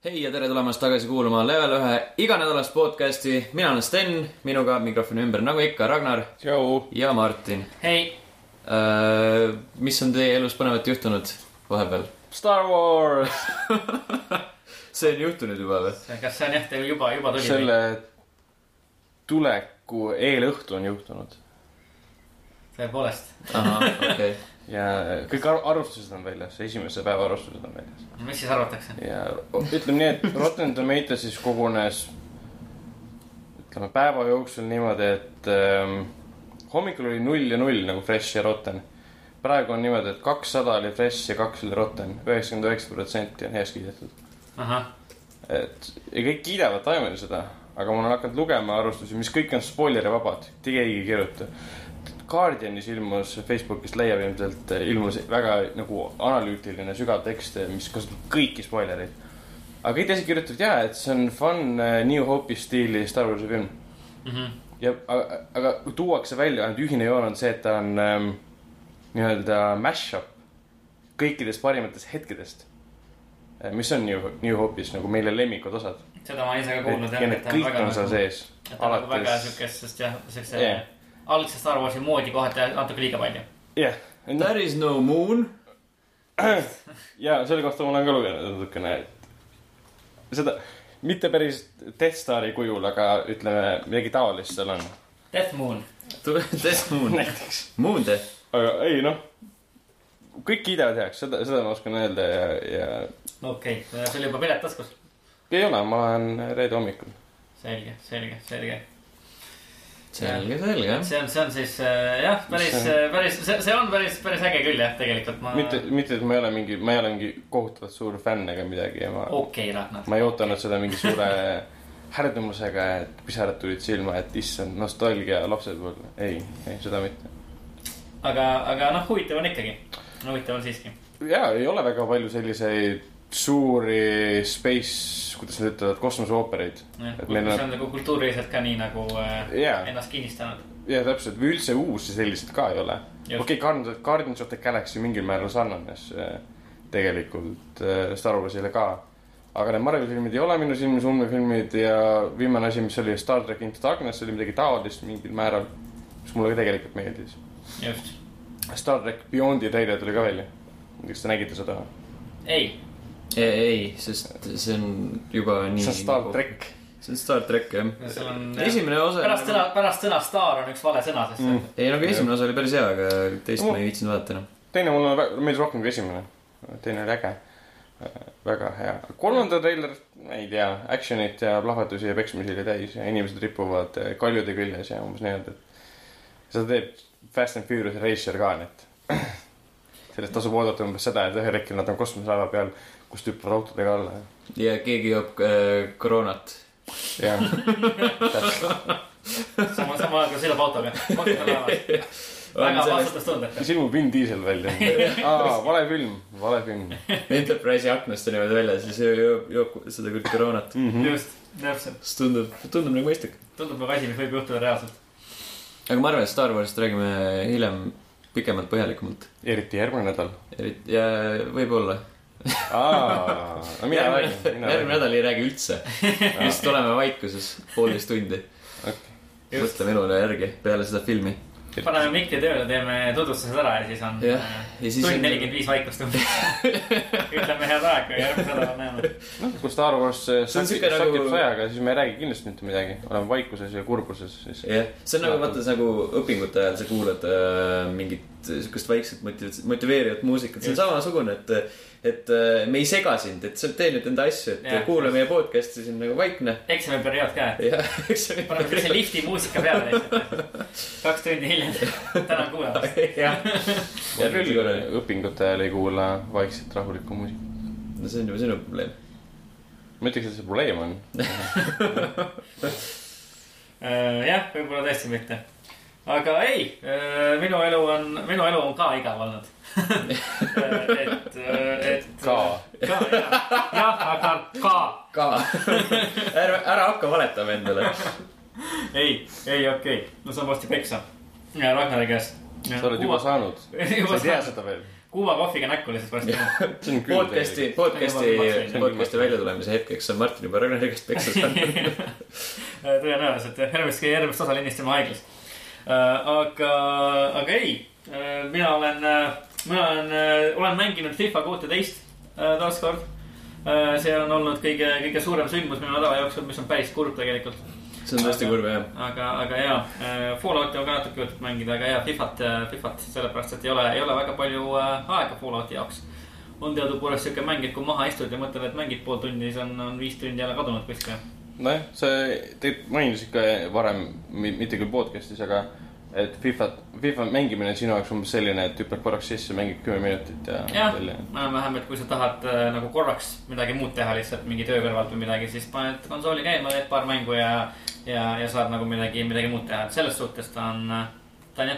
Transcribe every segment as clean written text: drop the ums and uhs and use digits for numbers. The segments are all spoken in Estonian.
Hei ja tere tulemast tagasi kuulama Level 1 iganädalast podcasti. Mina olen Sten, minuga mikrofoni ümber nagu ikka Ragnar. Tšau. Ja Martin. Hei. Mis on teie elus põnevat juhtunud vahepeal? Star Wars. See on juhtunud juba või? Kas see on jah teil juba tuli? Selle tuleku eelõhtu on juhtunud. Tõepoolest. Aha, okei. Ja kõik arvustused on väljas, esimese päeva arvustused on väljas. Mis siis arvatakse? Ja ütleme nii, et Rotten Tomatoes siis kogunes ütleme päeva jooksul niimoodi, et hommikul oli 0 ja 0 nagu Fresh ja Rotten. Praegu on niimoodi, et 200 oli Fresh ja 2 oli Rotten. 99% on heas kiidetud. Aha. Et ja kõik kiidavad taimel seda, aga ma olen hakanud lugema arvustusi, mis kõik on spoileri vabad. Keegi ei kirjuta. Guardianis ilmus, Facebookist leiab ilmselt, ilmus väga nagu analüütiline sügav tekst, mis kasutab kõiki spoilereid. Aga kõik teised kirjutavad, jah, et see on fun New Hope'i stiili Star Warsi film. Ja, aga tuuakse välja, ainult ühine joon on see, et ta on nii-öelda mash-up kõikidest parimatest hetkedest, mis on New Hope'is nagu meile lemmikud osad. Seda ma ise ka kuulnud. Ja need kõik on seal sees. Et ta on väga sükest, sest jah, sellise algse Star Warsi moodi kohati natuke liiga palju. Yeah. There is no moon. Ja selle kohta ma olen ka lugenud natukene. Seda mitte päris Death Stari kujul, aga ütleme midagi taolist seal on. Death Moon. Death Moon. Näiteks. Moon Death. Aga ei kõik kiidavad heaks, seda ma oskan öelda ja... Okei, see oli juba pilet taskus. Ei ole, ma olen reede hommikul. Selge. Selge. See on siis jah, see on päris äge küll jah, tegelikult mitte, et ma ei ole mingi kohutavalt suur fänn ega midagi ja Ragnar. Ma ei ootanud seda mingi suure härdumusega, et pisarad tulid silma, et issand nostalgia lapsepõlv. Ei, seda mitte. Aga huvitav on ikkagi. Huvitav on siiski. Jaa, ei ole väga palju selliseid suuri space, kuidas nad ütlevad, kosmoseoopereid. See on nagu kultuuriliselt ka nii nagu ennast kinnistanud. Ja täpselt, või üldse uusi sellised ka ei ole. Okei, Guardians of the Galaxy mingil määral sarnanes tegelikult Star Warsile ka. Aga need Marvel filmid ei ole minu silmis filmid ja viimane asi, mis oli Star Trek Into Darkness, oli midagi taolist mingil määral, mis mulle ka tegelikult meeldis. Just. Star Trek Beyondi treiler tuli ka välja. Kas te nägite seda? Ei, sest see on juba nii... See on Star Trek. See on Star Trek, jah. Esimene osa... Pärast sõna Star on üks vale sõna, sest... Ei, nagu esimene osa oli päris hea, aga teist ma ei viitsinud vaadata enam. Teine mulle meeldis rohkem kui esimene. Teine oli äge. Väga hea. Kolmanda trailer, ei tea, actionit ja plahvatusi ja peksmisi oli täis ja inimesed ripuvad kaljude küljes ja umbes nii-öelda. Seda teeb Fast and Furious Racer ka, et sellest tasub oodata umbes seda, et ühe rekil nad on kosmoslaeva peal, kus tüppavad autodega alla. Ja keegi joob koroonat. Jah. Sama kui sõidab autoga. Väga vastutas tunded. Siis ilmub Vin Diesel välja. Vale film. Enterprise'i aknast on niimoodi välja, siis joob seda küll koroonat. Just, täpselt. Tundub nagu mõistlik. Tundub nagu asi, mis võib juhtuda reaalselt. Aga ma arvan, et Star Warsist räägime hiljem pikemalt põhjalikumalt. Eriti järgmine nädal. Ja võib-olla. Järgmine nädal ei räägi üldse. Vist oleme vaikuses 1,5 tundi. Mõtleme elule järgi peale seda filmi. Paneme mikri tööle, teeme tutvustused ära ja siis on tund 45 vaikust umbes. Ütleme head aega ja järgmine nädal näeme. Kui Star Wars sakib sajaga, siis me ei räägi kindlasti mitte midagi. Oleme vaikuses ja kurbuses. See on nagu vaata nagu õpingute ajal sa kuulad mingit sükust vaikset motiveerivat muusikat. See on samasugune, et me ei sega sind, et sa tee nüüd enda asju, et kuule meie podcasti siin nagu vaikne. Eksamiperiood ka. Paneme see lifti muusika peale lihtsalt. 2 tundi hiljem. Tänan kuulamast. Ja küll õpingute ajal ei kuula vaikselt rahulikku muusikat. No see on juba sinu probleem. Ma ütleks, et see probleem on. Jah, võib-olla tõesti mitte. Aga ei, minu elu on ka igav olnud. Ka. Jah, aga ka. Ära hakka valetama endale. Ei, okei. No sa on vasti peksa. Ja Ragnari käest. Sa oled juba saanud. Sa ei tea seda veel. kuuma kohviga näkku lihtsalt pärast. Podcasti väljadulemise hetkeks on Martin juba Ragnar käest peksa saanud. Tõenäoliselt, järgmist osa lindistame haiglas. Aga ei, mina olen mänginud FIFA 16 taaskord. See on olnud kõige suurem sündmus minu nädala jooksul, mis on päris kurb tegelikult. See on tõesti kurb, jah. Aga jaa, Fallouti on ka natuke jutud mängida, aga jaa, FIFAt, sellepärast, et ei ole väga palju aega Fallouti jaoks. On teadupoolest siuke mäng, et kui maha istud ja mõtled, et mängid pool tundi, siis on 5 tundi jälle kadunud kuskil. Nojah, see mainisid ka varem, mitte küll podcastis, aga et FIFA mängimine on sinu jaoks umbes selline, et hüppad korraks sisse, mängid 10 minutit ja vähem, et kui sa tahad nagu korraks midagi muud teha lihtsalt mingi töö kõrvalt või midagi, siis paned konsooli käima, teed paar mängu ja saad nagu midagi muud teha. Selles suhtes ta on jah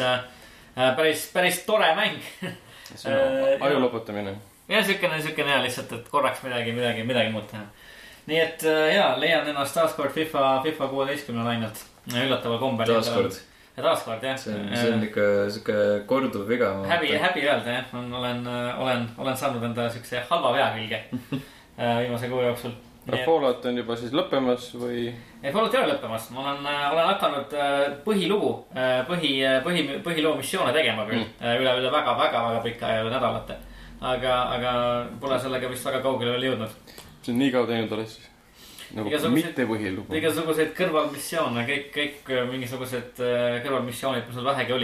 päris tore mäng. See on aju loputamine. Ja siukene hea lihtsalt, et korraks midagi muud teha. Nii et jaa, leian ennast taaskord FIFA 16 lainelt üllataval kombel. Taaskord, jah. See on ikka siuke korduv viga. Häbi öelda, jah. Olen saanud enda siukse halva vea külge viimase kuu jooksul. Fallout on juba siis lõppemas või? Ei, Fallout ei ole lõppemas. Ma olen hakanud põhilugu, põhiloo missioone tegema küll. Üle väga pika nädalate. Aga pole sellega vist väga kaugele veel jõudnud. See on nii kaua teinud oled siis? Nagu mitte põhilugu. Igasuguseid kõrvalmissioone, kõik mingisugused kõrvalmissioonid, mis nad vähegi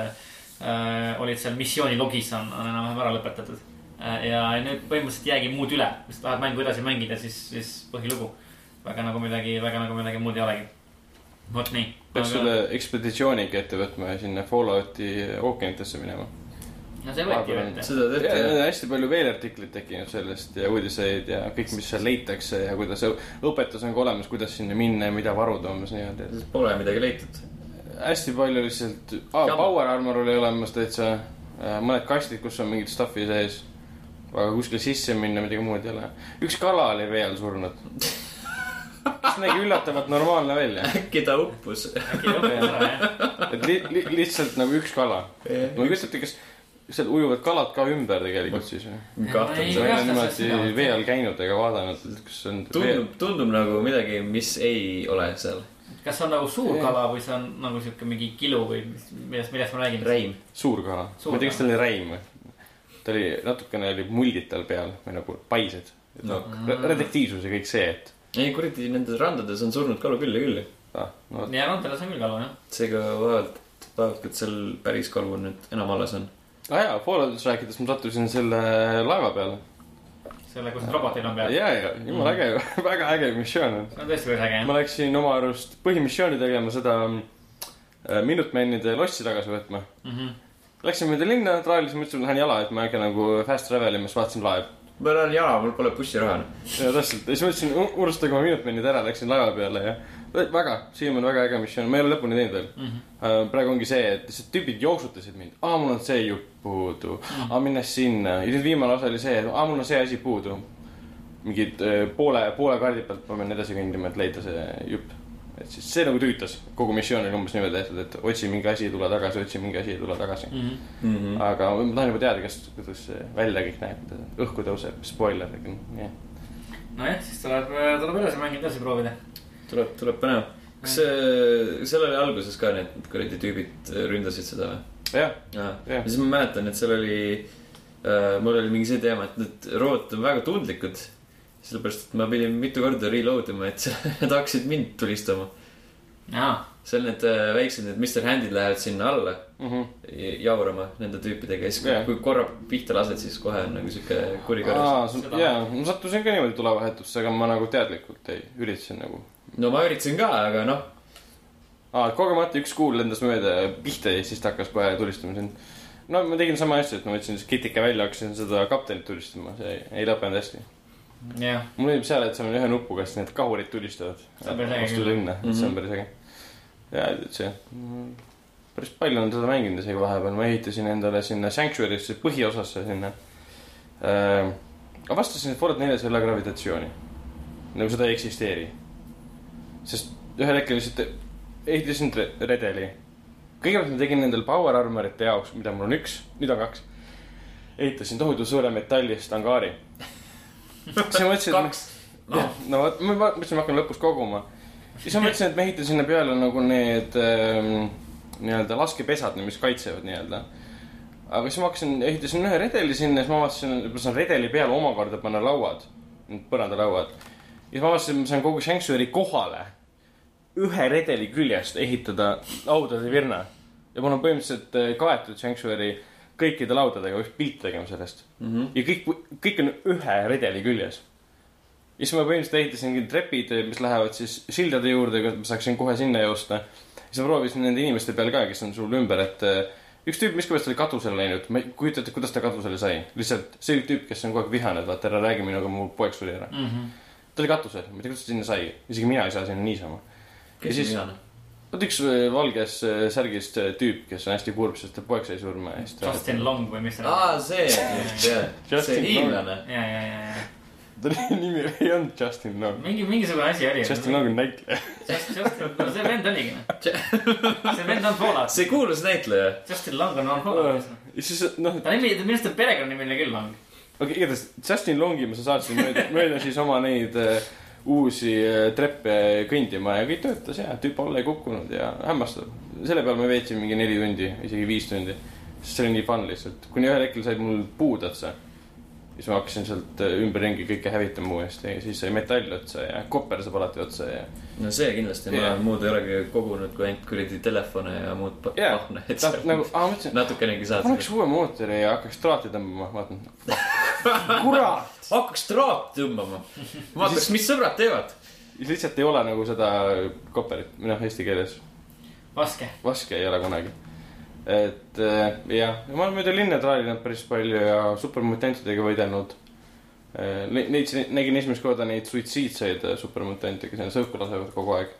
olid seal missiooni logis on enam-vähem ära lõpetatud. Ja nüüd põhimõtteliselt jäägi muud üle, kui sa tahad mängu edasi mängida, siis põhilugu. Väga nagu midagi muud ei olegi. Vot nii. Peaks selle ekspeditsiooniga ette võtma ja sinna Fallouti ookeanitesse minema. No see võeti ette. Seda tehti. Hästi palju veelartiklit tekkinud sellest ja uudiseid ja kõik, mis seal leitakse ja kuidas õpetus on ka olemas, kuidas sinna minna ja mida varuda umbes nii. Pole midagi leitud. Hästi palju lihtsalt power armor oli olemas täitsa. Mõned kastid, kus on mingid stuffi sees. Aga kuskil sisse minna midagi muud ei ole. Üks kala oli vee all surnud. Kas nägi üllatavalt normaalne välja? Äkki ta uppus. Lihtsalt nagu üks kala. Ma küsiti, kas seal ujuvad kalad ka ümber tegelikult siis või? Ma ei ole niimoodi vee all käinud ega vaadanud, kas on tundub nagu midagi, mis ei ole seal. Kas on nagu suur kala või see on nagu siuke mingi kilu või millest ma räägin? Räim. Suur kala. Ma ei tea, kas ta oli räim või? Ta oli natukene muldid tal peal või nagu paised. Redaktiivsus ja kõik see, et ei, kuriti nendes randades on surnud kalu küll ja küll. Ja randades on küll kalu, jah. Seega vaevalt, et seal päris kalu nüüd enam alles on. Jaa, Falloutis rääkides ma sattusin selle laeva peale. Selle, kus robotid on peal. Jaa, jumal äge, väga äge missioon on. See on tõesti väga äge. Ma läksin oma arust põhimissiooni tegema seda Minutemenide lossi tagasi võtma. Läksin mööda linna, traalis, mõtlesin, lähen jala, et ma äkki nagu fast travelima, siis vaatasin laev. Ma lähen jala, mul pole bussiraha. Ja täpselt, ja siis mõtlesin, unustage oma Minutemenid ära, läksin laeva peale ja siin on väga äge missioon, ma ei ole lõpuni teinud veel. Praegu ongi see, et lihtsalt tüübid jooksutasid mind. Mul on see jupp puudu. Minnes sinna. Ja nüüd viimane osa oli see, et mul on see asi puudu. Mingid poole kaardi pealt ma pean edasi kõndima, et leida see jupp. Et siis see nagu tüütas. Kogu missioon oli umbes niimoodi tehtud, et otsi mingi asi ja tule tagasi. Aga ma tahan juba teada, kuidas see välja kõik näeb. Õhku tõuseb, spoiler. Nojah, siis tuleb edasi mängida, edasi proovida. Tuleb põnev. Kas seal oli alguses ka need kuradi tüübid ründasid seda või? Jah. Siis ma mäletan, et seal oli mul oli mingi see teema, et need robotid on väga tundlikud. Sellepärast, et ma pidin mitu korda reloadima, et nad hakkasid mind tulistama. Seal need väiksed, need Mr. Handid lähevad sinna alla jaurama nende tüüpidega. Ja siis kui korra pihta lased, siis kohe on nagu siuke kurikarus. Jaa, ma sattusin ka niimoodi tulevahetusse, aga ma nagu teadlikult ei üritasin nagu. No ma üritasin ka, aga noh. Kogemata üks kuul lendas mööda pihta ja siis ta hakkas kohe tulistama sind. No ma tegin sama asja, et ma võtsin kitike välja, hakkasin seda kaptenit tulistama. See ei lõppenud hästi. Mul oli seal, et seal on ühe nupuga, siis need kahurid tulistavad. Vastu linna, see on päris äge. Ja see päris palju on seda mänginud isegi vahepeal. Ma ehitasin endale sinna Sanctuary'sse põhiosasse sinna. Aga vastasin, et Fallout 4 ei ole gravitatsiooni. Nagu seda ei eksisteeri. Sest ühel hetkel lihtsalt ehitasin redeli. Kõigepealt ma tegin nendel power armorite jaoks, mida mul on 1, nüüd on 2. ehitasin tohutu suure metallist angaari. siis ma mõtlesin, et no vot, ma mõtlesin, ma hakkan lõpus koguma. siis ma mõtlesin, et ma ehitan sinna peale nagu need nii-öelda laskepesad, mis kaitsevad nii-öelda. Aga siis ma ehitasin ühe redeli sinna, siis ma vaatasin, et ma saan redeli peale omakorda panna lauad, põrandalauad. Ja siis ma vaatasin, et ma saan kogu Sanctuary kohale ühe redeli küljest ehitada laudade virna. Ja mul on põhimõtteliselt kaetud Sanctuary kõikide laudadega, üks pilt tegema sellest. Ja kõik on ühe redeli küljes. Ja siis ma põhimõtteliselt ehitasin trepid, mis lähevad siis sildade juurde, kus ma saaksin kohe sinna joosta. Siis ma proovisin nende inimeste peale ka, kes on sul ümber, et üks tüüp, mis kõvest oli katusele läinud. Ma ei kujutate, kuidas ta katusele sai. Lihtsalt see tüüp, kes on kogu aeg vihane, vaata ära räägi minuga, mu poeg suri ära. Ta oli katusel, ma ei tea, kuidas ta sinna sai. Isegi mina ei saa sinna niisama. Kes on vihane? Võt üks valges särgist tüüp, kes on hästi kurb, sest ta poeg sai surma. Justin Long või mis ta see hiinlane. Ja. Ta nimi ei olnud Justin Long. Mingisugune asi oli. Justin Long on näitleja. See vend oligi. See vend on Fallout. See kuulus näitleja. Justin Long on Fallout. Ta minust perekonna nimi oli küll Long. Okei, igatahes Justin Longi ma saatsin mööda siis oma neid uusi treppe kõndima ja kõik töötas ja tüüp alla ei kukkunud ja hämmastav. Selle peal ma veetsin mingi 4 tundi, isegi 5 tundi. Sest see oli nii fun lihtsalt. Kuni ühel hetkel said mul puud otsa. Siis ma hakkasin sealt ümberringi kõike hävitama uuesti ja siis sai metall otsa ja kopper saab alati otsa ja... No see kindlasti, ma muud ei olegi kogunud kui ainult kuridi telefone ja muud pahne. Natukenegi saad. Ma oleks uue mootori ja hakkaks traati tõmbama, vaatan. Kurat! Hakkaks traati tõmbama. Vaataks, mis sõbrad teevad. Lihtsalt ei ole nagu seda kopperit, eesti keeles. Vaske ei ole kunagi. Et jah, ma olen mööda linna traalinud päris palju ja supermutantidega võidelnud. Nägin esimest korda neid suitsiidseid supermutante, kes on sõuku lasevad kogu aeg.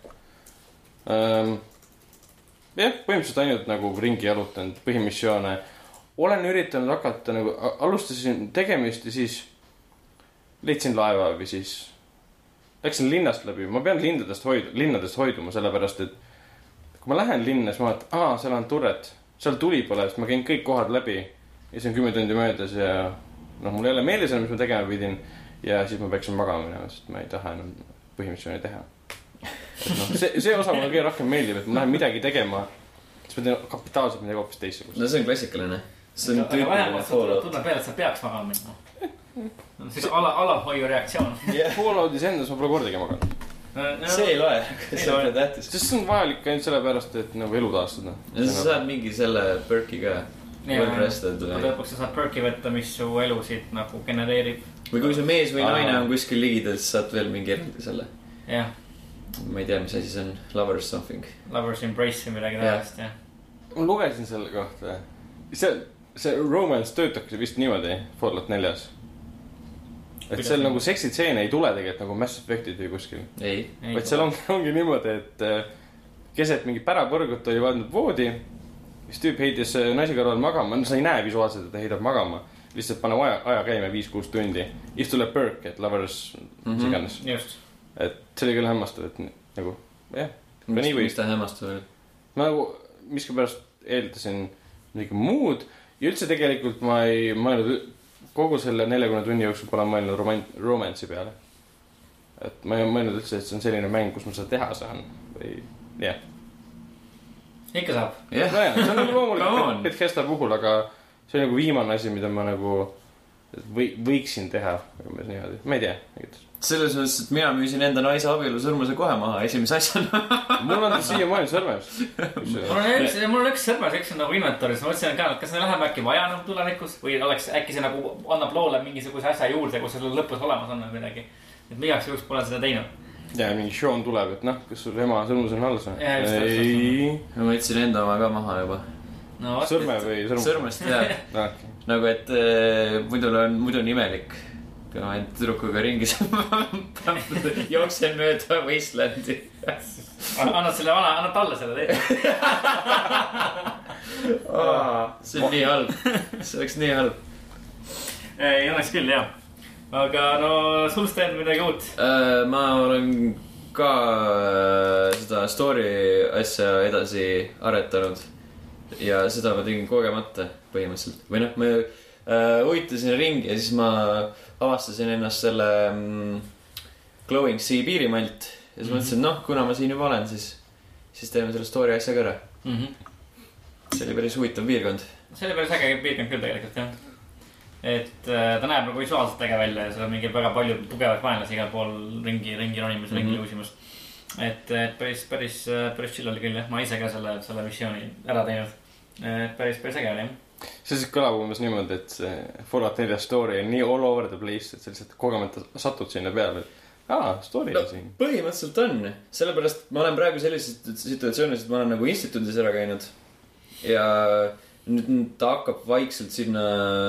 Jah, põhimõtteliselt ainult nagu ringi jalutanud põhimissioone. Olen üritanud hakata nagu, alustasin tegemist ja siis leidsin laeva või siis läksin linnast läbi. Ma pean linnadest hoiduma sellepärast, et kui ma lähen linna, siis ma vaatan, seal on turret. Seal tuli pole, sest ma käin kõik kohad läbi ja see on 10 tundi möödas ja mul ei ole meeles, mis ma tegema pidin ja siis ma peaksin magama minema, sest ma ei taha enam põhimissiooni teha. See osa mulle kõige rohkem meeldib, et ma lähen midagi tegema, siis ma teen kapitaalselt midagi hoopis teistsugust. No see on klassikaline. See on aga vähemalt tunneb veel, et sa peaks magama minna. See on alahoiu reaktsioon. Falloutis endas ma pole kordagi maganud. See ei loe, see on tähtis. Sest see on vajalik ainult sellepärast, et nagu elu taastada. Ja sa saad mingi selle perki ka. Lõpuks sa saad perki võtta, mis su elusid nagu genereerib. Või kui see mees või naine on kuskil ligidal, siis saad veel mingi eraldi selle. Jah. Ma ei tea, mis asi see on. Lovers something. Lovers embrace või midagi tähest, jah. Ma lugesin selle kohta. See romance töötabki vist niimoodi Fallout 4-s. Et seal nagu seksitseen ei tule tegelikult nagu Mass Effectid või kuskil. Ei. Vaid seal ongi niimoodi, et keset mingi pärapõrgut oli vaadanud voodi. Siis tüüp heitis naisi kõrval magama. Sa ei näe visuaalselt, et ta heidab magama. Lihtsalt paneb aja käima 5-6 tundi. Siis tuleb perk, et lovers siganes. Just. Et see oli küll hämmastav, et nagu, jah. Miks ta hämmastav oli? Ma nagu miskipärast eeldasin midagi muud. Ja üldse tegelikult ma ei mõelnud kogu selle 40 tunni jooksul pole mõelnud romance'i peale. Et ma ei mõelnud üldse, et see on selline mäng, kus ma seda teha saan. Või, jah. Ikka saab. No jah, see on nagu loomulikult Bethesda puhul, aga see on nagu viimane asi, mida ma nagu võiksin teha. Ma ei tea. Selles mõttes, et mina müüsin enda naise abielu sõrmuse kohe maha esimese asjana. Mul on siia maailm sõrmes. Mul on üks sõrmes, üks on nagu inventoris. Ma mõtlesin ka, et kas see läheb äkki vaja nagu tulevikus või oleks äkki see nagu annab loole mingisuguse asja juurde, kus sellel lõpus olemas on või midagi. Et migaks juhuks pole seda teinud. Ja mingi Sean tuleb, et kas sul ema sõrmus on alles? Ei. Ma võtsin enda oma ka maha juba. Sõrme või sõrmus? Sõrmest, jah. Nagu, et muidu on imelik. Kui ma ainult tüdrukuga ringis jooksen mööda Wastelandi. Annad talle selle teed. See on nii halb. See oleks nii halb. Ei oleks küll, jah. Aga no sulst teed midagi uut. Ma olen ka seda story asja edasi aretanud. Ja seda ma tegin kogemata põhimõtteliselt. Või Uittasin ringi ja siis ma avastasin ennast selle Glowing Sea piirimalt. Ja siis mõtlesin, kuna ma siin juba olen, siis teeme selle story asja ka ära. See oli päris huvitav piirkond. See oli päris äge piirkond küll tegelikult, jah. Et ta näeb nagu visuaalselt äge välja ja seal on mingi väga palju tugevat vaenlasi igal pool ringi ronimus, ringi juusimus. Et päris chill oli küll, jah. Ma ise ka selle missiooni ära teinud. Päris äge oli, jah. See siis kõlab umbes niimoodi, et see Fallout 4 story on nii all over the place, et sa lihtsalt kogemata satud sinna peale. Story on siin. Põhimõtteliselt on. Sellepärast ma olen praegu sellises situatsioonis, et ma olen nagu instituudis ära käinud. Ja nüüd ta hakkab vaikselt sinna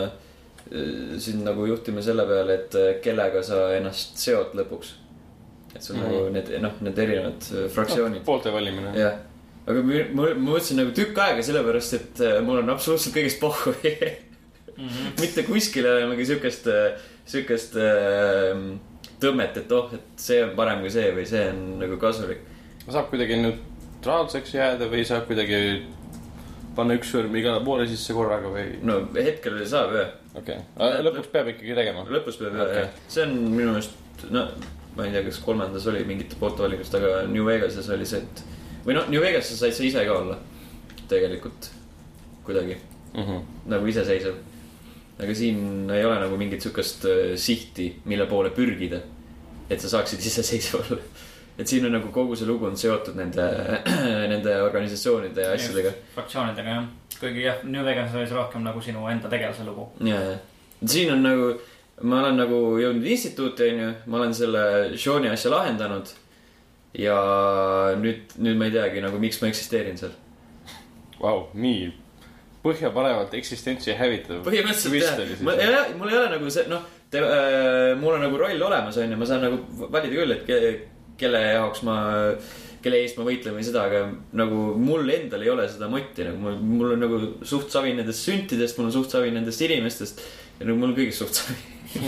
nagu juhtima selle peale, et kellega sa ennast seod lõpuks. Et sul nagu need erinevad fraktsioonid. Poolte valimine. Jah. Aga ma mõtlesin nagu tükk aega sellepärast, et mul on absoluutselt kõigest pohhu. Mitte kuskile nagu sükest tõmmet, et et see on parem kui see või see on nagu kasulik. Saab kuidagi neutraalseks jääda või saab kuidagi panna üks sõrm igale poole sisse korraga või? No hetkel saab, jah. Okei. Lõpuks peab ikkagi tegema? Lõpuks peab, jah. See on minu meelest, ma ei tea, kas 3. oli mingite poolte-valikust, aga New Vegases oli see, et või New Vegases said sa ise ka olla tegelikult kuidagi nagu iseseisev. Aga siin ei ole nagu mingit sükast sihti, mille poole pürgida, et sa saaksid iseseisev olla. Et siin on nagu kogu see lugu on seotud nende organisatsioonide ja asjadega. Fraktsioonidega, jah. Kuigi jah, New Vegas oli see rohkem nagu sinu enda tegelase lugu. Ja. Siin on nagu, ma olen nagu jõudnud instituuti, ma olen selle Sean'i asja lahendanud. Ja nüüd ma ei teagi nagu, miks ma eksisteerin seal. Vau, nii põhjapanevalt eksistentsi hävitav. Põhimõtteliselt, jah. Mul ei ole nagu see, mul on nagu roll olemas, ma saan nagu valida küll, et kelle eest ma võitlen või seda, aga nagu mul endal ei ole seda motti, nagu mul on nagu suht savi nendest süntidest, mul on suht savi nendest inimestest ja nagu mul on kõigest suht savi.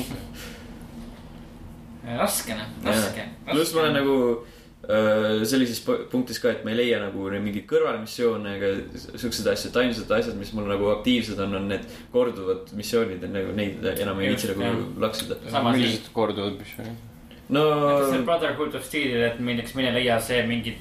Raske. Pluss ma olen nagu sellises punktis ka, et ma ei leia nagu mingid kõrvalmissioone ega sellised asjad, ainsad asjad, mis mul nagu aktiivsed on need korduvad missioonid ja nagu neid enam ei viitsi nagu laksida. Millised korduvad missioonid? No see Brotherhood of Steelil, et mine leia see mingid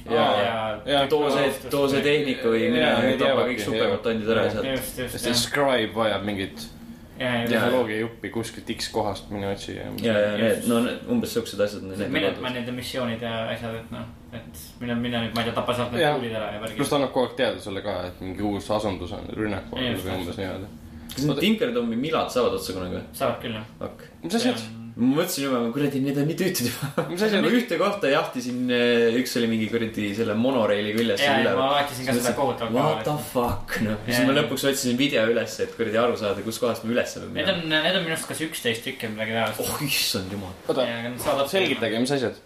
too see tehniku või mine tapa kõik supermutandid ära just. Scribe vajab mingit tehnoloogia juppi kuskilt X kohast mine otsi ja umbes suksed asjad mine nende missioonid ja asjad, et mine nüüd ma ei tea tapa sealt need kuulid ära ja pluss ta annab kogu aeg teada sulle ka, et mingi uus asundus on rünnak või umbes niimoodi. Kas need Tinkerdomi milad saavad otsa kunagi? Saavad küll, jah. Mis asjad? Ma mõtlesin juba, kuradi, need on nii tüütud juba. Ühte kohta jahtisin, üks oli mingi kuradi selle monoreili küljes. Ja ma vaatisin ka seda kohutav. What the fuck, Siis ma lõpuks otsisin video üles, et kuradi aru saada, kus kohast ma üles olen. Need on minust kas 11 tükke midagi vähest. Issand jumal. Oota, selgitage, mis asjad?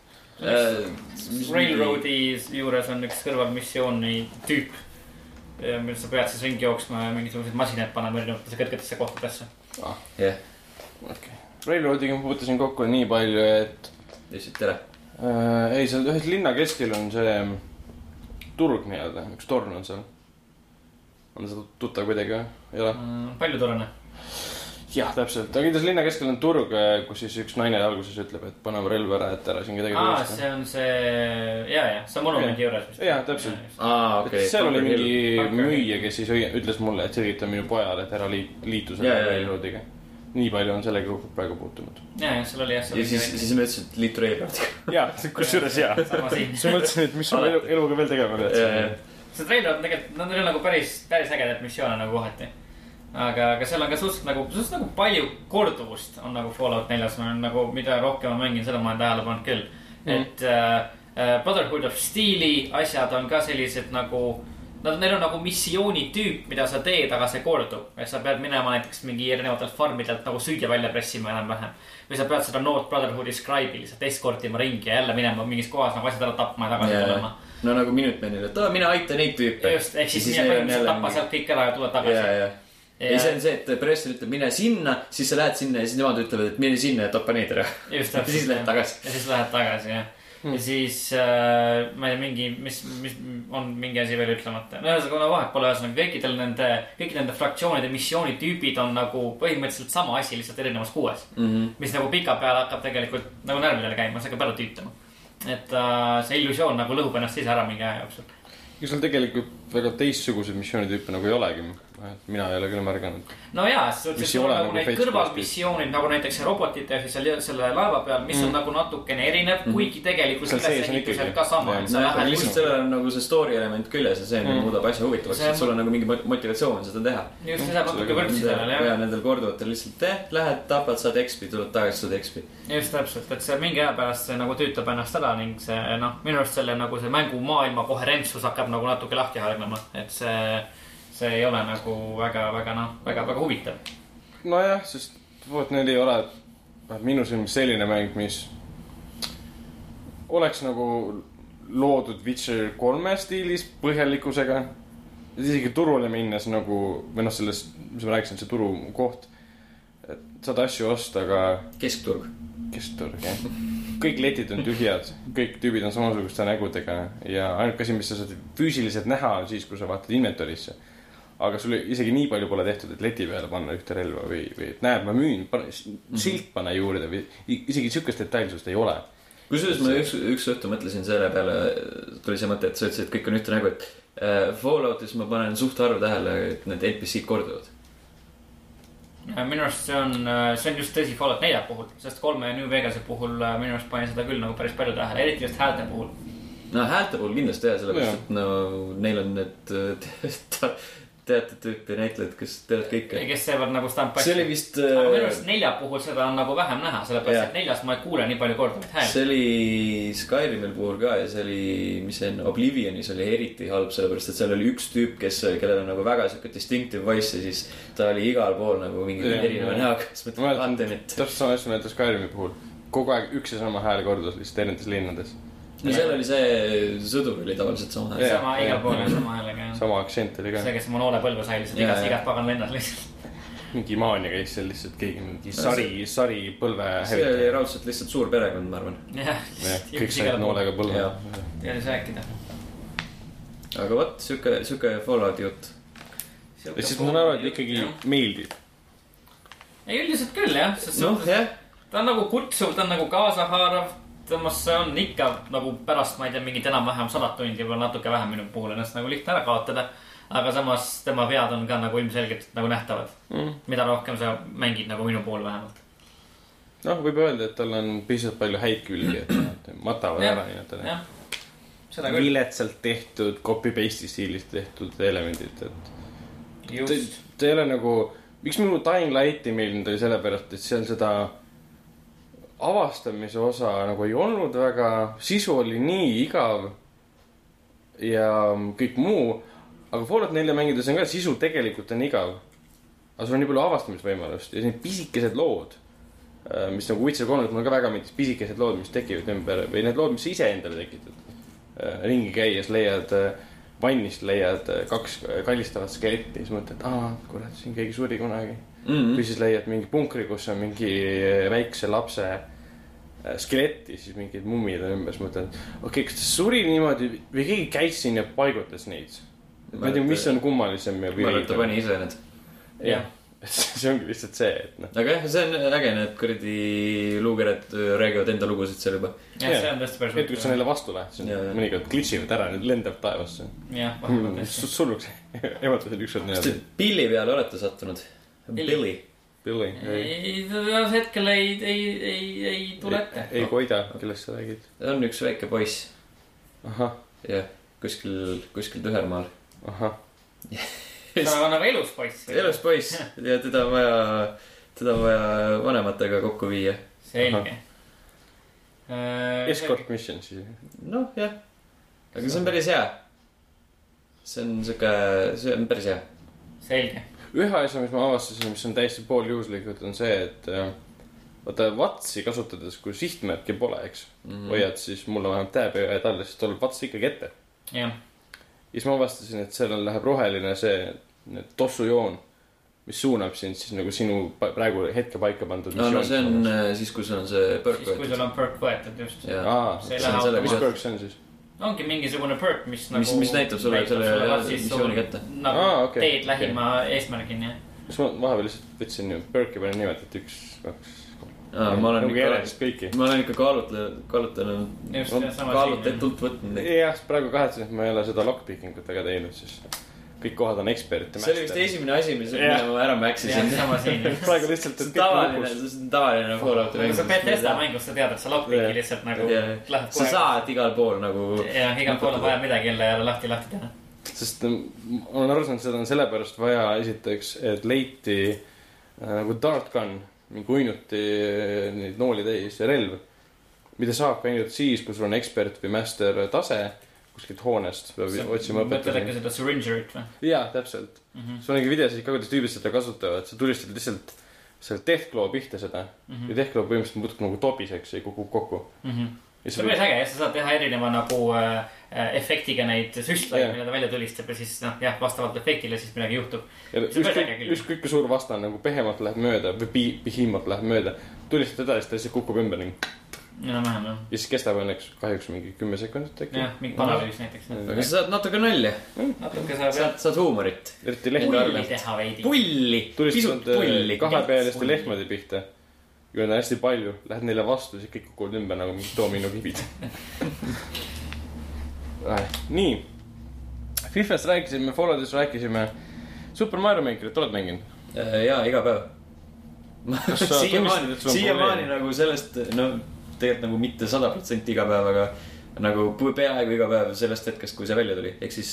Railroadi juures on üks kõrvalmissiooni tüüp, mille sa pead siis ringi jooksma ja mingisugused masinad panema erinevatesse kõrgetesse kohtadesse. Jah. Okei. Railroadiga ma puutusin kokku nii palju, et lihtsalt tere. Ei, seal ühes linna keskel on see turg nii-öelda, üks torn on seal. On seda tuttav kuidagi või? Ei ole? Palju torne? Jah, täpselt. Aga idas linna keskel on turg, kus siis üks naine alguses ütleb, et paneme relv ära, et ära siin kedagi tullista. See on see, see monumendi juures. Jah, täpselt. Okay. Seal oli mingi müüja, kes siis ütles mulle, et selgitab minu pojale, et ära liitu selle Railroadiga. Nii palju on sellega praegu puutunud. Ja, seal oli jah. Ja siis ma ütlesin, et liitu Railroadiga. Jaa, kus juures jaa. Sa mõtlesin, et mis on eluga veel tegema pead. See Railroad tegelikult, nad on nagu päris ägedad missioone nagu kohati. Aga seal on ka suhteliselt nagu palju korduvust on nagu Fallout 4. Nagu, mida rohkem ma mängin, seda ma olen tähele pannud küll. Et Brotherhood of Steeli asjad on ka sellised nagu neil on nagu missiooni tüüp, mida sa teed, aga see kordub. Ja sa pead minema näiteks mingi erinevatelt farmidelt nagu süüa välja pressima enam-vähem. Või sa pead seda Note Brotherhoodi Scribe'i lihtsalt eskortima ringi ja jälle minema mingis kohas nagu asjad ära tapma ja tagasi tulema. No nagu Minutemenil, et mine aita neid tüüpe. Just, ehk siis mine põhimõtteliselt tappa sealt kõik ära ja tule tagasi. Ja see on see, et Preston ütleb mine sinna, siis sa lähed sinna ja siis nemad ütlevad, et mine sinna ja tappa neid ära. Just, ja siis lähed tagasi. Ja siis lähed tagasi, jah. ja siis ma ei tea, mis on mingi asi veel ütlemata. No ühesõnaga vahet pole, ühesõnaga kõikide nende fraktsioonide missioonitüübid on nagu põhimõtteliselt sama asi, lihtsalt erinevas kuues. Mis nagu pika peale hakkab tegelikult nagu närvidele käima, see hakkab ära tüütama. Et see illusioon nagu lõhub ennast ise ära mingi aja jooksul. Ja sul tegelikult väga teistsugused missioonitüüpe nagu ei olegi. Mina ei ole küll märganud. No jaa, see on nagu neid kõrvalmissioonid, nagu näiteks robotite ja selle laeva peal, mis on nagu natukene erinev, kuigi tegelikult ülesehitused ka sama. Lihtsalt sellel on nagu see story element küljes ja see muudab asja huvitavaks, et sul on nagu mingi motivatsioon seda teha. Just, see saab natuke võrdsi sellele, jah. Ja nendel korduvatel lihtsalt lähed, tapad, saad XP, tuled tagasi, saad XP. Just täpselt, et see mingi aja pärast see nagu tüütab ennast ära ning see, minu arust selle nagu see mängu maailma koherentsus hakkab nagu natuke lahti hargnema, et see ei ole nagu väga huvitav. Nojah, sest Fallout 4 ei ole minu silmis selline mäng, mis oleks nagu loodud Witcher 3 stiilis põhjalikkusega. Isegi turule minnes nagu, või sellest, mis ma rääkisin, see turu koht, et saad asju osta, aga Keskturg, jah. Kõik letid on tühjad, kõik tüübid on samasuguste nägudega ja ainult asi, mis sa saad füüsiliselt näha on siis, kui sa vaatad inventorisse. Aga sul isegi nii palju pole tehtud, et leti peale panna ühte relva või et näeb, ma müün, silt panna juurde või isegi sükest detailsust ei ole. Kusjuures ma üks õhtu mõtlesin selle peale, tuli see mõte, et sa ütlesid, et kõik on ühte nägu, et Falloutis ma panen suht harva tähele, et need NPC-d korduvad. Minu arust see on just tõsi Fallout 4 puhul, sest 3 ja New Vegas'i puhul minu arust panin seda küll nagu päris palju tähele, eriti just häälte puhul. No häälte puhul kindlasti jah, sellepärast, et neil on need teatud tüüpi näitlejad, kes teevad kõike. Kes teevad nagu stampassi. See oli vist... Aga minu arust 4 puhul seda on nagu vähem näha, sellepärast, et 4 ma ei kuule nii palju kordamist häält. See oli Skyrimil puhul ka ja see oli, mis see Oblivionis oli eriti halb, sellepärast, et seal oli üks tüüp, kellel on nagu väga siuke distinctive voice ja siis ta oli igal pool nagu mingi erineva näoga. Täpselt sama asja näitas Skyrimi puhul. Kogu aeg üks ja sama hääl kordus lihtsalt erinevates linnades. No seal oli see sõdur oli tavaliselt sama hääl. Sama igal pool sama häälega. Sama aktsent oli ka. See, kes oma noole põlve sai lihtsalt igas pagan lennas lihtsalt. Mingi maania käis seal lihtsalt keegi mingi sari põlve see oli raudselt lihtsalt suur perekond, ma arvan. Jah, kõik said noolega põlve. Teadis rääkida. Aga võt, süke Fallouti jutt. Ja siis ma aru, et ikkagi meeldib. Ei, üldiselt küll, jah. Ta on nagu kutsuv, ta on nagu kaasahaarav. Tõmmas see on ikka nagu pärast, ma ei tea, mingit enam-vähem 100 tundi või natuke vähem minu puhul ennast nagu lihtne ära kaotada. Aga samas tema vead on ka nagu ilmselgelt nagu nähtavad. Mida rohkem sa mängid nagu minu puhul vähemalt. Noh, võib öelda, et tal on pisut palju häid külgi, et matavad ära nii, et ta on viletsalt tehtud, copy-paste stiilist tehtud elemendid. Ta ei ole nagu, miks minu Dying Lighti meeldinud oli sellepärast, et seal seda avastamise osa nagu ei olnud väga, sisu oli nii igav ja kõik muu, aga Fallout 4 mängides on ka sisu tegelikult on igav, aga sul on nii palju avastamisvõimalust ja need pisikesed lood, mis nagu Witcher 3, mul ka väga meeldis pisikesed lood, mis tekivad ümber või need lood, mis ise endale tekitad ringi käies leiad vannist, leiad 2 kallistavat skeletti, siis mõtled, kurat, siin keegi suri kunagi. Või siis leiad mingi punkri, kus on mingi väikse lapse skeletti, siis mingid mummid on ümber, siis mõtled, okei, kas ta suri niimoodi või keegi käis siin ja paigutas neid? Ma ei tea, mis on kummalisem ja ma arvan, et ta pani ise need. Jah, see ongi lihtsalt see, et Aga jah, see on äge, need kuradi luukered räägivad enda lugusid seal juba. Jah, see on tõesti päris et kui sa neile vastu lähed, siis mõnikord glitšivad ära, nüüd lendab taevasse. Jah, vahepeal tõesti. Surnuks ematasel ükskord nii. Pilli peale olete sattunud? Billy. Hetkel ei tule ette. Ei koida, kellest sa räägid? On üks väike poiss. Ahah. Jah, kuskil Tühermaal. Ahah. See on nagu elus poiss. Elus poiss ja teda on vaja vanematega kokku viia. Selge. Escort mission siis. Noh, jah. Aga see on päris hea. See on päris hea. Selge. Ühe asja, mis ma avastasin, mis on täiesti pooljuhuslikult, on see, et vaata Vatsi kasutades, kui sihtmärki pole, eks, hoiad siis mulle vähemalt tääbe ja talle, siis tuleb Vats ikkagi ette. Ja siis ma avastasin, et sellel läheb roheline see tossujoon, mis suunab sind siis nagu sinu praegu hetke paika pandud no see on siis, kui sul on see perk võetud. Siis, kui sul on perk võetud, just. Mis perk see on siis? Ongi mingisugune perk, mis nagu... Mis näitab sulle selle missiooni kätte. Nagu teed lähima eesmärgini, jah. Kas ma vahepeal lihtsalt võtsin perki peale nimet, et 1, 2, 3... ma olen ikka kaalutetult võtnud. Jah, praegu kahetsen, et ma ei ole seda lockpickingut väga teinud, siis kõik kohad on ekspert. See oli vist esimene asi, mida ma ära mäksisin. Praegu lihtsalt, et tavaline Fallouti mäng. Sa Bethesda mängus, sa tead, et sa lockpicki lihtsalt nagu lähed kohe. Sa saad igal pool nagu... Ja igal pool on vaja midagi jälle lahti teha. Sest ma olen aru saanud, seda on sellepärast vaja esiteks, et leiti nagu dart gun, mingi uinuti neid nooli täis relv, mida saab ainult siis, kui sul on ekspert või master tase kuskilt hoonest peab otsima õpetada. Mõtled äkki seda syringerit või? Jaa, täpselt. Sul on ikka videosid ka, kuidas tüübid seda kasutavad. Sa tulistad lihtsalt selle Deathclaw pihta seda. Ja Deathclaw põhimõtteliselt muutub nagu tobiseks ja kukub kokku. See on päris äge, sa saad teha erineva nagu efektiga neid süstlaid, mida ta välja tulistab ja siis vastavalt efektile siis midagi juhtub. Ükskõik kui suur vastan nagu pehemalt läheb mööda või pihimalt läheb mööda. Tulistad edasi, ta lihtsalt kukub ümber ning... Ja vähem, jah. Ja siis kestab õnneks kahjuks mingi 10 sekundit äkki. Jah, mingi paralüüs näiteks. Aga sa saad natuke nalja. Saad huumorit. Pulli teha veidi. Pulli. Tulistad kahepealiste lehmade pihta. Kui on hästi palju, lähed neile vastu, siis kõik kukuvad ümber nagu mingi doomino kibid. Nii. FIFAst rääkisime, Falloutist rääkisime. Super Mario Makerit oled mänginud? Jaa, iga päev. Siiamaani nagu sellest, no tegelikult nagu mitte 100% iga päev, aga nagu peaaegu iga päev sellest hetkest, kui see välja tuli. Ehk siis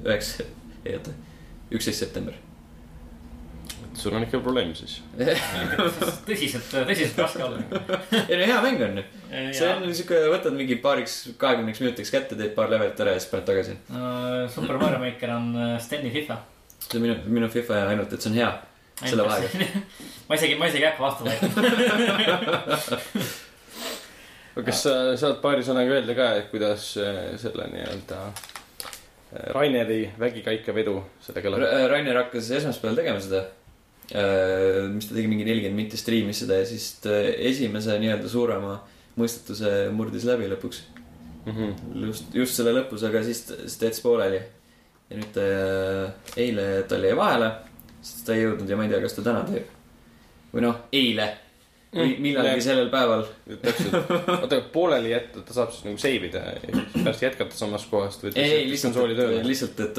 11. september. Sul on ikka probleem siis. Tõsiselt raske olla. Ja no hea mäng on. See on niisugune, võtad mingi paariks 20 minutiks kätte, teed paar levelit ära ja siis paned tagasi. Super Mario Maker on Steni FIFA. See on minu FIFA ja ainult, et see on hea. Selle vahega. Ma isegi äkka vastu võetud. Kas sa saad paari sõnaga öelda ka, et kuidas selle nii-öelda Raineri vägikaika vedu sellega lõpp? Rainer hakkas esmaspäeval tegema seda, mis ta tegi mingi 40 minti striimis seda ja siis esimese nii-öelda suurema mõistatuse murdis läbi lõpuks. Just selle lõpus, aga siis ta jättis pooleli. Ja nüüd eile tal jäi vahele, sest ta ei jõudnud ja ma ei tea, kas ta täna teeb. Või noh, eile. Või millalgi sellel päeval. Täpselt. Oota, pooleli jätta, ta saab siis nagu seivida ja pärast jätkata samast kohast. Ei, lihtsalt, et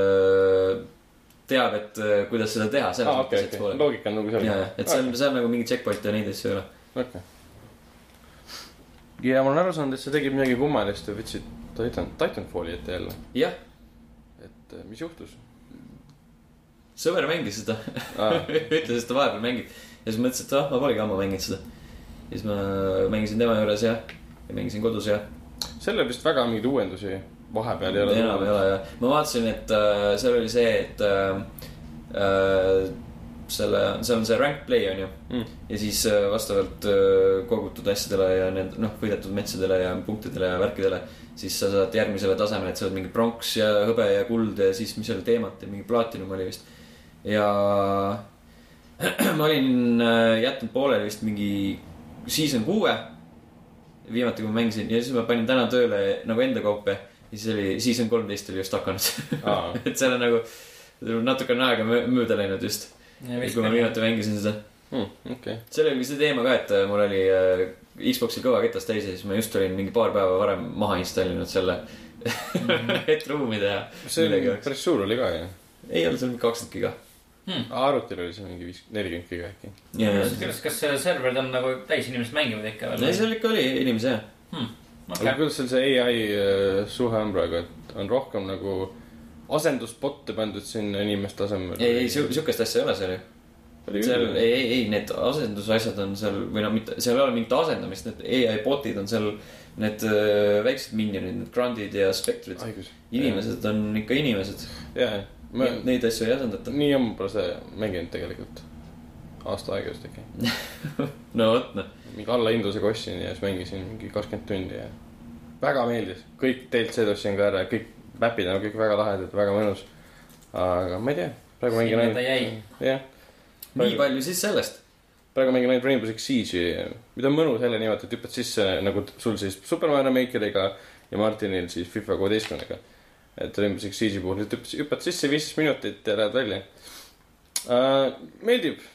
teab, et kuidas seda teha. Okay. Loogika on nagu seal. Et seal nagu mingi checkpoint ja neid asju ei ole. Okay. Ja ma olen aru saanud, et sa tegid midagi kummalist ja võtsid Titanfalli ette jälle. Jah. Et mis juhtus? Sõber mängis seda. Ütles, et ta vahepeal mängib. Ja siis mõtlesin, et ma polegi ammu mänginud seda. Ja siis ma mängisin tema juures ja mängisin kodus ja. Selle vist väga mingeid uuendusi vahepeal ei ole. Enam ei ole ja. Ma vaatasin, et seal oli see, et seal on see rank play on ju. Ja siis vastavalt kogutud asjadele ja need võidetud metsadele ja punktidele ja värkidele. Siis sa saad järgmisele tasemele, et sa oled mingi pronks ja hõbe ja kuld ja siis mis oli teemat ja mingi platinum oli vist. Ja ma olin jätnud pooleli vist mingi season 6 viimati kui ma mängisin ja siis ma panin täna tööle nagu enda kaupe ja siis oli season 13 oli just hakanud. Et seal on nagu natuke on aega mööda läinud just kui ma viimati mängisin seda. Okay. Seal oli see teema ka, et mul oli Xboxil kõva ketas täis ja siis ma just olin mingi paar päeva varem maha installinud selle et ruumida ja see päris suur oli ka ju. Ei olnud seal mingi 20 giga. Arvutil oli see mingi 40 giga äkki. Kas serverid on nagu täis inimesed mängivad ikka veel? Ei, seal ikka oli inimesi jah. Aga kuidas seal see AI suhe on praegu, et on rohkem nagu asendusbotte pandud sinna inimeste asemel? Ei, siukest asja ei ole seal ju. Ei, need asendusasjad on seal või mitte, seal ei ole mingit asendamist, need AI botid on seal need väiksed minionid, need grandid ja spektrid. Inimesed on ikka inimesed. Jaa. Neid asju ei asendata. Nii on pole see mänginud tegelikult aasta aega just äkki. No võt, mingi alla hindlusega ostsin ja siis mängisin mingi 20 tundi ja väga meeldis. Kõik DLC-d ostsin ka ära, kõik mapid on kõik väga lahedad, väga mõnus. Aga ma ei tea, praegu mängin ainult. Jah. nii palju siis sellest. Praegu mängin ainult Rainbow Six Siege'i, mida on mõnus jälle niimoodi, et hüppad sisse nagu sul siis Super Mario Makeriga ja Martinil siis FIFA 16-ga. Et Rainbow Six Siege'i puhul hüppad sisse 15 minutit ja lähed välja. Meeldib.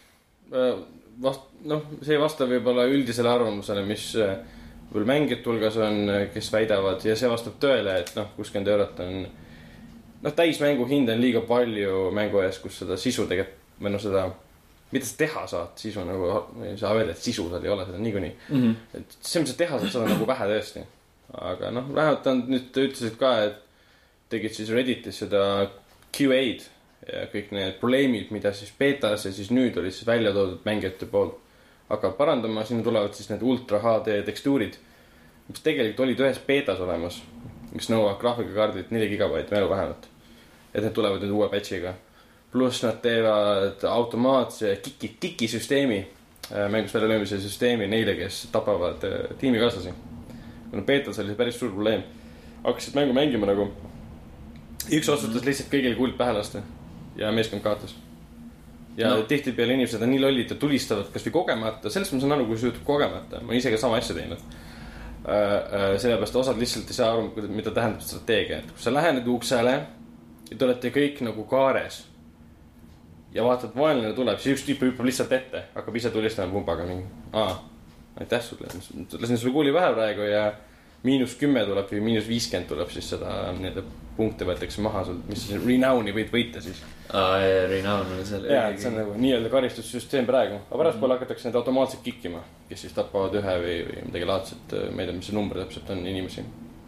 See ei vasta võib-olla üldisele arvamusele, mis veel mängijate hulgas on, kes väidavad ja see vastab tõele, et 60 eurot on täismängu hind on liiga palju mängu ees, kus seda sisu tegelikult seda, mida sa teha saad, sisu nagu ei saa öelda, et sisu seal ei ole seda niikuinii. Et see, mis sa teha saad, seda nagu vähe tõesti. Aga vähemalt nüüd ütlesid ka, et tegid siis Redditis seda QA-d ja kõik need probleemid, mida siis betas ja siis nüüd olid siis välja toodud mängijate poolt. Aga parandama sinna tulevad siis need ultra HD tekstuurid, mis tegelikult olid ühes betas olemas, mis nõuab graafikakaardilt 4 GB mälu vähemalt. Et need tulevad nüüd uue patchiga. Pluss nad teevad automaatse kiki-süsteemi, mängus välja löömise süsteemi neile, kes tapavad tiimikaaslasi. Kuna betas oli päris suur probleem. Hakkasid mängu mängima nagu üks otsustas lihtsalt kõigile kuld pähe lasta ja meeskond kaotas. Ja tihti peale inimesed on nii lollid ja tulistavad kas või kogemata. Sellest ma saan aru, kui see juhtub kogemata. Ma ise ka sama asja teinud. Sellepärast osad lihtsalt ei saa aru, mida tähendab strateegia. Et kui sa lähened uksele ja te olete kõik nagu kaares ja vaatad, vaenlane tuleb, siis üks tüüp hüppab lihtsalt ette, hakkab ise tulistama pumbaga mingi. Aitäh sulle. Lasin sulle kuuli vähe praegu ja -10 tuleb või -50 tuleb siis seda nende punkte võetakse maha sul, mis siis Renown'i võid võita siis. Renown on seal. Jaa, see on nagu nii-öelda karistussüsteem praegu. Aga pärast poole hakatakse need automaatselt kikkima, kes siis tapavad ühe või midagi laadset, ma ei tea, mis see number täpselt on inimesi.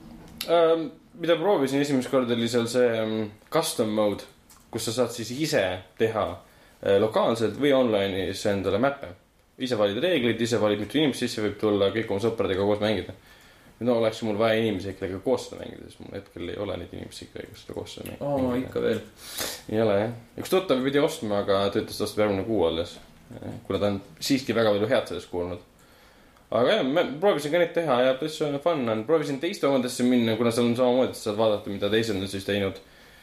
Mida proovisin esimest korda oli seal see custom mode, kus sa saad siis ise teha lokaalselt või online'is endale mappe. Ise valid reeglid, ise valid mitu inimest sisse võib tulla, kõik oma sõpradega koos mängida. Oleks mul vaja inimesi kellega koos seda mängida, sest mul hetkel ei ole neid inimesi, kellega seda koos seda mängida. Ikka veel. Ei ole, jah. Üks tuttav pidi ostma, aga töötas ostab järgmine kuu alles. Kuna ta on siiski väga palju head sellest kuulnud. Aga jah, ma proovisin ka neid teha ja tõesti on fun on. Proovisin teiste omadesse minna, kuna seal on samamoodi, et saad vaadata, mida teised on siis teinud.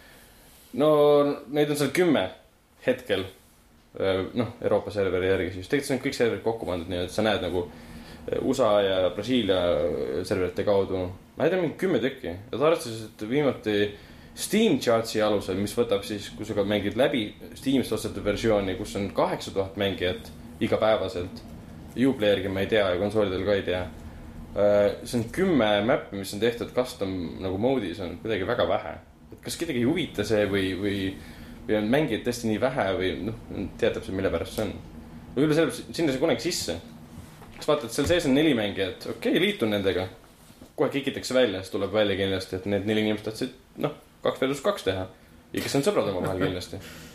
Neid on seal 10 hetkel. Euroopa serveri järgi siis. Tegelikult on kõik serverid kokku pandud nii, et sa näed nagu USA ja Brasiilia serverite kaudu. Ma ei tea, mingi 10 tükki. Ja ta arvestas, et viimati Steam chartsi alusel, mis võtab siis, kui sa ka mängid läbi Steamist ostetud versiooni, kus on 8000 mängijat igapäevaselt. Uplayergi ma ei tea ja konsoolidel ka ei tea. See on 10 mappi, mis on tehtud custom nagu mode'is on kuidagi väga vähe. Et kas kedagi ei huvita see või on mängijad tõesti nii vähe või teatab see, mille pärast see on. Üle sellepärast, sinna see kunagi sisse. Kas vaatad, seal sees on 4 mängijat, liitun nendega. Kohe kikitakse välja, siis tuleb välja kindlasti, et need 4 inimest tahtsid 2x2 teha. Ja kes on sõbrad oma vahel kindlasti.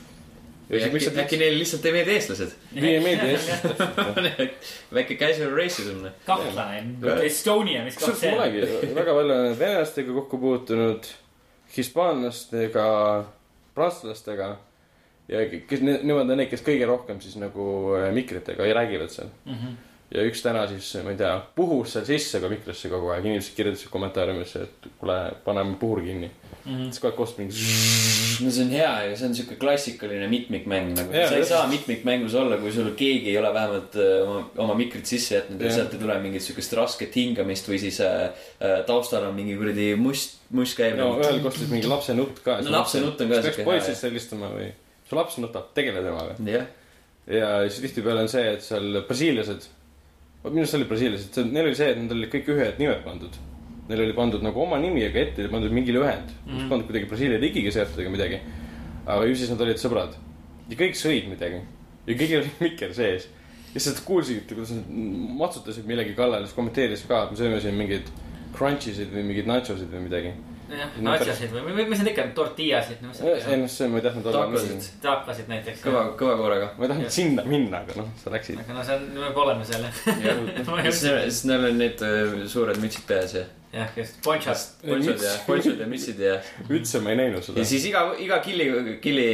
Äkki neile lihtsalt ei meeldi eestlased. Ei meeldi eestlased. Väike casual racism. Kahtlane. Estonia, mis kaks see. Väga palju on venelastega kokku puutunud, hispaanlastega, prantslastega ja nemad on need, kes kõige rohkem siis nagu mikritega ei räägivad seal. Ja üks täna siis, ma ei tea, puhus seal sisse ka mikrisse kogu aeg. Inimesed kirjutasid kommentaariumisse, et kuule, paneme puhur kinni. Siis kogu aeg kost mingi... No see on hea ja see on siuke klassikaline mitmikmäng. Sa ei saa mitmikmängus olla, kui sul keegi ei ole vähemalt oma mikrit sisse jätnud ja sealt ei tule mingit siukest rasket hingamist või siis taustal on mingi kuradi must käib. Ühel kostis mingi lapse nutt ka. Lapse nutt on ka siuke hea. Peaks politsist sellistama või... Su laps nutab, tegele temaga. Ja siis tihtipeale on see, et seal brasiiliased... Minu oli brasiiliased, neil oli see, et nad olid kõik ühed nimed pandud. Neil oli pandud nagu oma nimi, aga ette pandud mingi ühend. Pandud kuidagi Brasiilia ligiga seotud ega midagi. Aga ju siis nad olid sõbrad. Ja kõik sõid midagi. Ja kõigil oli mikker sees. Ja siis kuulsid, kuidas nad matsutasid millegi kallal. Siis kommenteeris ka, et me sööme siin mingid crunchisid või mingid nachosid või midagi. Jah, nachosid või mis need ikka, tortillasid? Ennast see ma ei tahtnud olla. Takasid näiteks. Kõva koorega. Ma ei tahtnud sinna minna, aga sa läksid. Aga see on, me oleme selle. Siis neil on need suured mütsid peas ja. Jah, just ponchod ja mütsid ja. Üldse ma ei näinud seda. Ja siis iga killi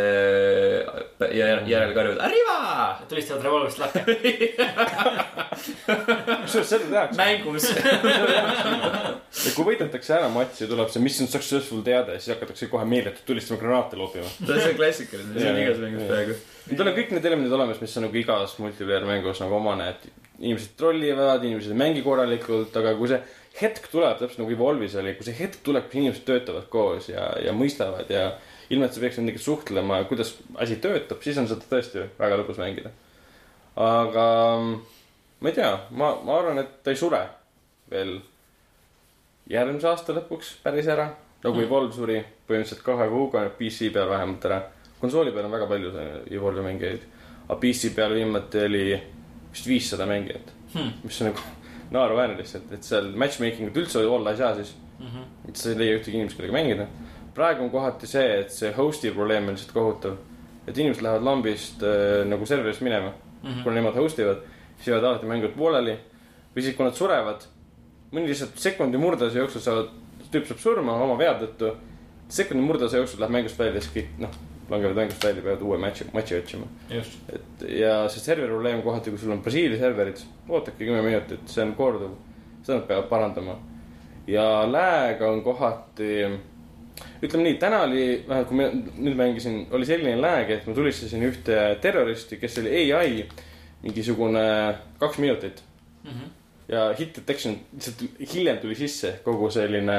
järel karjud. Arriva! Tulistavad revolvist lakke. Seda tehakse. Mängus. ja kui võidetakse ära matš ja tuleb see mission successful teade, siis hakatakse kohe meeletult tulistama granaate loopima. See on klassikaline, see on igas mängus praegu. Nüüd on kõik need elemendid olemas, mis on nagu igas multiplayer mängus nagu omane, et inimesed trollivad, inimesed ei mängi korralikult, aga kui see hetk tuleb, täpselt nagu Evolve'is oli, kui see hetk tuleb, kus inimesed töötavad koos ja mõistavad ja ilma, et sa peaks nendega suhtlema, kuidas asi töötab, siis on seda tõesti väga lõbus mängida. Aga ma ei tea, ma arvan, et ta ei sure veel järgmise aasta lõpuks päris ära. Nagu Evolve suri põhimõtteliselt 2 kuuga PC peal vähemalt ära. Konsooli peal on väga palju Evolve mängijaid. Aga PC peal viimati oli vist 500 mängijat. Mis on nagu naeruväärne lihtsalt, et seal matchmakingut üldse olla ei saa siis. Et sa ei leia ühtegi inimest, kellega mängida. Praegu on kohati see, et see hosti probleem on lihtsalt kohutav. Et inimesed lähevad lambist nagu serverist minema. Kuna nemad hostivad, siis jäävad alati mängud pooleli. Või siis, kui nad surevad, mõni lihtsalt sekundi murdase jooksul saavad, tüüp saab surma oma vea tõttu. Sekundi murdase jooksul läheb mängust välja, siis kõik, langevad mängust välja, peavad uue matši otsima. Ja see serveri probleem kohati, kui sul on Brasiilia serverid, ootake 10 minutit, see on korduv. Seda nad peavad parandama. Ja lääga on kohati, ütleme nii, täna oli, vähemalt kui ma nüüd mängisin, oli selline lääg, et ma tulistasin ühte terroristi, kes oli AI, mingisugune 2 minutit. Ja hit detection, hiljem tuli sisse kogu selline,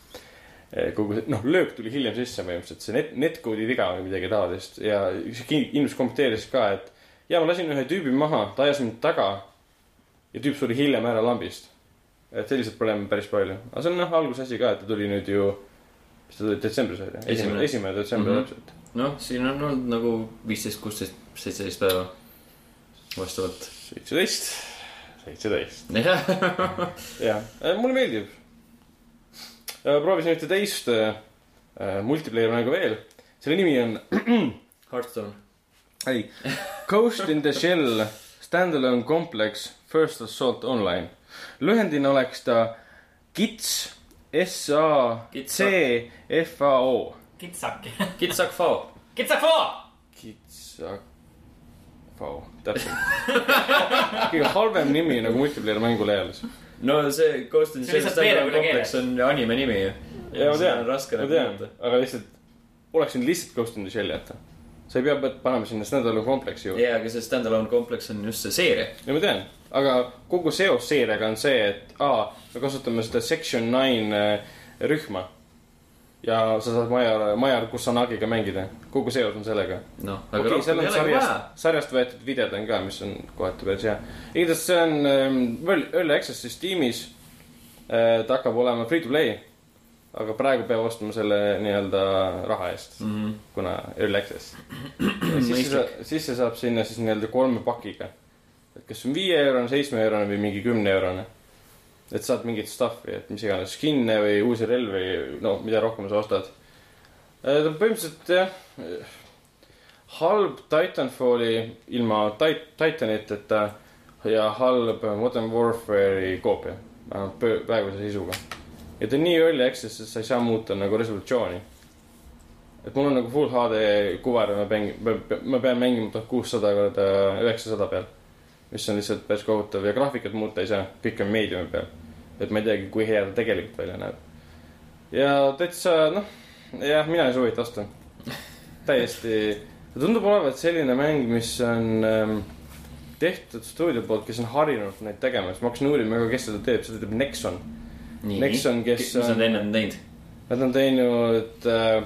löök tuli hiljem sisse põhimõtteliselt, see netcode'i viga või midagi taolist. Ja inimesed kommenteeris ka, et ja ma lasin ühe tüübi maha, ta ajas mind taga ja tüüp suri hiljem ära lambist. Et sellised probleeme päris palju. Aga see on algusasi ka, et ta tuli nüüd ju mis ta tuli detsembris oli? 1. detsembri täpselt. Siin on olnud nagu 15, 16, 17 päeva vastavalt. 17. Jah, mulle meeldib. Proovisin ühte teist multiplayer mängu veel. Selle nimi on Hearthstone. Ei, Ghost in the Shell Standalone Complex First Assault Online. Lühendina oleks ta KITS SACFAO. Kitsakfao. Täpselt. Kõige halvem nimi nagu multiplayer mängu leialis. No see Ghost in the Shell Standalone Complex on anime nimi ju. Ja ma tean, aga lihtsalt oleksin lihtsalt Ghost in the Shell jätta. Sa ei pea panema sinna Standalone Complex ju. Jaa, aga see Standalone Complex on just see seeria. Ja ma tean, aga kogu seos seeriaga on see, et me kasutame seda Section 9 rühma. Ja sa saad Majar Kusanagiga mängida. Kogu seos on sellega. Aga rohkem ei ole sarjast võetud videod on ka, mis on kohati päris hea. Igatahes see on Early Access'is Steamis. Ta hakkab olema free to play. Aga praegu peab ostma selle nii-öelda raha eest, kuna Early Access. Sisse saab sinna siis nii-öelda 3 pakiga. Et kas on 5 €, 7 € või mingi 10 €. Et saad mingit stuffi, et mis iganes skinne või uusi relvi, mida rohkem sa ostad. Ta on põhimõtteliselt halb Titanfalli ilma Titaniteta ja halb Modern Warfare'i koopia. Praeguse sisuga. Ja ta on nii early access, et sa ei saa muuta nagu resolutsiooni. Et mul on nagu full HD kuvar ja ma pean mängima 1600x900 peal. Mis on lihtsalt päris kohutav ja graafikat muuta ei saa. Kõik on mediumi peal. Et ma ei teagi, kui hea ta tegelikult välja näeb. Ja täitsa, mina ei soovita osta. Täiesti. Ta tundub olevat selline mäng, mis on tehtud stuudio poolt, kes on harjunud neid tegema. Ma hakkasin uurima, kes seda teeb. Seda teeb Nexon. Nexon, kes on... Mis nad enne teinud? Nad on teinud...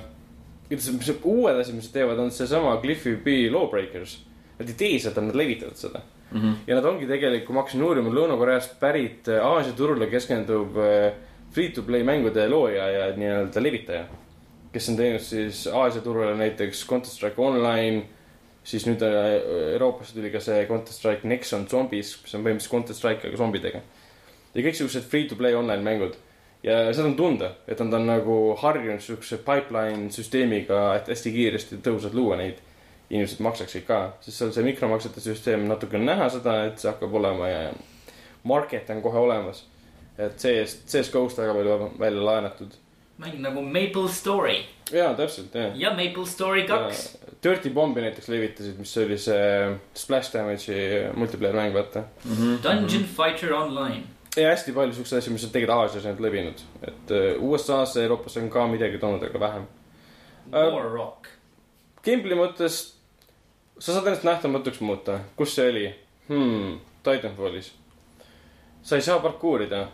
uued asi, mis nad teevad, on see sama Cliffy B Lawbreakers. Nad ei tee seda, nad levitavad seda. Ja nad ongi tegelikult, kui ma hakkasin uurima Lõuna-Koreast pärit Aasia turule keskendub free-to-play mängude looja ja nii-öelda levitaja. Kes on teinud siis Aasia turule näiteks Counter-Strike Online, siis nüüd Euroopasse tuli ka see Counter-Strike Nexon Zombies, mis on põhimõtteliselt Counter-Strike aga zombidega. Ja kõik sellised free-to-play online mängud. Ja seda on tunda, et nad on nagu harjunud sellise pipeline süsteemiga, et hästi kiiresti tõusad luua neid. Inimesed maksaksid ka, sest seal see mikromaksete süsteem natuke on näha seda, et see hakkab olema ja market on kohe olemas. Et CSGO-st väga palju välja laenatud. Mäng nagu Maple Story. Jaa, täpselt, jah. Ja Maple Story 2. Dirty Bombi näiteks levitasid, mis oli see Splash Damage'i multiplayer mäng, vaata. Dungeon Fighter Online. ja hästi palju siukseid asju, mis on tegelikult Aasias nüüd levinud. Et USA-sse, Euroopasse on ka midagi toonud, aga vähem. More rock. Gameplay mõttes sa saad ennast nähtamatuks muuta. Kus see oli? Titanfallis. Sa ei saa parkuurida.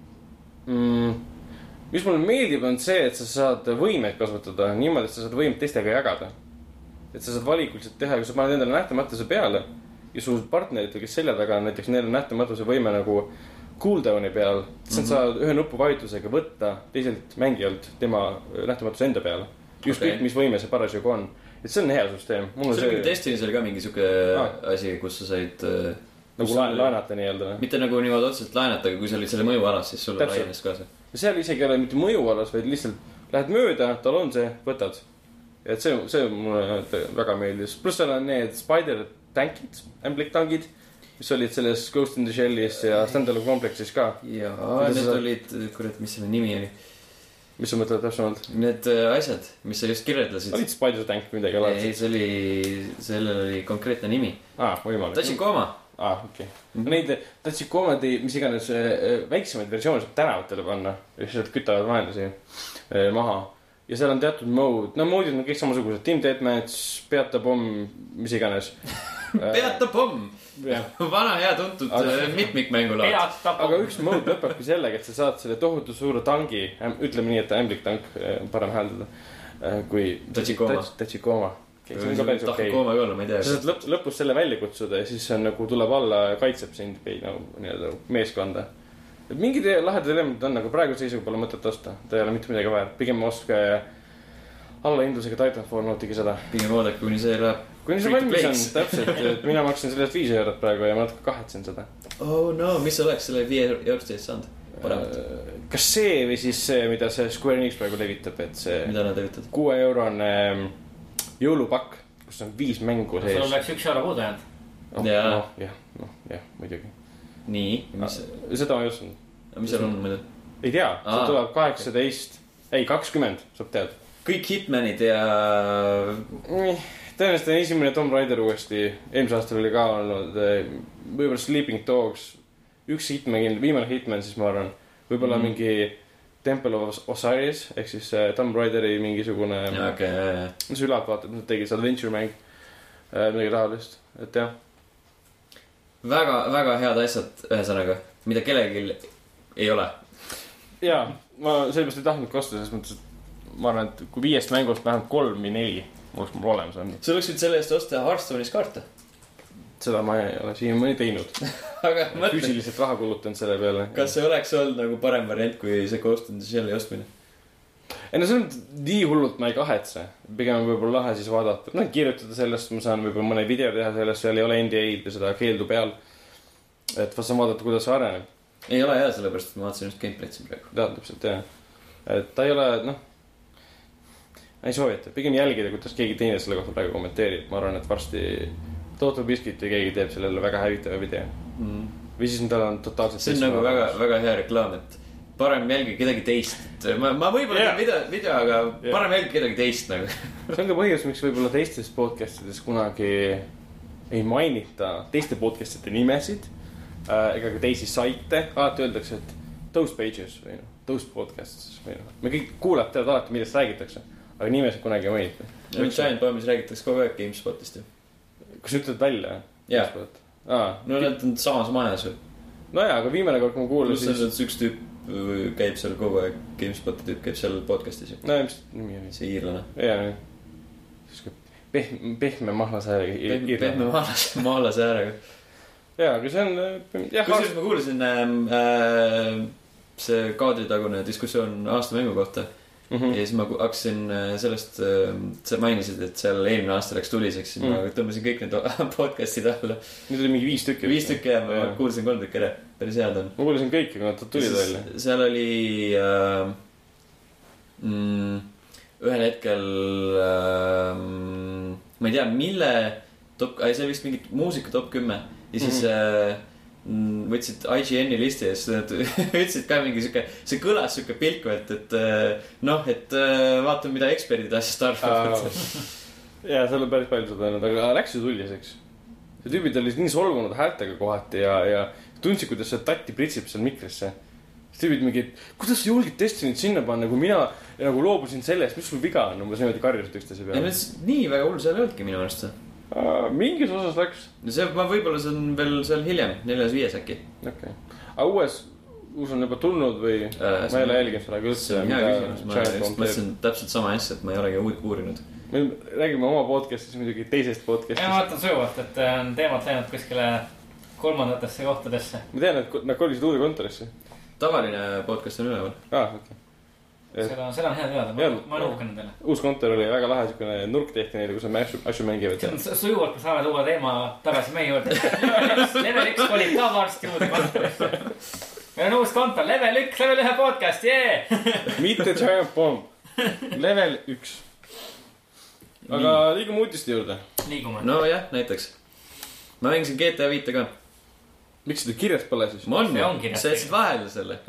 Mis mulle meeldib on see, et sa saad võimeid kasvatada niimoodi, et sa saad võimeid teistega jagada. Et sa saad valikuliselt teha, kui sa paned endale nähtamatuse peale ja sul partneritel, kes selja taga on, näiteks neil on nähtamatuse võime nagu cooldowni peal, siis sa saad ühe nupu vajutusega võtta teiselt mängijalt tema nähtamatuse enda peale. Ükskõik, mis võime see parasjagu on. Et see on hea süsteem. See oli Destiny's oli ka mingi siuke asi, kus sa said nagu laenata nii-öelda. Mitte nagu niimoodi otseselt laenata, aga kui sa olid selle mõjualas, siis sulle laienes ka see. Ja seal isegi ei ole mitte mõjualas, vaid lihtsalt lähed mööda, tal on see, võtad. Et see mulle väga meeldis. Plus seal on need spider-tankid, ämblik-tankid, mis olid selles Ghost in the Shellis ja Standalone Complexis ka. Jaa, need olid, kurat, mis selle nimi oli? Mis sa mõtled täpsemalt? Need asjad, mis sa just kirjeldasid. Olid spider-tank midagi alati? Ei, sellel oli konkreetne nimi. Võimalik. Tachikoma. Okei. Neid Tachikomadi, mis iganes väiksemaid versioone saab tänavatele panna. Lihtsalt kütavad vaenlasi maha. Ja seal on teatud mode. No mode'id on kõik samasugused. Team Deathmatch, peata pomm, mis iganes. Peata pomm. Vana hea tuntud mitmikmängulaad. Aga üks mode lõpebki sellega, et sa saad selle tohutu suure tangi, ütleme nii, et ämblik tank parem hääldada kui Tachikoma. Tachikoma ei ole, ma ei tea. Sa saad lõpus selle välja kutsuda ja siis on nagu tuleb alla ja kaitseb sind või nagu meeskonda. Et mingid lahedad elemendid on, aga praegu seisuga pole mõtet osta. Ta ei ole mitte midagi vaja. Pigem oska allahindlusega Titanfall nautige seda. Pigem oodake, kuni see läheb. Kuni see valmis on, täpselt. Et mina maksin sellest 5 eurot praegu ja ma natuke kahetsen seda. Oh no, mis oleks selle 5 eurot eest saanud? Paremat. Kas see või siis see, mida see Square Enix praegu levitab, et see mida nad levitavad? 6 eurone jõulupakk, kus on 5 mängu sees. Sul läks 1 euro puudu jäänud. Jah, muidugi. Nii, seda ma ei osanud. Mis seal on muidu? Ei tea, see tuleb 18, ei 20, saab teada. Kõik Hitmanid ja tõenäoliselt on esimene Tomb Raider uuesti. Eelmise aastal oli ka olnud võib-olla Sleeping Dogs. Üks Hitman, viimane Hitman siis ma arvan. Võib-olla mingi Temple of Osiris ehk siis Tomb Raideri mingisugune mis ülalt vaatad, nad tegid see adventure mäng midagi taolist, et jah. Väga head asjad ühesõnaga, mida kellelgi ei ole. Jaa, ma sellepärast ei tahtnud kosta, selles mõttes, et ma arvan, et kui 5 mängust vähemalt 3 või 4 oleks mul olemas olnud. Sa oleks võid selle eest osta Hearthstone'is kaarte. Seda ma ei ole siin mõni teinud. Aga mõtle. Füüsiliselt raha kulutanud selle peale. Kas see oleks olnud nagu parem variant, kui see Ghost in the Shell'i ostmine? Ei no see on nii hullult ma ei kahetse. Pigem võib-olla lahe siis vaadata. No kirjutada sellest, ma saan võib-olla mõne video teha sellest, seal ei ole NDA-d või seda keeldu peal. Et saan vaadata, kuidas see areneb. Ei ole hea, sellepärast, et ma vaatasin just gameplay'd siin praegu. Tähendabselt, jah. Et ta ei ole, ei soovita. Pigem jälgida, kuidas keegi teine selle kohta praegu kommenteerib. Ma arvan, et varsti Total Biscuit või keegi teeb sellele väga hävitava video. Või siis tal on totaalselt... See on nagu väga hea reklaam, et parem jälgi kedagi teist. Ma võib-olla teen video, aga parem jälgi kedagi teist nagu. See on ka põhjus, miks võib-olla teistes podcastides kunagi ei mainita teiste podcastide nimesid ega ka teisi saite. Alati öeldakse, et those pages või those podcasts või me kõik kuulad teavad alati, millest räägitakse, aga nimesid kunagi ei mainita. Giant Bombis räägitakse kogu aeg GameSpotist ju. Kas ütled välja? Jah. No need on samas majas ju. No jaa, aga viimane kord, kui ma kuulen siis... üks tüüp käib seal kogu aeg, GameSpoti tüüp käib seal podcastis ju. No mis nimi oli? See iirlane. Jaa, pehme mahlase äärega. Pehme mahlase äärega. Jaa, aga see on... Kusjuures ma kuulasin see kaadritagune diskussioon aastamängu kohta. Ja siis ma hakkasin sellest, sa mainisid, et seal eelmine aasta läks tuliseks, siis ma tõmbasin kõik need podcastid alla. Nüüd oli mingi 5 tükki. 5 tükki ja ma kuulasin 3 tükki ära, päris head on. Ma kuulasin kõiki, kui nad tulid välja. Seal oli ühel hetkel ma ei tea, mille see oli vist mingi muusika top 10 ja siis võtsid IGN-i listi ja siis nad ütlesid ka mingi siuke, see kõlas siuke pilkuvalt, et vaatame, mida eksperdid asjast arvavad. Jaa, seal on päris palju seda öelnud, aga läks ju tuliseks. See tüübid olid nii solvunud häältega kohati ja tundsid, kuidas see tatti pritsib seal mikrisse. Siis tüübid mingi, kuidas sa julgid Destinyt sinna panna, kui mina nagu loobusin sellest, mis sul viga on, umbes niimoodi karjused üksteise peale. Nii väga hull seal ei olnudki minu arust. Mingis osas läks. Võib-olla see on veel seal hiljem, 4.5 äkki. Okay. Aga uus on juba tulnud või ma ei ole jälginud praegu üldse. Hea küsimus, ma mõtlesin täpselt sama asja, et ma ei olegi uurinud. Me räägime oma podcastis muidugi teisest podcastist. Ja ma vaatan sujuvalt, et on teemad läinud kuskile kolmandatesse kohtadesse. Ma tean, et nad kolisid uude kontorisse. Tavaline podcast on üleval. Okay. Seda on hea teada, ma nõukan nendele. Uus kontor oli väga lahe, siukene nurk tehti neile, kus on asju mängivad. Sujuvalt me saame tuua teema tagasi meie juurde. Level 1 kolib ka varsti uude kontorisse. Meil on uus kontor, Level 1 podcast, Mitte Giant Bomb. Level 1. Aga liigume uudiste juurde. Liigume. No jah, näiteks. Ma mängisin GTA 5 ka. Miks seda kirjas pole siis? Ma on, sa jätsid vahele selle.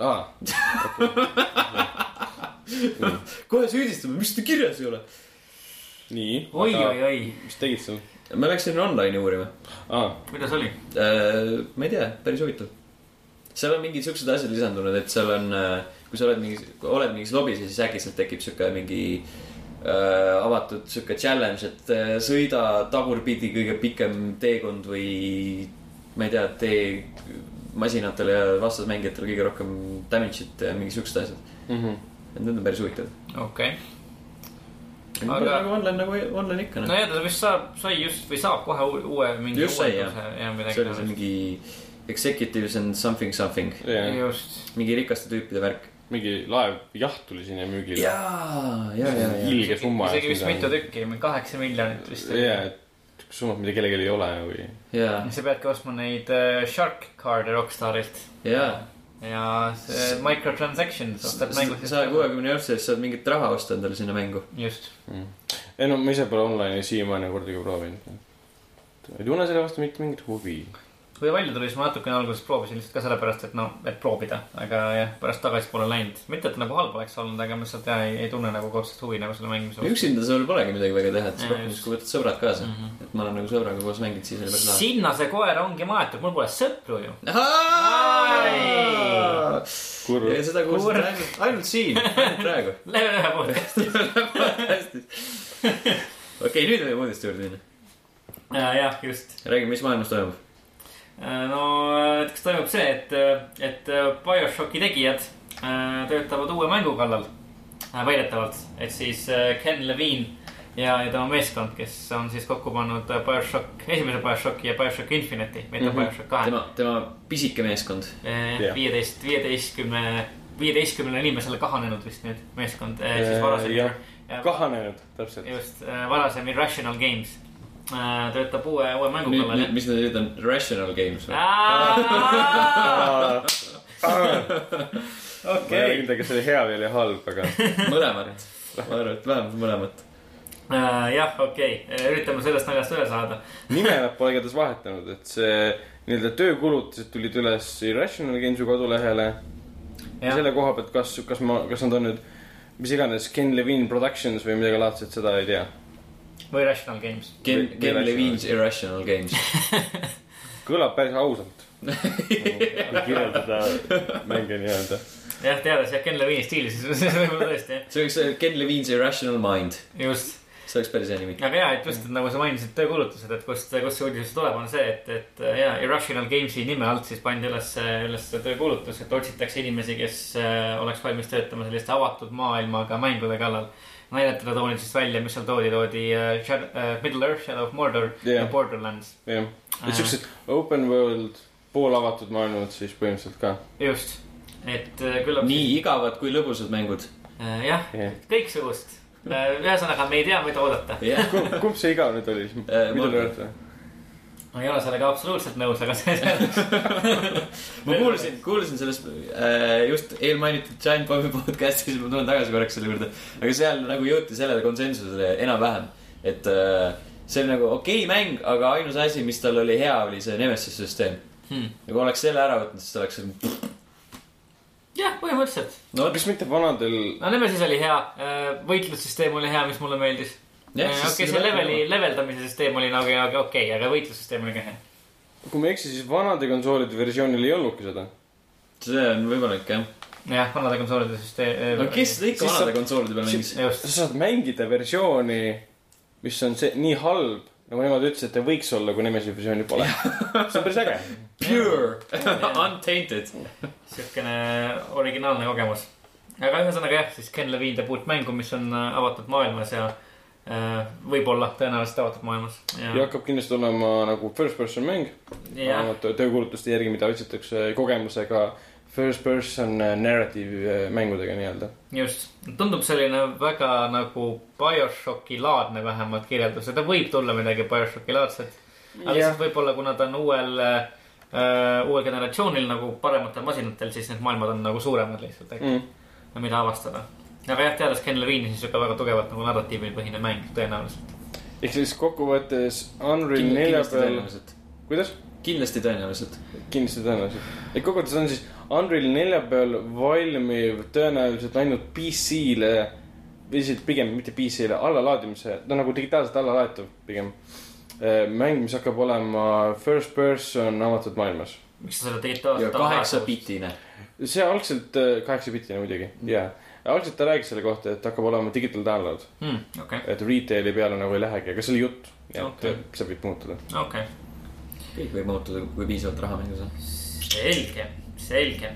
Kohe süüdistame, mis seda kirjas ei ole. Nii. Oi. Mis tegid seal? Ma läksin online uurima. Kuidas oli? Ma ei tea, päris huvitav. Seal on mingid siuksed asjad lisandunud, et seal on, kui sa oled mingis lobis, siis äkitselt tekib siuke mingi avatud siuke challenge, et sõida tagurpidi kõige pikem teekond või ma ei tea, tee masinatele ja vastasmängijatele kõige rohkem damage'it ja mingi siuksed asjad. Et need on päris huvitav. Okei. Aga online ikka. No ja ta vist sai just või saab kohe uue mingi just sai, jah. See oli see mingi executives and something. Just. Mingi rikaste tüüpide värk. Mingi laev jaht tuli sinna müügile. Jaa. Ilge summa. Isegi vist mitu tükki, 8 miljonit vist. Jaa, summad, mida kellelgi ei ole või. Sa peadki ostma neid Shark Card'e Rockstarilt. Ja see microtransactions ostab mängu. Sa 60 eurtses saad mingit raha osta endale sinna mängu. Just. Ei no, ma ise pole online'i siiamaani kordagi proovinud. Ei tunne selle vastu mitte mingit huvi. Kui välja tuli, siis ma natukene alguses proovisin lihtsalt ka sellepärast, et proovida. Aga jah, pärast tagasi pole läinud. Mitte, et nagu halb oleks olnud, aga ma lihtsalt ei tunne nagu kodsest huvi nagu selle mängimise vastu. Üksinda sul polegi midagi väga teha, et rohkem kui võtad sõbrad kaasa. Et ma olen nagu sõbraga koos mängid, siis oli päris lahe. Sinna see koer ongi maetud, mul pole sõpru ju. Ja seda kuulsid ainult siin, ainult praegu. Level 1 podcastis. Okei, nüüd võime uudiste juurde minna. Jah, just. Räägi, mis maailmas toimub? No, näiteks toimub see, et BioShocki tegijad töötavad uue mängu kallal väidetavalt. Et siis Ken Levine ja tema meeskond, kes on siis kokku pannud BioShock, esimese BioShocki ja BioShock Infinite'i, mitte BioShock 2. Tema pisike meeskond. 15 inimesele kahanenud vist nüüd meeskond. Kahanenud, täpselt. Just, varasem Irrational Games töötab uue mängu kallal. Mis need on? Rational Games või? Ma ei tea, kas see oli hea või oli halb, aga mõlemat. Ma arvan, et vähemalt mõlemat. Jah, okei. Üritame sellest naljast üle saada. Nime nad pole igatahes vahetanud, et see nii-öelda töökulutused tulid üles Irrational Games'i kodulehele. Ja selle koha pealt, kas nad on nüüd mis iganes Ken Levine Productions või midagi laadset, seda ei tea. Või Irrational Games. Ken Levine's Irrational Games. Kõlab päris ausalt. Kirjeldada mänge nii-öelda. Jah, teades Ken Levine stiili, siis võib-olla tõesti. See võiks Ken Levine's Irrational Mind. Just. See oleks päris hea nimi. Aga jah, et just, et nagu sa mainisid töökulutused, et kust see uudisest tuleb, on see, et Irrational Games'i nime alt siis pandi üles töökulutus, et otsitakse inimesi, kes oleks valmis töötama selliste avatud maailmaga mängude kallal. Näidetada toonid siis välja, mis seal toodi Middle Earth, Shadow of Mordor ja Borderlands. Jah, et siuksed open world, poolavatud maailmad siis põhimõtteliselt ka. Just, et küllap nii igavad kui lõbusad mängud. Jah, kõiksugust. Ühesõnaga, me ei tea, mida oodata. Kumb see igav nüüd oli? Middle Earth või? Ma ei ole sellega absoluutselt nõus, aga see ma kuulsin sellest just eelmainitud Giant Bombi podcastis, ma tulen tagasi korraks selle juurde. Aga seal nagu jõuti sellele konsensusele enam-vähem. Et see oli nagu okei mäng, aga ainus asi, mis tal oli hea, oli see Nemesis süsteem. Nagu oleks selle ära võtnud, siis ta oleks jah, põhimõtteliselt. No mis mitte vanadel... No Nemesis oli hea, võitlussüsteem oli hea, mis mulle meeldis. Okei, see leveldamise süsteem oli nagu okei, aga võitlussüsteem oli ka hea. kui ma eksin, siis vanade konsoolide versioonil ei olnudki seda. See on võimalik, jah. Jah, vanade konsoolide süsteem. No kes seda ikka vanade konsoolide peal mängis? Sa saad mängida versiooni, mis on see nii halb, nagu nemad ütlesid, et võiks olla, kui Nemesis versiooni pole. See on päris äge. Pure, untainted. Siukene originaalne kogemus. Aga ühesõnaga jah, siis Ken Levine teeb uut mängu, mis on avatud maailmas ja võib-olla tõenäoliselt avatud maailmas. Ja hakkab kindlasti olema nagu first person mäng. Töökuulutuste järgi, mida otsitakse kogemusega first person narrative mängudega nii-öelda. Just. Tundub selline väga nagu Bioshocki laadne vähemalt kirjeldus. Ta võib tulla midagi Bioshocki laadset. Aga lihtsalt võib-olla, kuna ta on uuel generatsioonil nagu parematel masinatel, siis need maailmad on nagu suuremad lihtsalt. Mida avastada. Aga jah, teades Ken Levine, siis ka väga tugevalt nagu narratiivil põhine mäng tõenäoliselt. Ehk siis kokkuvõttes Unreal 4 peal... Kuidas? Kindlasti tõenäoliselt. Et kokkuvõttes on siis Unreal 4 peal valmiv tõenäoliselt ainult PC-le, või siis pigem mitte PC-le, allalaadimise, no nagu digitaalselt allalaetav pigem mäng, mis hakkab olema first person avatud maailmas. Miks sa selle digitaalselt ja 8-bitine? See algselt 8-bitine muidugi, jah. Algselt ta räägis selle kohta, et hakkab olema digital download. Okay. Et retaili peale nagu ei lähegi, aga see oli jutt. Okay. See võib muutuda. Okay. Kõik võib muutuda, kui piisavalt raha mängus on. Selge.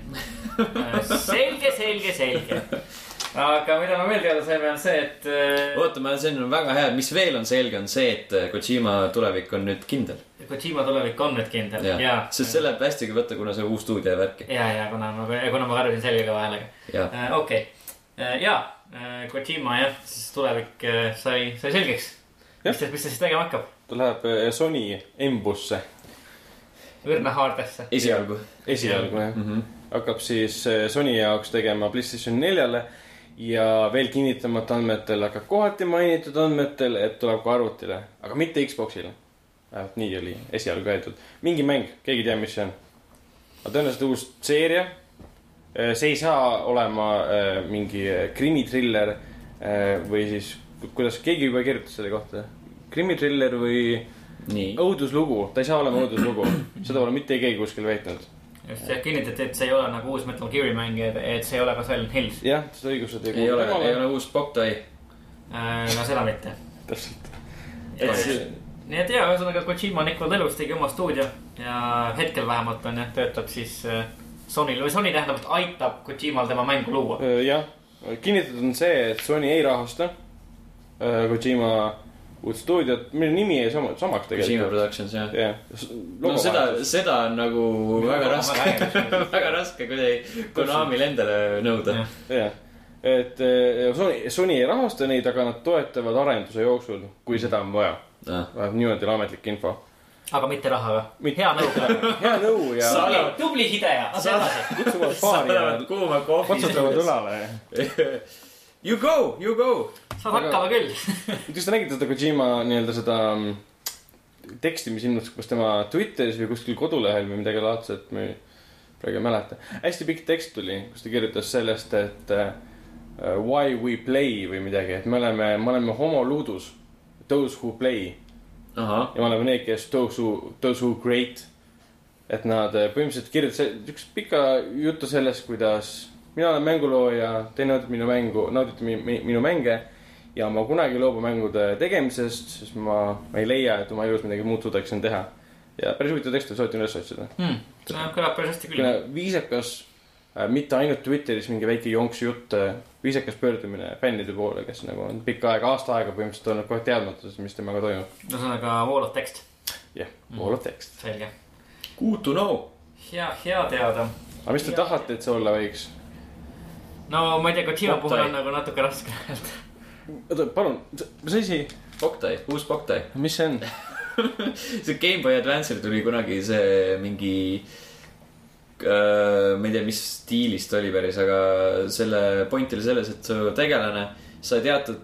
Selge. Aga mida ma veel teada saime on see, et... Ootame, see on väga hea. Mis veel on selge, on see, et Kojima tulevik on nüüd kindel. Kojima tulevik on nüüd kindel. Ja. Sest see läheb hästi kui võtta, kuna see uus stuudio värki. Ja, kuna ma karvisin selgega vahele. Okei. Ja, Kojima jah, siis tulevik sai selgeks. Mis ta siis tegema hakkab? Ta läheb Sony embusse. Õrnahaardesse. Esialgu, jah. Hakkab siis Sony jaoks tegema PlayStation 4-le ja veel kinnitamata andmetel hakkab kohati mainitud andmetel, et tuleb ka arvutile, aga mitte Xboxile. Nii oli esialgu öeldud. Mingi mäng, keegi ei tea, mis see on. Aga tõenäoliselt uus seeria. See ei saa olema mingi krimitriller või siis, kuidas keegi juba kirjutas selle kohta. Krimitriller või õuduslugu. Ta ei saa olema õuduslugu. Seda pole mitte keegi kuskil väitnud. Just, ja kinnitati, et see ei ole nagu uus Metal Gear'i mäng, et see ei ole ka Silent Hills. Jah, seda õigused ei ole uus Boktai. No seda mitte. Täpselt. Nii et jah, ühesõnaga Kojima Nick Valdelus tegi oma stuudio ja hetkel vähemalt on jah, töötab siis Sonyl või Sony tähendab, et aitab Kojimal tema mängu luua. Jah, kinnitatud on see, et Sony ei rahasta Kojima uut stuudiot, mille nimi ei samaks tegelikult. Kojima Productions, jah. No seda on nagu väga raske kuidagi Konamil endale nõuda. Jah, et Sony ei rahasta neid, aga nad toetavad arenduse jooksul, kui seda on vaja. Niimoodi on ametlik info. Aga mitte rahaga. Hea nõu ja... Tubli Hidea. Kutsuvad paari ja... Kuuma kohvi. Otsustavad õlale. You go. Saad hakkama küll. Kas te nägite seda Kojima nii-öelda seda teksti, mis ilmus kas tema Twitteris või kuskil kodulehel või midagi laadset, ma praegu ei mäleta. Hästi pikk tekst tuli, kus ta kirjutas sellest, et why we play või midagi, et me oleme homoluudus, those who play. Ja me oleme need, kes those who great. Et nad põhimõtteliselt kirjutasid üks pika juttu sellest, kuidas mina olen mängulooja, te naudite minu mänge ja ma kunagi loobu mängude tegemisest, sest ma ei leia, et oma elus midagi muud suudaksin teha. Ja päris huvitav tekst, sootin üles otsida. Kõlab päris hästi küll. Viisakas, mitte ainult Twitteris mingi väike jonks jutt, viisakas pöördumine fännide poole, kes nagu on pikka aega, aasta aega põhimõtteliselt olnud kohe teadmatus, mis temaga toimub. No see on aga wall of text. Jah, wall of text. Selge. Good to know. Hea teada. Aga mis te tahate, et see olla võiks? No ma ei tea, Kojima puhul on nagu natuke raske öelda. Oota, palun, mis asi? Boktai, uus Boktai. Mis see on? See Game Boy Advance'il tuli kunagi see mingi ma ei tea, mis stiilist oli päris, aga selle point oli selles, et su tegelane sai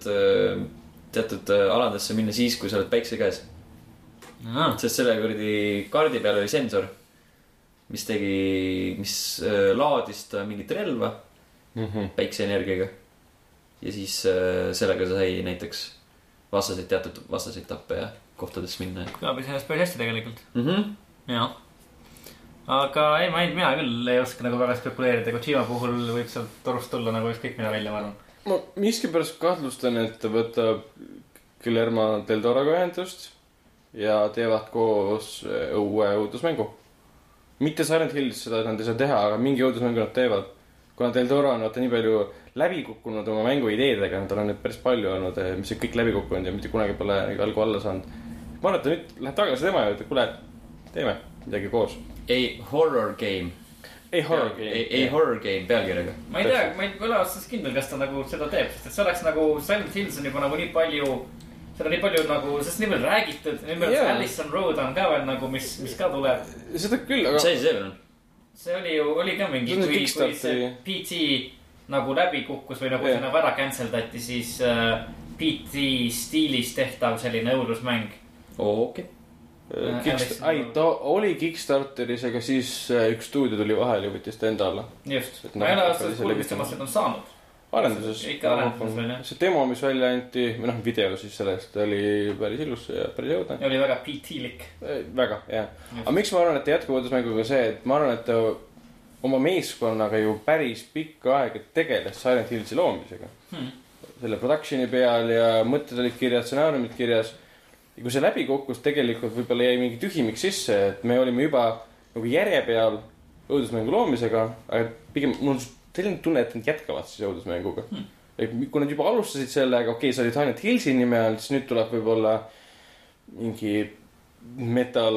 teatud alandesse minna siis, kui sa oled päikse käes. Sest selle kaardi peal oli sensor, mis laadis ta mingit relva päikseenergiaga. Ja siis sellega sai näiteks vastaseid tappe ja kohtadesse minna. Kõlab iseenesest päris hästi tegelikult. jah. Aga ei, mina küll ei oska nagu väga spekuleerida. Kojima puhul võib sealt torust tulla nagu ükskõik mida välja, ma arvan. Ma miskipärast kahtlustan, et ta võtab Guillermo del Toroga ühendust ja teevad koos uue õudusmängu. Mitte Silent Hills, seda nad ei saa teha, aga mingi õudusmängu nad teevad. Kuna del Toro on nii palju läbi kukkunud oma mänguideedega, tal on nüüd päris palju olnud, mis kõik läbi kukkunud ja mitte kunagi pole algu alla saanud. Ma arvan, et ta nüüd läheb tagasi tema juurde, kuule, teeme midagi koos. A horror game. A horror game pealkirjaga. Ma ei tea, ma ei ole otsast kindel, kas ta nagu seda teeb, sest et see oleks nagu Silent Hills on juba nagu nii palju, seda on nii palju nagu, sest nii palju räägitud, nii palju Allison Road on ka veel nagu, mis ka tuleb. Seda küll, aga... Mis asi see veel on? See oli ka mingi, kui see PT nagu läbi kukkus või nagu see nagu ära canceldati, siis PT stiilis tehtav selline õudusmäng. Okei. Ta oli Kickstarteris, aga siis üks stuudio tuli vahel ja võttis ta enda alla. Just, ma ei ole aastast kuulnud, mis temast on saanud. Arenduses. Ikka arenduses veel, jah. See demo, mis välja anti, või video siis sellest, oli päris ilus ja päris jõudne. Ja oli väga PT-lik. Väga, jah. Aga miks ma arvan, et ta jätkub õudusmänguga see, et ma arvan, et ta oma meeskonnaga ju päris pikka aega tegeles Silent Hillsi loomisega. Selle productioni peal ja mõtted olid kirjas, stsenaariumid kirjas. Ja kui see läbi kukkus, tegelikult võib-olla jäi mingi tühimik sisse, et me olime juba nagu järje peal õudusmängu loomisega, aga pigem mul on selline tunne, et nad jätkavad siis õudusmänguga. Kui nad juba alustasid sellega, okei, sa olid Silent Hillsi nime all, siis nüüd tuleb võib-olla mingi metal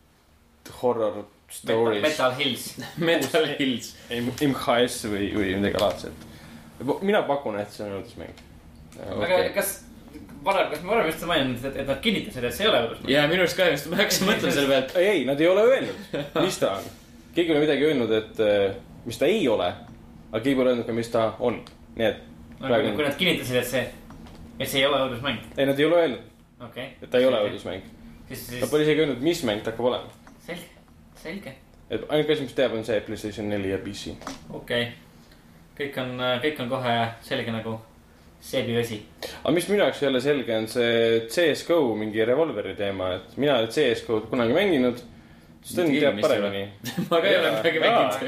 horror stories. Metal Hills. Metal Hills. MHS või midagi alaadset. Mina pakun, et see on õudusmäng. Aga kas me varem just maininud, et nad kinnitasid, et see ei ole õudusmäng? Ja minu arust ka just, ma hakkasin mõtlema selle pealt. Ei, nad ei ole öelnud, mis ta on. Keegi ole midagi öelnud, et mis ta ei ole, aga keegi ole öelnud ka, mis ta on. Nii et praegu... Kui nad kinnitasid, et see ei ole õudusmäng? Ei, nad ei ole öelnud, et ta ei ole õudusmäng. Nad pole isegi öelnud, mis mäng ta hakkab olema. Selge. Et ainult asi, mis teab, on see PlayStation 4 ja PC. Okei. Kõik on kohe selge nagu seebivesi. Aga mis minu jaoks ei ole selge, on see CSGO mingi revolveri teema, et mina olen CSGO kunagi mänginud. Siis ta teab paremini. Ma ka ei ole midagi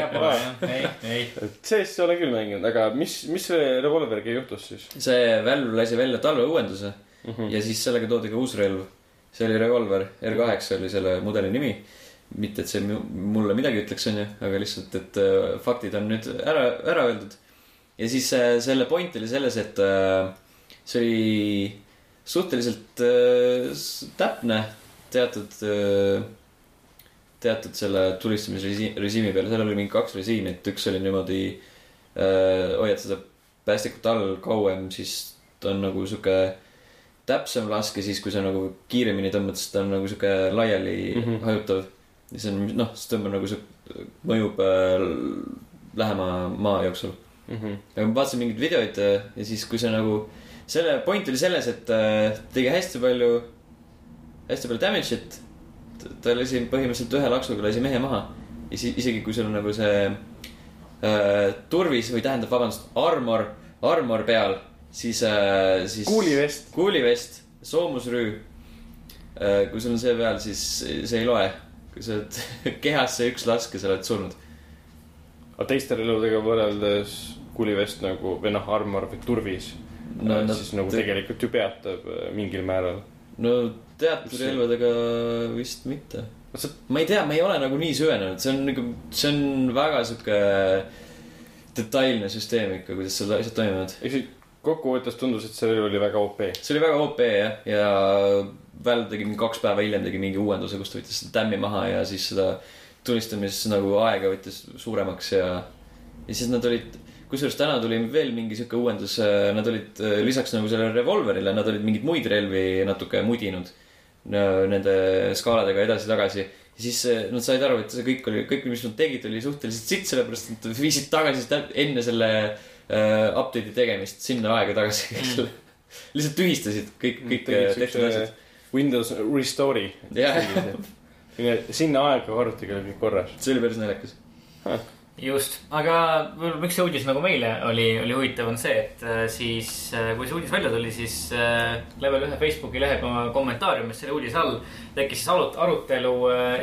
mänginud. CS ei ole küll mänginud, aga mis see revolveriga juhtus siis? See Valve lasi välja talveuuenduse ja siis sellega toodi ka uus relv. See oli revolver, R8 oli selle mudeli nimi. Mitte, et see mulle midagi ütleks, on ju, aga lihtsalt, et faktid on nüüd ära öeldud. Ja siis selle point oli selles, et see oli suhteliselt täpne teatud selle tulistamisrežiimi peale. Seal oli mingi 2 režiimi, et üks oli niimoodi hoiad seda päästikut all kauem, siis ta on nagu suke täpsem laske, siis kui sa nagu kiiremini tõmbad, siis ta on nagu suke laiali hajutav. Ja see on, siis tõmbab nagu mõjub lähema maa jooksul. Aga ma vaatasin mingid videoid ja siis kui see nagu selle point oli selles, et tegi hästi palju damage'it. Ta lasi põhimõtteliselt ühe laksuga lasi mehe maha. Ja isegi kui sul on nagu see turvis või tähendab, vabandust, armor peal, siis kuulivest, soomusrüü. Kui sul on see peal, siis see ei loe. Kui sa oled kehasse üks laske, sa oled surnud. Aga teiste relvadega võrreldes kuulivest nagu, või armor või turvis, siis nagu tegelikult ju peatab mingil määral. No teatud relvadega vist mitte. Ma ei tea, ma ei ole nagu nii süvenenud. See on väga suke detailne süsteem ikka, kuidas seal asjad toimivad. Kokkuvõttes tundus, et see oli väga OP. See oli väga OP, jah. Ja Valve tegi 2 päeva hiljem tegi mingi uuenduse, kus ta võttis tämmi maha ja siis seda tulistamises nagu aega võttis suuremaks ja siis nad olid, kusjuures täna tuli veel mingi siuke uuendus, nad olid lisaks nagu sellele revolverile, nad olid mingid muid relvi natuke mudinud nende skaaladega edasi-tagasi. Ja siis nad said aru, et see kõik, mis nad tegid, oli suhteliselt sitt, sellepärast et nad viisid tagasi enne selle update'i tegemist sinna aega tagasi. Lihtsalt tühistasid kõik tehtud asjad. Windows Restore'i. Sinna aega arvutiga oli kõik korras. See oli päris naljakas. Just, aga miks see uudis nagu meile oli huvitav on see, et siis kui see uudis välja tuli, siis Level 1 Facebooki lehe kommentaariumis selle uudise all tekkis siis arutelu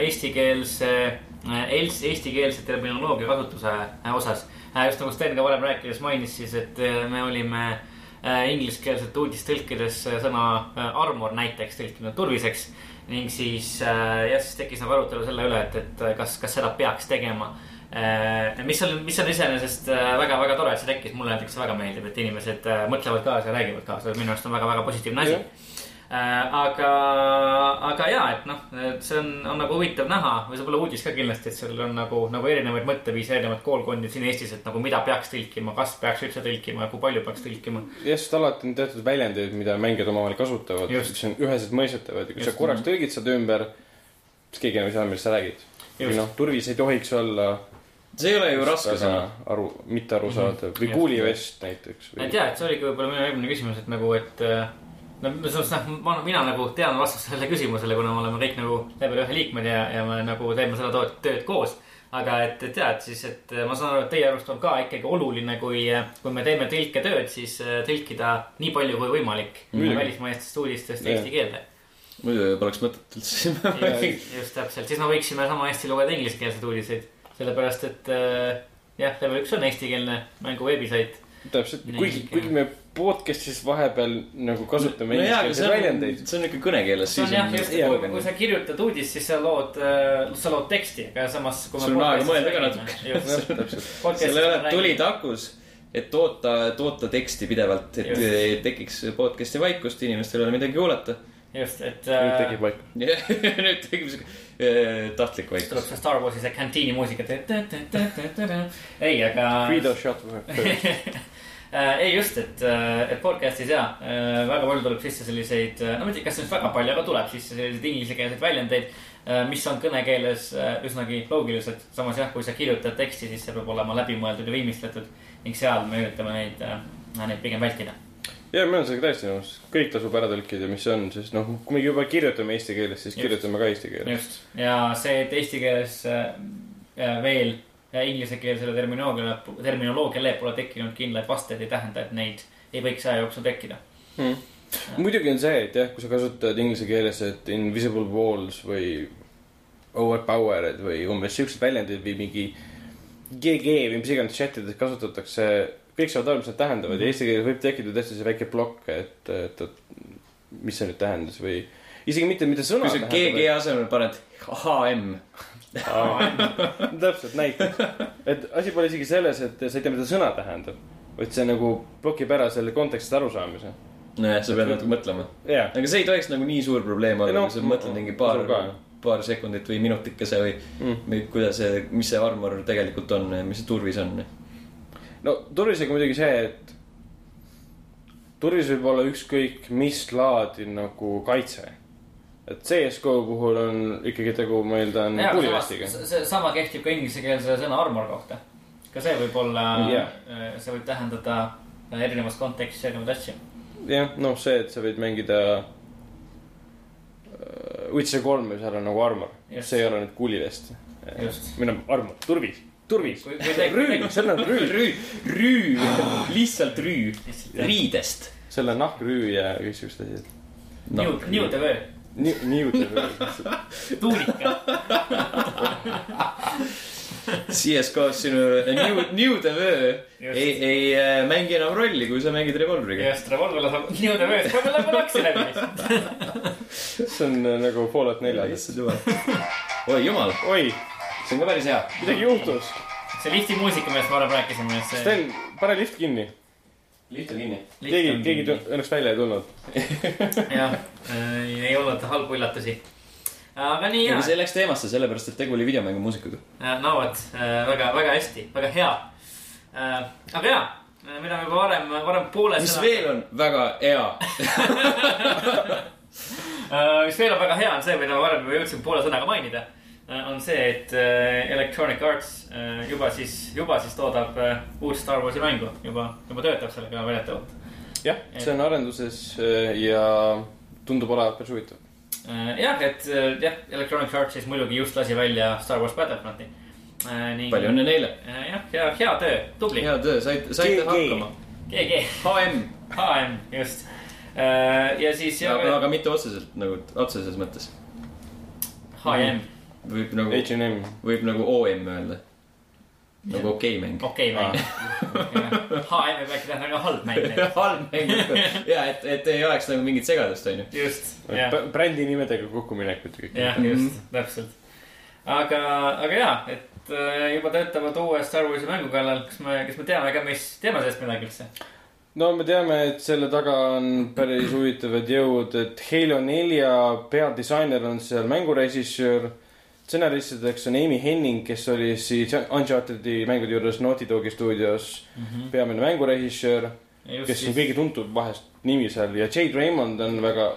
eestikeelse terminoloogia kasutuse osas. Just nagu Sten ka varem rääkides mainis siis, et me olime ingliskeelset uudist tõlkides sõna armor näiteks tõlkinud turviseks ning siis tekkis nagu arutelu selle üle, et kas seda peaks tegema. Mis on iseenesest väga tore, et see tekkis, mulle näiteks väga meeldib, et inimesed mõtlevad kaasa ja räägivad kaasa, minu arust on väga positiivne asi. Aga jaa, et see on nagu huvitav näha või see pole uudis ka kindlasti, et seal on nagu erinevaid mõtteviisi, erinevad koolkondi siin Eestis, et nagu mida peaks tõlkima, kas peaks üldse tõlkima ja kui palju peaks tõlkima. Just alati on teatud väljendeid, mida mängijad omavahel kasutavad, mis on üheselt mõistetavad ja kui sa korraks tõlgid seda ümber, siis keegi enam ei saa, millest sa räägid. Turvis ei tohiks olla see ei ole ju raske sõna. Mitte aru saada või kuulivest näiteks. Et jah, et see oligi võib-olla minu eelmine küsimus, et nagu, et mina nagu tean vastust selle küsimusele, kuna me oleme kõik nagu Level 1 liikmed ja me nagu teeme seda tööd koos. Aga et siis, et ma saan aru, et teie arust on ka ikkagi oluline, kui me teeme tõlketööd, siis tõlkida nii palju kui võimalik välismaistest uudistest eesti keelde. Muidu poleks mõtet üldse. Just täpselt, siis me võiksime sama hästi lugeda ingliskeelseid uudiseid. Sellepärast, et Level 1 on eestikeelne mängu veebisait. Täpselt, kuigi me podcastis vahepeal nagu kasutame ingliskeelseid väljendeid. See on ikka kõnekeeles. Kui sa kirjutad uudist, siis sa lood teksti. Aga samas, kui sul on aega mõelda ka natuke. Selle tulid akus, et toota teksti pidevalt, et tekiks podcasti vaikust, inimestel ei ole midagi kuulata. Just, et nüüd tekib vaikus. Nüüd tekib tahtlik vaikus. Tuleb see Star Warsi see kantiini muusika. Ei, aga Fredo shot ei just, et podcastis väga palju tuleb sisse selliseid, no ma ei tea, kas see väga palju, aga tuleb sisse selliseid ingliskeelseid väljendeid, mis on kõnekeeles üsnagi loogilised. Samas kui sa kirjutad teksti, siis see peab olema läbimõeldud ja viimistletud ning seal me üritame neid pigem vältida. Ja, meil on see täiesti nõus. Kõik tasub ära tõlkida, mis on, sest kui me juba kirjutame eesti keeles, siis kirjutame ka eesti keeles. Just. Ja see, et eesti keeles veel ingliskeelsele terminoloogiale pole tekkinud kindlaid vasteid, ei tähenda, et neid ei võiks aja jooksul tekkida. Muidugi on see, et kui sa kasutad inglise keeles, et invisible walls või overpowered või umbes siuksed väljendid või mingi GG või mis iganes chatides kasutatakse, kõik saavad aru, mis nad tähendavad ja eesti keeles võib tekkida tõesti see väike plokk, et mis see nüüd tähendas või isegi mitte sõna kui see GG asemel paned HM täpselt näiteks, et asi pole isegi selles, et sa ei tea, mida sõna tähendab, vaid see nagu blokib ära selle kontekstist arusaamise. Nojah, sa pead natuke mõtlema. Aga see ei tohiks nagu nii suur probleem olla, kui sa mõtled mingi paar sekundit või minutikese või kuidas mis see armor tegelikult on, mis see turvis on. No turvisega muidugi see, et turvis võib olla ükskõik mis laadi nagu kaitse. Et CSGO puhul on ikkagi tegu, ma eeldan, kuulivestiga. Sama kehtib ka ingliskeelse sõna armor kohta. Ka see võib olla, see võib tähendada erinevas kontekstis erinevad asju. Jah, see, et sa võid mängida Witcher 3 ja seal on nagu armor. See ei ole nüüd kuulivest. Meil on armor, turvis. Rüü, seal on rüü, lihtsalt rüü, riidest. Seal on nahkrüü ja kõik siuksed asjad. Niutevöö. Tuulika. CSGO-s sinu niutevöö ei mängi enam rolli, kui sa mängid revolvriga. Just, revolvrile saab niutevöös, kui me läbi laksi läbi. See on nagu Fallout 4. Oi, jumal. Oi. See on ka päris hea. Midagi juhtus. See lifti muusika, millest ma varem rääkisime. Sten, pane lift kinni. Lift on kinni. Keegi õnneks välja ei tulnud. Jah, ei olnud halbu üllatusi. Aga nii hea. See läks teemasse sellepärast, et tegu oli videomängu muusikuga. No võt, väga hästi, väga hea. Aga hea, mida juba varem poole mis veel on väga hea? Mis veel on väga hea on see, mida varem juba jõudsin poole sõnaga mainida. On see, et Electronic Arts juba siis toodab uut Star Warsi mängu. Juba töötab sellega väljatavalt. Jah, see on arenduses ja tundub olevat päris huvitav. Jah, et Electronic Arts siis muidugi just lasi välja Star Wars Battlefronti. palju õnne neile. Jah, hea töö, tubli. Hea töö, saite hakkama. GG. HM, just. Ja siis... Aga mitte otseselt, nagu otseses mõttes. HM. Võib nagu... H&M. Võib nagu OM öelda. Nagu okei-mäng. Okei-mäng. HM võib äkki teha nagu halb mäng. Halb mäng. Ja, et ei oleks nagu mingit segadust, on ju. Just. Brändi nimedega kokkuminekut. Jah, just, täpselt. Aga jah, et juba töötavad uue Star Warsi mängu kallal. Kas me teame ka, mis teeme sellest midagi üldse? No me teame, et selle taga on päris huvitavad jõud, et Halo 4 peadisainer on seal mängurežissöör. Stsenaristideks on Amy Henning, kes oli siis Uncharted'i mängude juures Naughty Dogi stuudios peamine mängurežissöör, kes on kõige tuntud vahest nimi seal. Ja Jade Raymond on väga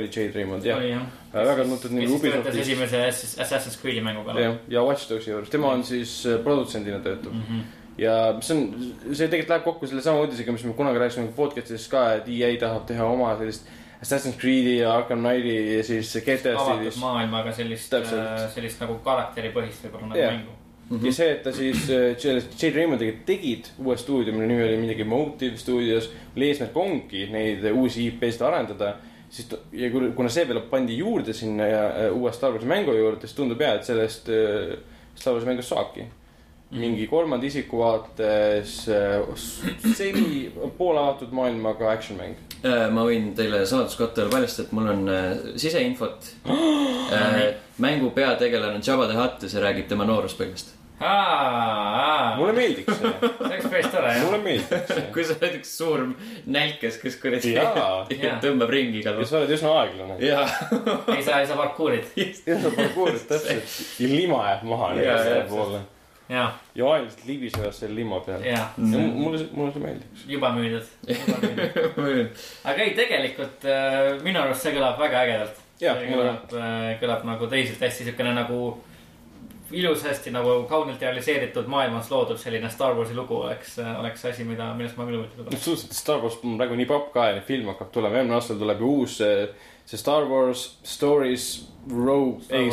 tuntud nimi Ubisoftis. Kes esimese Assassin's Creed'i mängu kallal. Ja Watch Dogsi juures. Tema on siis produtsendina töötab. Ja see tegelikult läheb kokku selle sama uudisega, mis me kunagi rääkisime podcastis ka, et EA tahab teha oma sellist Assassin's Creed'i ja Arkham Knighti ja siis GTA avatud maailmaga sellist nagu karakteripõhist võib-olla nagu mängu. Ja see, et ta siis Jade Raymondiga tegid uue stuudio, mille nimi oli midagi Motive Studios, mille eesmärk ongi neid uusi IP-sid arendada. Ja kuna see veel pandi juurde sinna ja uue Star Warsi mängu juurde, siis tundub et sellest Star Warsi mängust saabki. Mingi kolmanda isiku vaates poolavatud maailmaga action mäng. Ma võin teile saladuskotta paljastada, et mul on siseinfot. Mängu peategelane Jabba the Hutt ja see räägib tema nooruspõlvest. Mulle meeldiks see. See oleks päris tore, jah. Mulle meeldiks see. Kui sa oled üks suur nälkes, kes tõmbab ringi ka. Ja sa oled üsna aeglane. Ei saa parkuurid. Ei saa parkuurid, täpselt. Ja lima jääb maha. Ja ainult libisevad selle limo peal. Mulle see meeldiks. Juba müüdud. Aga ei, tegelikult minu arust see kõlab väga ägedalt. See kõlab nagu teisest hästi siukene nagu ilusasti nagu kaunilt realiseeritud maailmas loodud selline Star Warsi lugu oleks asi, millest ma küll võitleda. Absoluutselt, Star Wars on praegu nii popp ka ja film hakkab tulema. Eelmine aastal tuleb ju uus see Star Wars Stories Rogue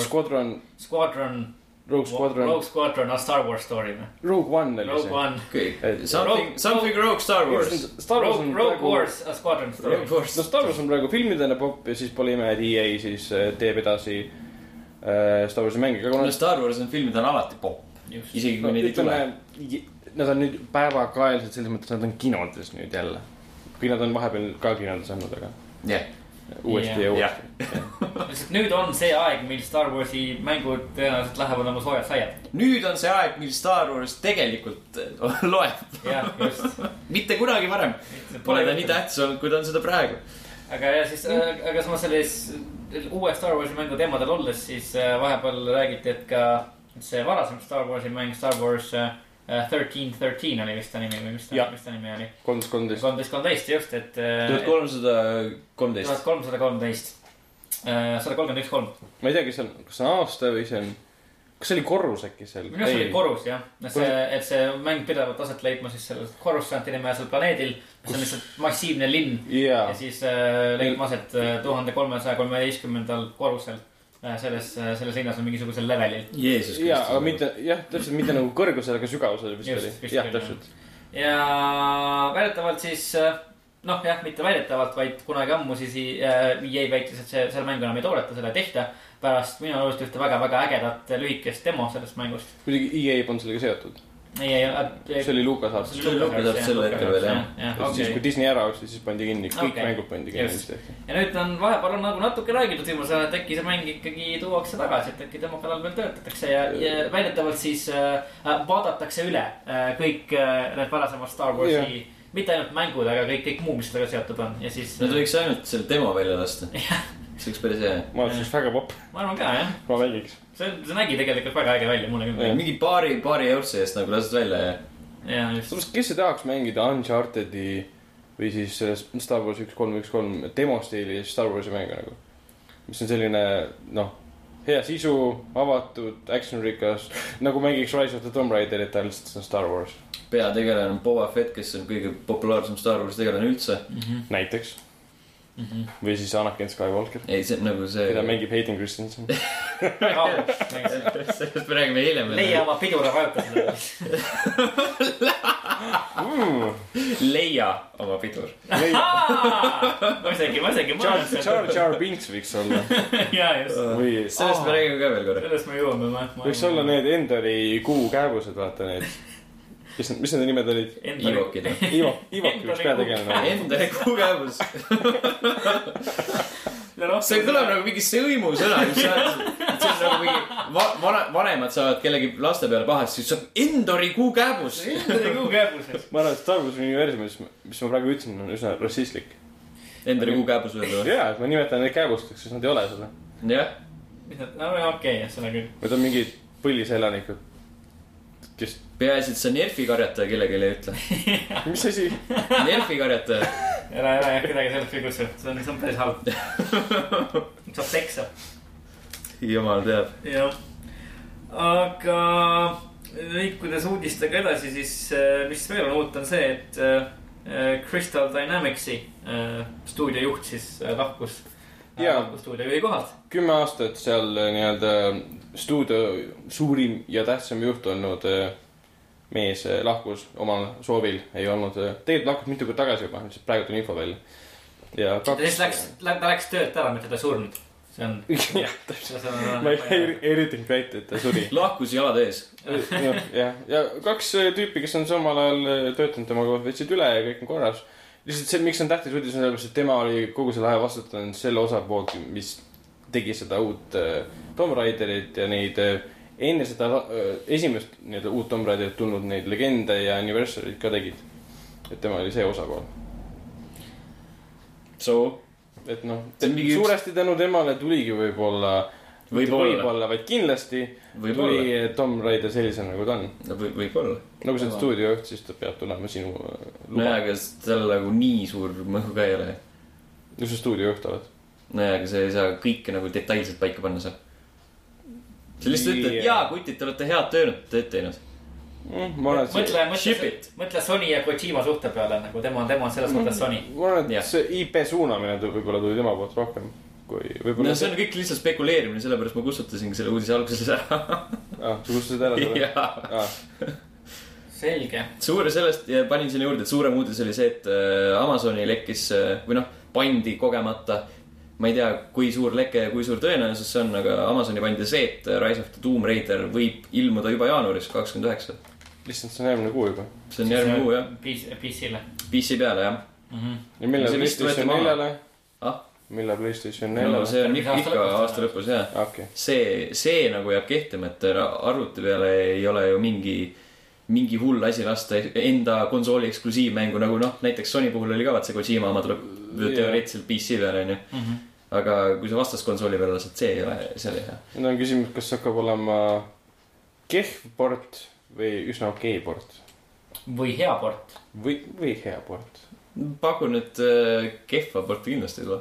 Squadron on Star Wars story. Rogue One oli see. Something Rogue Star Wars. Rogue Wars a Squadron story. No Star Wars on praegu filmidena popp ja siis pole ime, et EA siis teeb edasi Star Warsi mängi. No Star Wars on filmidena alati popp. Isegi kui neid ei tule. Nad on nüüd päevakaeliselt selles mõttes, nad on kinodes nüüd jälle. Kui nad on vahepeal ka kinodes andnud, aga uuesti ja uuesti. Nüüd on see aeg, mil Star Warsi mängud tõenäoliselt lähevad oma soojad saiad. Nüüd on see aeg, mil Star Wars tegelikult loeb. Mitte kunagi varem. Pole ta nii tähtis olnud, kui ta on seda praegu. Aga samas selles uue Star Warsi mängu teemadel olles, siis vahepeal räägiti, et ka see varasem Star Warsi mäng Star Wars 1313 oli vist ta nimi või mis ta nimi oli? 1313 just, et 1313 131.3. Ma ei tea, kas see on aasta või see on... Kas see oli korrus äkki seal? Minu see oli korus, jah. Et see mäng pidevalt aset leidma siis selles Coruscanti nimesel planeedil, mis on lihtsalt massiivne linn. Ja siis leidma aset 1313 korusel. Selles linnas on mingisugusel levelil. Jeesus Kristus. Aga mitte, täpselt mitte nagu kõrgusel, aga sügavusel vist oli. Jah, täpselt. Ja väidetavalt siis, mitte väidetavalt, vaid kunagi ammu siis EA väitis, et selle mängu enam ei tooleta, selle tehta pärast minu arust ühte väga-väga ägedat lühikest demo sellest mängust. Kuidagi EA on sellega seotud. See oli LucasArts. See oli LucasArts selle hetkel veel, jah. Siis kui Disney ära ostis, siis pandi kinni. Kõik mängud pandi kinni. Ja nüüd on vahepeal on nagu natuke räägitud ilmas, et äkki see mäng ikkagi tuuakse tagasi, et äkki demo kallal veel töötatakse ja väidetavalt siis vaadatakse üle kõik need varasemad Star Warsi, mitte ainult mängud, aga kõik muu, mis sellega seotud on. Ja siis... Nad võiks ainult selle demo välja lasta. See oleks päris hea. Ma oleks väga popp. Ma arvan ka, jah. Ma välgiks. See nägi tegelikult väga äge välja, mulle küll. Mingi paari eurtsi eest nagu lased välja, ja. Kes see tahaks mängida Uncharted'i või siis Star Wars 1313 demostiili Star Warsi mängu nagu. Mis on selline, hea sisu, avatud, action-rikas, nagu mängiks Rise of the Tomb Raider, et ta lihtsalt on Star Wars. Peategelane on Boba Fett, kes on kõige populaarsem Star Wars tegelane üldse. Näiteks. või siis Anakin Skywalker. Ei, see on nagu see... Keda mängib Hayden Christensen. Sellest me räägime hiljem. Leia oma pidure vajutas. Leia oma pidur. Ma isegi Jar Jar Binks võiks olla. Jaa, just. Või sellest me räägime ka veel korra. Sellest me jõuame. Võiks olla need Endori kuukääbused, vaata need. Mis need nimed olid? Ivokid. Ivok üks peategelane. Endori kuukääbus. See kõlab nagu mingi sõimusõna. See on nagu mingi vanemad saavad kellegi laste peale pahast, siis saab Endori kuukääbus. Endori kuukääbus. Ma arvan, et Star Wars universumis, mis ma praegu ütlesin, on üsna rassistlik. Endori kuukääbus veel või? Jaa, ma nimetan neid kääbusteks, sest nad ei ole seda. Jah. No okei, seda küll. Need on mingid põliselanikud. Peaasi, et sa Nerfi karjataja kellegi ei ütle. Mis asi? Nerfi karjataja. Ära jah kedagi sellest figusse. See on päris halb. Saab peksa. Jumal teab. Jah. Aga liikudes uudistega edasi, siis mis veel on uut on see, et Crystal Dynamicsi stuudiojuht siis lahkus stuudiojuhi kohalt. 10 aastat seal nii-öelda stuudio suurim ja tähtsam juht olnud mees lahkus omal soovil. Ei olnud, tegelikult lahkus mitu kord tagasi juba, praegu on info välja. Ja ta läks töölt ära, mitte ta surnud. See on... Ma ei üritanud väita, et ta suri. Lahkus jalad ees. Ja 2 tüüpi, kes on samal ajal töötanud temaga, võtsid üle ja kõik on korras. Lihtsalt see, miks on tähtis uudis, on sellepärast, et tema oli kogu selle aja vastutanud selle osa poolt, mis tegi seda uut Tomb Raiderit ja neid enne seda esimest uut Tomb Raiderit tulnud neid legende ja anniversary'd ka tegid. Et tema oli see osapool. Et noh, suuresti tänu temale tuligi võib-olla, vaid kindlasti tuli Tomb Raider sellisena nagu ta on. Võib-olla. Nagu see stuudiojuht, siis ta peab tulema sinu luba. Aga tal nagu nii suur mõhu ka ei ole. No see stuudiojuht oled. Aga see ei saa kõike nagu detailselt paika panna seal. See lihtsalt ütled, et jaa, kutid, te olete head tööd teinud. Mõtle Sony ja Kojima suhte peale, nagu tema on selles mõttes Sony. Ma arvan, et see IP suunamine võib-olla tuli tema poolt rohkem. No see on kõik lihtsalt spekuleerimine, sellepärast ma kustutasingi selle uudise alguses ära. Sa kustutasid ära selle? Selge. Suure sellest ja panin sinna juurde, et suurem uudis oli see, et Amazoni lekkis või pandi kogemata. Ma ei tea, kui suur leke ja kui suur tõenäosus see on, aga Amazoni pandi see, et Rise of the Tomb Raider võib ilmuda juba jaanuaris 29. Lihtsalt see on järgmine kuu juba. See on järgmine kuu, jah. PC-le. PC peale, jah. Ja millal PlayStation 4-le? Millal PlayStation 4-le? No see on ikka aasta lõpus, jah. See nagu jääb kehtima, et arvuti peale ei ole ju mingi hull asi lasta enda konsooli eksklusiivmängu, nagu näiteks Sony puhul oli ka, vaat see Kojima oma tuleb teoreetiliselt PC peale, on ju. Aga kui sa vastaskonsooli peale lased, see ei ole hea. Nüüd on küsimus, kas hakkab olema kehv port või üsna okei port? Või hea port? Või hea port. Pakun, et kehva port kindlasti ei tule.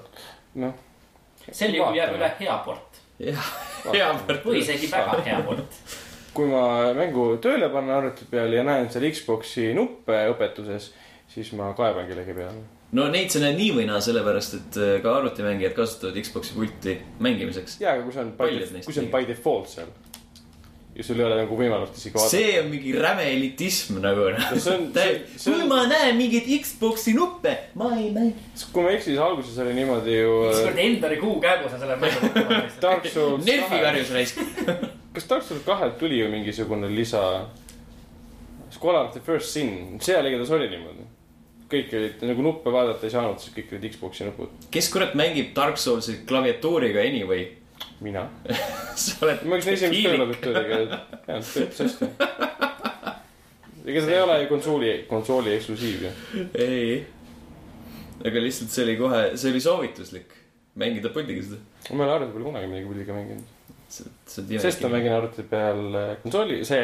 Sel juhul jääb üle hea port. Hea port. Või isegi väga hea port. Kui ma mängu tööle panen arvuti peal ja näen seal Xboxi nuppe õpetuses, siis ma kaeban kellegi peale. No neid sa näed nii või naa, sellepärast, et ka arvutimängijad kasutavad Xboxi pulti mängimiseks. Jaa, aga kui see on by default seal ja sul ei ole nagu võimalust isegi vaadata. See on mingi räme elitism nagu. Kui ma näen mingit Xboxi nuppe, ma ei mängi. Kui ma eksis, alguses oli niimoodi ju... Miks Endari kuukääbus on selle mängu. Dark Souls... Nerfi karjus raisk. Kas Dark Souls 2 tuli ju mingisugune lisa... Scholar of the First Sin. Seal igatahes oli niimoodi. Kõik olid, nagu nuppe vaadata ei saanud, siis kõik olid Xboxi nupud. Kes kurat mängib Dark Soulsi klaviatuuriga anyway? Mina. Ma üks esimest töölabitöödiga. Jah, töötas hästi. Ega seda ei ole ju konsooli eksklusiiv ju. Ei. Aga lihtsalt see oli kohe, see oli soovituslik. Mängida puldiga seda. Ma ei ole arvuti peal kunagi midagi puldiga mänginud. Sest ma mängin arvuti peal konsooli, see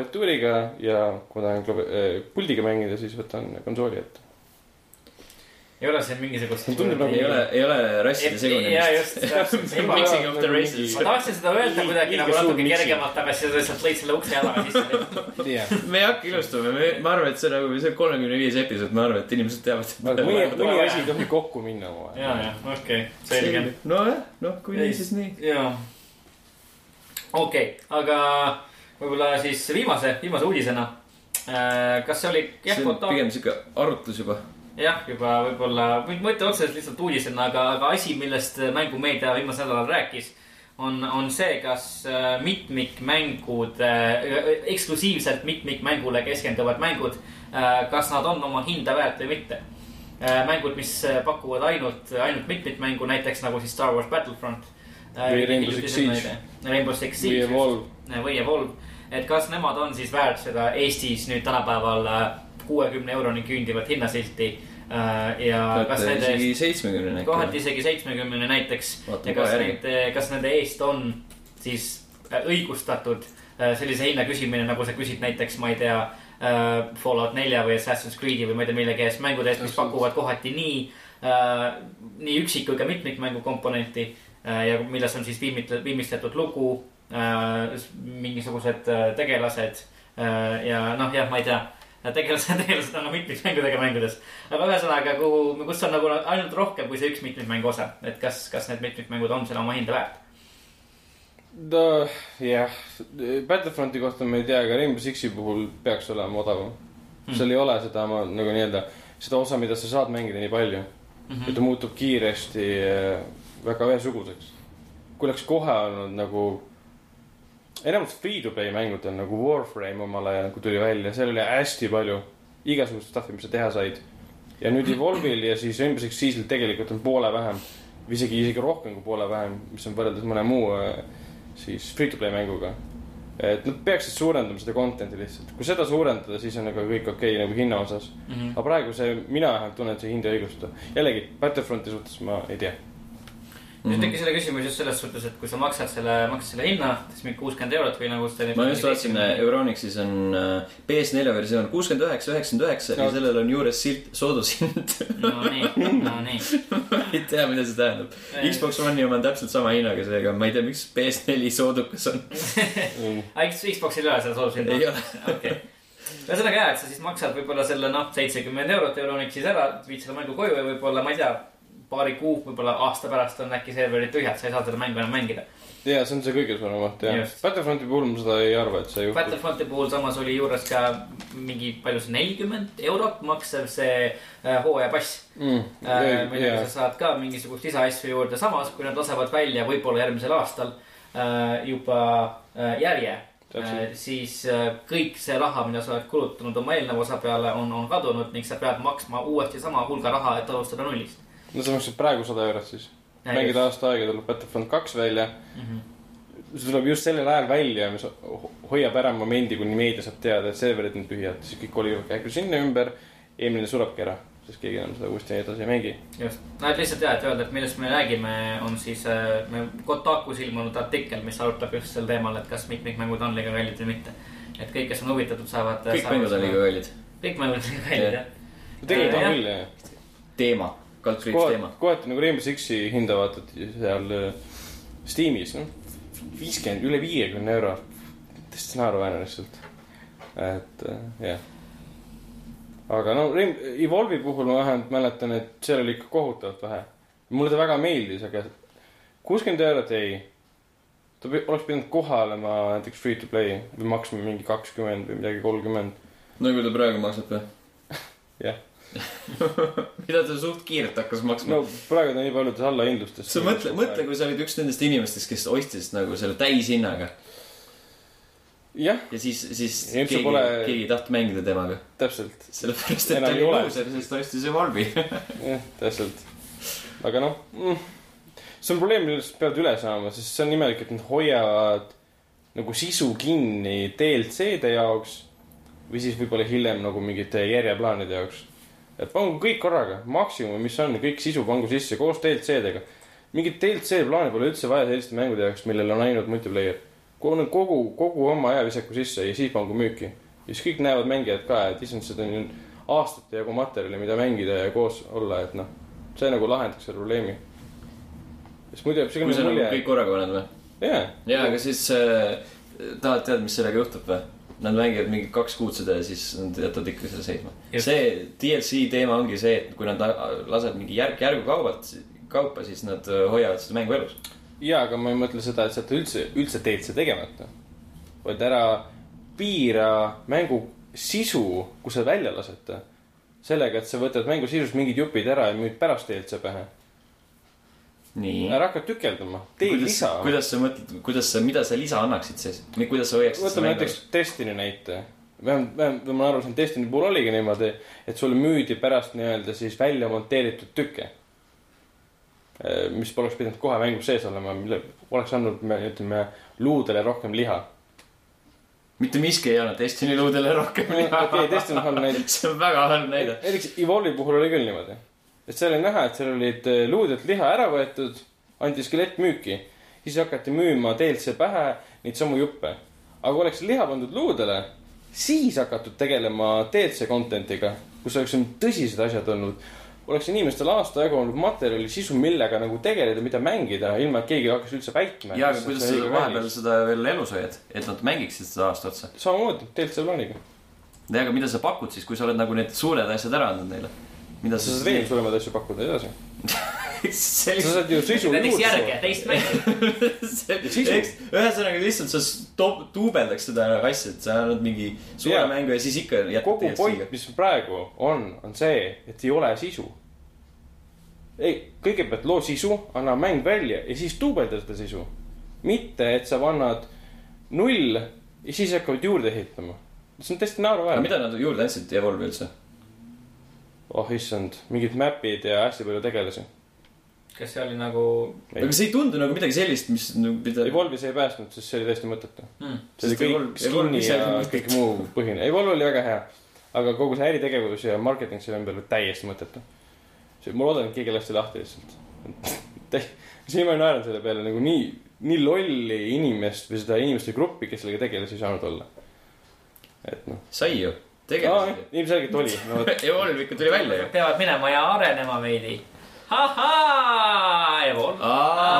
klaviatuuriga ja kui ta on puldiga mängida, siis võtan konsooli ette. ei ole siin mingisugust ei ole rasside segunemist. Jaa, just. Mixing of the races. Ma tahtsin seda öelda kuidagi nagu natuke kergemalt, aga siis lihtsalt lõid selle ukse jalaga sisse. Me ei hakka ilustama, ma arvan, et see on 35 episood, ma arvan, et inimesed teavad. Mõni asi tohi kokku minna. Jaa, okei, selge. Kui nii, siis nii. Jaa. Okei, aga võib-olla siis viimase uudisena. Kas see oli... See on pigem siuke arutlus juba. Jah, juba võib-olla, mõte otseselt lihtsalt uudisena, aga asi, millest mängumeedia viimasel nädalal rääkis, on see, kas mitmikmängud, eksklusiivselt mitmikmängule keskenduvad mängud, kas nad on oma hinda väärt või mitte. Mängud, mis pakuvad ainult mitmikmängu, näiteks nagu siis Star Wars Battlefront. Või Rainbow Six Siege. Rainbow Six Siege. Või Evolve. Et kas nemad on siis väärt seda Eestis nüüd tänapäeval 60 euroni küündivat hinnasilti. Ja kas nende eest, kohati isegi 70 näiteks. Ja kas nende eest on siis õigustatud sellise hinna küsimine, nagu sa küsid näiteks, ma ei tea, Fallout 4 või Assassin's Creed'i või ma ei tea millegi eest mängude eest, mis pakuvad kohati nii üksik kui ka mitmikmängu komponenti ja milles on siis viimistletud lugu, mingisugused tegelased ja noh, jah, ma ei tea. Tegelased on mitmikmängudega mängudes. Aga ühesõnaga, kus on nagu ainult rohkem kui see üks mitmikmängu osa. Et kas need mitmikmängud on selle oma hinda väärt? Jah, Battlefronti kohta me ei tea, aga Rainbow Sixi puhul peaks olema odavam. Seal ei ole seda, nagu nii-öelda, seda osa, mida sa saad mängida nii palju. Et ta muutub kiiresti väga ühesuguseks. Kui oleks kohe olnud nagu enamus free-to-play mängud on nagu Warframe omal ajal, kui tuli välja. Seal oli hästi palju igasugust staffi, mis sa teha said. Ja nüüd Evolve'il ja siis Rainbow Six Siege'il tegelikult on poole vähem. Isegi rohkem kui poole vähem, mis on võrreldes mõne muu siis free-to-play mänguga. Et nad peaksid suurendama seda contenti lihtsalt. Kui seda suurendada, siis on nagu kõik okei nagu hinna osas. Aga praegu mina vähemalt tunnen, et see hind ei õigusta. Jällegi, Battlefronti suhtes ma ei tea. Nüüd tegi selle küsimus just selles suhtes, et kui sa maksad selle hinna, siis mingi 60 eurot või nagu seda... Ma just vaatasin, Euronixis on PS4 versioon 69,99 ja sellel on juures silt soodushind. No nii. Ma ei tea, mida see tähendab. Xbox One'i oma on täpselt sama hinnaga seega. Ma ei tea, miks PS4 soodukas on. Xboxil ei ole seda soodushinda? Ei ole. Okei. Ühesõnaga jah, et sa siis maksad võib-olla selle 70 eurot Euronixis ära, viid selle mängu koju ja võib-olla, ma ei tea, paari kuu, võib-olla aasta pärast on äkki serverid tühjad, sa ei saa seda mängu enam mängida. Jaa, see on see kõige suurem vaht, jah. Battlefronti puhul ma seda ei arva, et see juhtub. Battlefronti puhul samas oli juures ka mingi palju see 40 eurot maksev see hooajapass. Millega sa saad ka mingisugust lisaasju juurde. Samas, kui nad lasevad välja võib-olla järgmisel aastal juba järje, siis kõik see raha, mida sa oled kulutanud oma eelneva osa peale, on kadunud ning sa pead maksma uuesti sama hulga raha, et alustada nullist. No sa maksad praegu 100 eurot siis. Mängid aasta aega, tuleb Battlefront 2 välja. See tuleb just sellel ajal välja, mis hoiab ära momendi, kuni meedia saab teada, et serverid on tühjad. Siis kõik oli käiku sinna ümber, eelmine surabki ära, sest keegi enam seda uuesti edasi ei mängi. Just, et lihtsalt jah, et öelda, et millest me räägime, on siis Kotakus ilmunud artikkel, mis arutab just sel teemal, et kas mitmikmängud on liiga kallid või mitte. Et kõik, kes on huvitatud, saavad... Kõik mängud on liiga kallid. Kõik mängud on liiga kallid, jah. Tegelikult on küll, jah. Teema. Kohati nagu Rainbow Sixi hinda vaatad seal Steamis, üle 50 euro. Tõesti naeruväärne lihtsalt. Et jah. Aga no Evolve'i puhul ma vähemalt mäletan, et seal oli ikka kohutavalt vähe. Mulle ta väga meeldis, aga 60 eurot ei. Ta oleks pidanud kohe olema näiteks free to play või maksma mingi 20 või midagi 30. No kui ta praegu maksab või? Jah. Mida ta suht kiirelt hakkas maksma? No praegu ta nii paljudes allahindlustest. Sa mõtle, kui sa olid üks nendest inimestest, kes ostis nagu selle täishinnaga. Jah. Ja siis keegi ei taht mängida temaga. Täpselt. Sellepärast, et ta oli looser, sest ta ostis Evolve'i. Jah, täpselt. Aga noh, see on probleem, millest peavad üle saama, sest see on nimelik, et nad hoiavad nagu sisu kinni DLC-de jaoks või siis võib-olla hiljem nagu mingite järjeplaanide jaoks. Et pangu kõik korraga, maksimum, mis on, kõik sisu pangu sisse koos DLC-dega. Mingit DLC-plaani pole üldse vaja selliste mängude jaoks, millel on ainult multiplayer. Kogu oma ajavisaku sisse ja siis pangu müüki. Ja siis kõik näevad mängijad ka, et isand, seda on aastate jagu materjali, mida mängida ja koos olla, et noh, see nagu lahendaks selle probleemi. Muidu jääb kui sa nagu kõik korraga paned või? Jaa, aga siis tahad teada, mis sellega juhtub või? Nad mängivad mingi 2 kuud seda ja siis nad jätavad ikka selle seisma. See DLC teema ongi see, et kui nad lased mingi järgu kaupa, siis nad hoiavad seda mängu elus. Jaa, aga ma ei mõtle seda, et sa üldse teed see tegemata. Vaid ära piira mängu sisu, kui sa välja lased. Sellega, et sa võtad mängu sisus mingid jupid ära ja müüd pärast DLC pähe. Nii. Ära hakkad tükeldama. Tee lisa. Kuidas sa mõtled, mida sa lisa annaksid siis? Kuidas sa hoiaksid võtame näiteks Destiny näite. Vähemalt ma arvasin, Destiny puhul oligi niimoodi, et sulle müüdi pärast nii-öelda siis välja monteeritud tükke. Mis poleks pidanud kohe mängus sees olema, mille oleks andnud, ütleme, luudele rohkem liha. Mitte miski ei olnud Destiny luudele rohkem liha. Okei, Destiny halb näide. See on väga halb näide. Eriks Evolve'i puhul oli küll niimoodi. Et seal oli näha, et seal olid luudelt liha ära võetud, anti skelett müüki. Siis hakati müüma DLC pähe neid samu juppe. Aga oleks liha pandud luudele, siis hakatud tegelema DLC contentiga, kus oleks tõsised asjad olnud. Oleks inimestel aasta jagu olnud materjali sisu, millega nagu tegeleda, mida mängida, ilma et keegi hakkas üldse väitma. Ja, aga kuidas sa vahepeal seda veel elus hoiad, et nad mängiksid seda aasta otsa? Samamoodi, DLC plaaniga. Ja, aga mida sa pakud siis, kui sa oled nagu need suured asjad ära andnud neile? Sa saad veel suuremad asju pakkuda edasi. Sa saad ju sisu näiteks järge, teist mängu. Ühesõnaga lihtsalt sa tuubeldaks seda asja, et sa annad mingi suure mängu ja siis ikka kogu point, mis praegu on see, et ei ole sisu. Kõigepealt loo sisu, anna mäng välja ja siis tuubelda seda sisu. Mitte, et sa vannad 0 ja siis hakkavad juurde ehitama. See on tõesti naeru väär. Mida nad juurde andsid Evolve üldse? Oh, issand, mingid mapid ja hästi palju tegelasi. Kas see oli nagu... Aga see ei tundu nagu midagi sellist, mis... Evolve'is ei päästnud, sest see oli täiesti mõttetu. See oli kõik skinni ja kõik muu põhine. Evolve oli väga hea. Aga kogu see äritegevus ja marketing selle ümber oli täiesti mõttetu. Ma loodan, et keegi lasti lahti lihtsalt. Siin ma ei naeran selle peale nagu nii lolli inimest või seda inimeste gruppi, kes sellega tegeles ei saanud olla. Et noh. Sai ju. Ilmselgelt oli no, Evolve ikka tuli välja ju. Peavad minema ja arenema veidi. Evolve.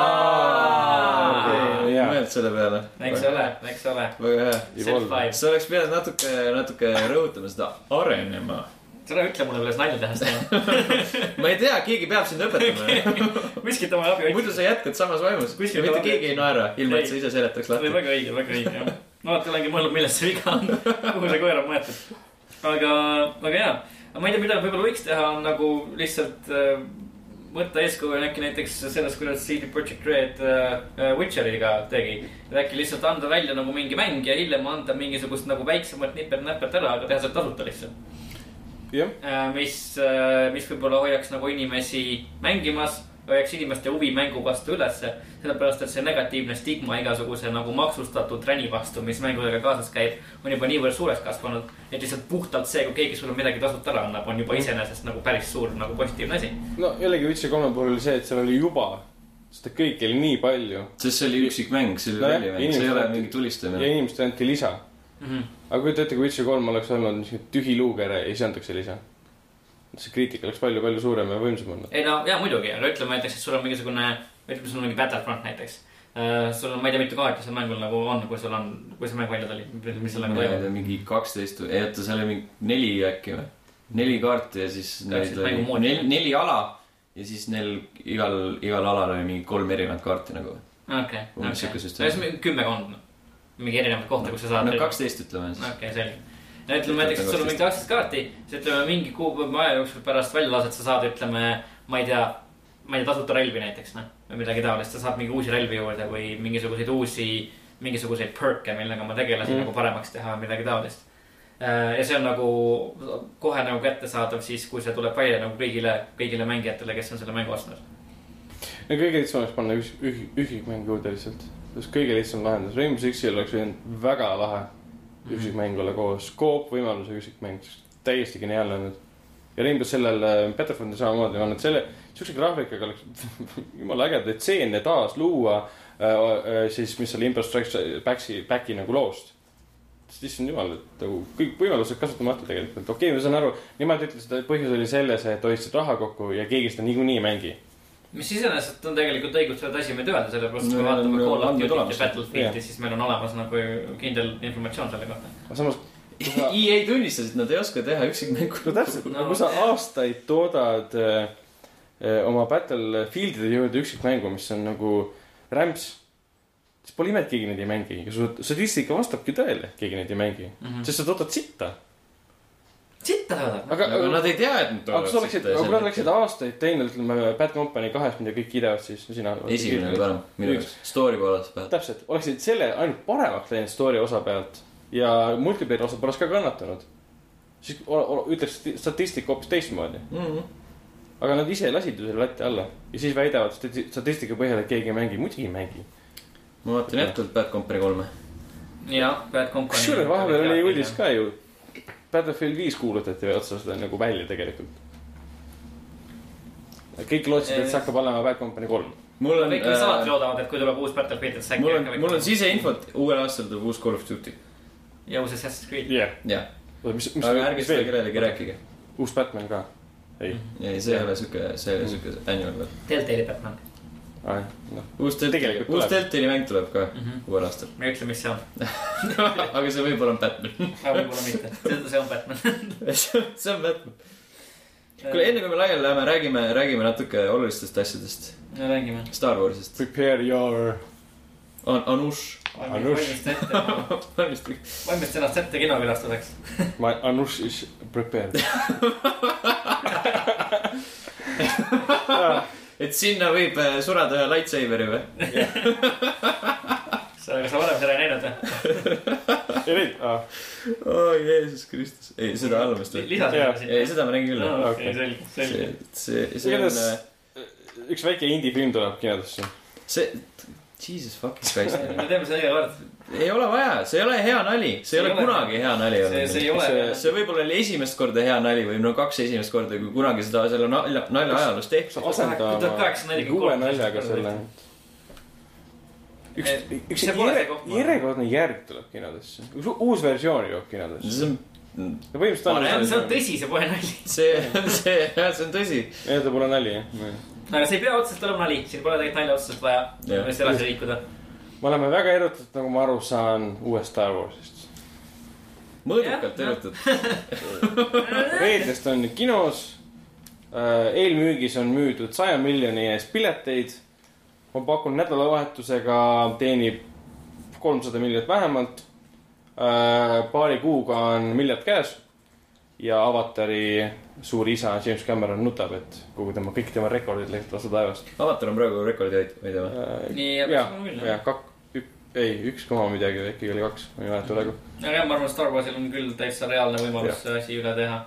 Mõeld selle peale. Eks ole. Väga hea. Sa oleks pidanud natuke rõhutama seda arenema. Seda ütle mulle veel nalja tehast. Ma ei tea, keegi peab sind õpetama. Kuskilt oma abi. Muidu sa jätkad samas vaimus. Mitte keegi ei naera, ilma et sa ise seletaks lahti. Väga õige. No vaata, olengi mõelnud, millest see viga on. Kuhu see koer on mõetud. Aga jaa. Ma ei tea, mida võib-olla võiks teha on nagu lihtsalt võtta eeskuju äkki näiteks sellest, kuidas CD Projekt Red Witcheriga tegi. Et äkki lihtsalt anda välja nagu mingi mäng ja hiljem anda mingisugust nagu väiksemat nipet-näpet ära, aga teha see tasuta lihtsalt. Mis võib-olla hoiaks nagu inimesi mängimas, hoiaks inimeste huvi mängu vastu ülesse, sellepärast, et see negatiivne stigma igasuguse nagu maksustatud räni vastu, mis mängudega kaasas käib, on juba niivõrd suureks kasvanud, et lihtsalt puhtalt see, kui keegi sulle midagi tasuta ära annab, on juba iseenesest nagu päris suur nagu positiivne asi. No jällegi Witcher 3 puhul oli see, et seal oli juba seda kõik oli nii palju. Sest see oli üksik mäng, see oli väljamäng, see ei ole mingi tulistamine. Ja inimestel anti lisa. Aga kui te ette, kui Witcher 3 oleks olnud tühi luugere ja siis antakse lisa. See kriitika oleks palju suurem ja võimsam olnud. Ei no, jaa muidugi, aga ütleme näiteks, et sul on mingisugune, ütleme sul on mingi Battlefront näiteks. Sul on, ma ei tea, mitu kaarti seal mängul nagu on, kui see mäng välja tuli, mis seal nagu toimub. Mingi 12, ei oota, seal oli mingi 4 äkki või? 4 kaarti ja siis 4 ala ja siis neil igal alal oli mingi 3 erinevat kaarti nagu. Okei. 10 kond, mingi erinevat kohta, kus sa saad. No 12 ütleme siis. Okei, selge. Ja ütleme näiteks, et sul on mingi 12 kaarti, siis ütleme mingi kuupäeva aja jooksul pärast välja lased, sa saad, ütleme, ma ei tea, tasuta relvi näiteks, või midagi taolist, sa saad mingi uusi relvi juurde või mingisuguseid perke, millega ma tegelasin nagu paremaks teha või midagi taolist. Ja see on nagu kohe nagu kättesaadav siis, kui see tuleb välja nagu kõigile mängijatele, kes on selle mängu ostnud. Ja kõige lihtsam oleks panna üksikmäng juurde lihtsalt. Kõige lihtsam lahendus. Rainbow Sixil oleks väga lahe üksikmäng olla koos. Koop võimaluse üksikmäng. Täiesti geniaalne olnud. Ja Rainbow sellel Battlefront'i samamoodi on, et selle siukse graafikaga oleks jumala ägeda tseene taas luua siis mis oli Impost Strikes Backi nagu loost. sest issand jumal, et nagu kõik võimalused kasutamata tegelikult. Okei, ma saan aru, nemad ütlesid, et põhjus oli selles, et hoidsid raha kokku ja keegi seda niikuinii ei mängi. Mis iseenesest on tegelikult õigustatud asi meid öelda, sellepärast kui vaatame Call of Duty ja Battlefieldi, siis meil on olemas nagu kindel informatsioon selle kohta. Samas, EA tunnistasid, nad ei oska teha üksikmängu. No täpselt, kui sa aastaid toodad oma Battlefieldide jõuda üksikmängu, mis on nagu rämps, siis pole ime, et keegi neid ei mängi. Ja su statistika vastabki tõele, keegi neid ei mängi. Sest sa toodad sitta. Sitta toodad? Aga nad ei tea, et nad toodavad sitta. Aga kui nad läksid aastaid teinud, ütleme Bad Company 2, mida kõik kiidavad, siis sina... Esimene oli parem, minu jaoks. Story poolest pealt. Täpselt, oleksid selle ainult paremaks läinud story osa pealt ja multiplayer osa poleks ka kannatanud. Siis ütleks statistika hoopis teistmoodi. Aga nad ise lasid ju selle latti alla. Ja siis väidavad statistika põhjal, et keegi ei mängi. Muidugi ei mängi. Ma vaatan jätkult Bad Company 3. Ja, Bad Company. Kusjuures vahepeal oli uudis ka ju. Battlefield 5 kuulutati või otsast nagu välja tegelikult. Kõik lootsid, et see hakkab olema Bad Company 3. Kõik mis alati loodavad, et kui tuleb uus Battlefield, et see mul on siseinfot, uuel aastal tuleb uus Call of Duty. Ja uus Assassin's Creed. Jah. Aga ärge seda kellelegi rääkige. Uus Batman ka. Ei, see ei ole süke annual veel. Telltale'i Batman. Uus Telltale'i mäng tuleb ka uuel aastal. Ma ei ütle, mis see on. Aga see võib-olla on Batman. Aga võib-olla mitte. See on Batman. See on Batman. Kuule, enne kui me laiali läheme, räägime natuke olulistest asjadest. Ja räägime. Star Warsist. Prepare your... Anush. Valmist ennast ette kinokilastuseks. Anush is prepared. Et sinna võib surada ühe lightsaberi või? Sa varem seda ei näinud või? Ei näinud? Jeesus Kristus. Ei, seda allumist või? Ei, seda ma nägin küll. See on... Üks väike indie-film tuleb kinodesse. See... Jesus fucking Christ. Me teeme seda iga kord. Ei ole vaja, see ei ole hea nali. See ei ole kunagi hea nali. See võib-olla oli esimest korda hea nali või no 2 esimest korda, kui kunagi seda selle nalja ajalust tehti. Asendama uue naljaga selle. Üks järjekordne järg tuleb kinodesse. Uus versioon jõuab kinodesse. See on tõsi, see pole nali. See on tõsi. Ei, ta pole nali, jah. Aga see ei pea otseselt olema nali. Siin pole tegelikult nalja otseselt vaja. Võist edasi liikuda. Me oleme väga erutatud, nagu ma aru saan, uuest Star Warsist. Mõõdukalt erutatud. Reedest on kinos. Eelmüügis on müüdud 100 miljoni eest pileteid. Ma pakun nädalavahetusega teenib 300 miljonit vähemalt. Paari kuuga on miljard käes. Ja Avatari suur isa James Cameron nutab, et kogu kõik tema rekordid läksid vastu taevast. Avatar on praegu rekordi hoidja või? Ei, 1, midagi, äkki oli 2, ma ei mäleta praegu. Aga ma arvan, Star Warsil on küll täitsa reaalne võimalus asi üle teha.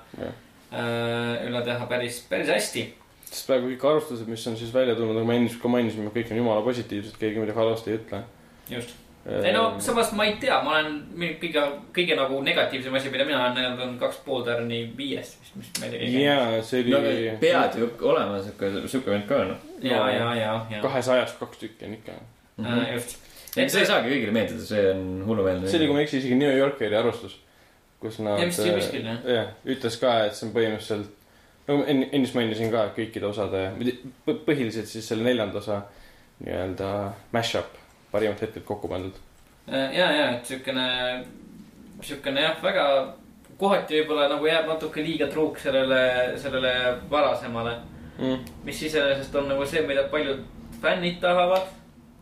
Üle teha päris hästi. Sest praegu kõik arvustused, mis on siis välja tulnud, aga ma mainisime, kõik on jumala positiivsed, keegi midagi halvasti ei ütle. Just. Ei no, samas ma ei tea, ma olen kõige nagu negatiivsem asi, mida mina olen 2,5 tärni 5, mis meil ei käi. Jaa, see oli... Pead ju olema, suke vend ka, no. Ja. 200 2 tükki on ikka. Just. See ei saagi kõigile meeldida, see on hullumeelne. See oli, kui ma eksi, isegi New Yorkeri arvustus, kus nad... Ja mis see miskil, jah? Ütles ka, et see on põhimõtteliselt... Nagu ennist mainisin ka kõikide osade... Põhiliselt siis selle 4. osa nii-öelda mash-up. Parimat hetked kokku pandud. Ja, et sükene jah, väga kohati võib-olla nagu jääb natuke liiga truuk sellele varasemale. Mis iseenesest on nagu see, mida paljud fännid tahavad.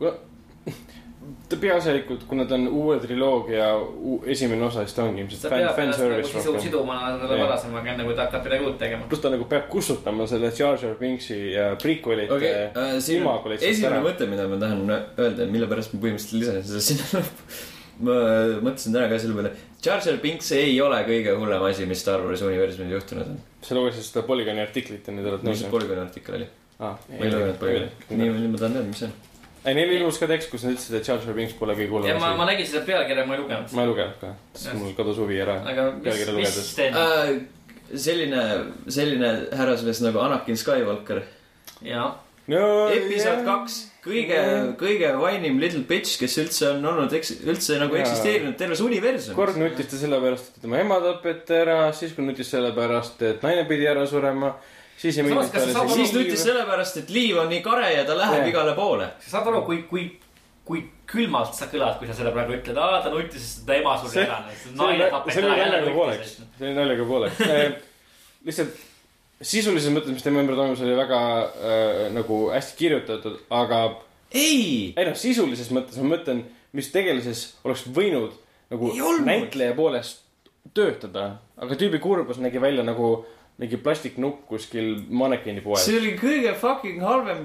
Peaasjalikult, kui nad on uue triloogia esimene osa, siis ta ongi ilmselt fan-service rohkem. Sidumana selle varasemaga enne, kui ta hakkab midagi uut tegema. Plus ta nagu peab kustutama selle Jar Jar Binksi ja prequelite esimene mõte, mida ma tahan öelda, mille pärast ma põhimõtteliselt lisasin seda sinna lõppu. Ma mõtlesin täna ka selle peale. Jar Jar Binks ei ole kõige hullem asi, mis Star Wars universumil juhtunud on. See lugesid seda Polygoni artiklit ja nüüd oled nõus. Mis Polygoni artikkel oli? Ma ei lugenud Polygoni. Nii ma tahan teada, mis see on. Ei, neil ilmus ka tekst, kus nad ütlesid, et Jar Jar Binks pole kõige hullem asi. Ma nägin seda pealkirja, ma ei lugenud. Ma ei lugenud ka, sest mul kadus huvi ära. Aga mis teed? Selline härrasmees nagu Anakin Skywalker. Jaa. episood 2, kõige vainim little bitch, kes üldse on olnud, üldse nagu eksisteerinud terves universumis. Kord nutis ta sellepärast, et tema ema tapeti ära, siis kui nutis sellepärast, et naine pidi ära surema, siis nutis sellepärast, et liiv on nii kare ja ta läheb igale poole. Sa saad aru, kui külmalt sa kõlad, kui sa selle praegu ütled, ta nutis, sest ta ema suri ära. See oli naljaga pooleks. Lihtsalt sisulises mõttes, mis tema ümber toimus, oli väga nagu hästi kirjutatud, aga ei sisulises mõttes ma mõtlen, mis tegelises oleks võinud nagu näitleja poolest töötada, aga tüübi kurbus nägi välja nagu mingi plastiknukk kuskil mannekeeni poes. See oli kõige fucking halvem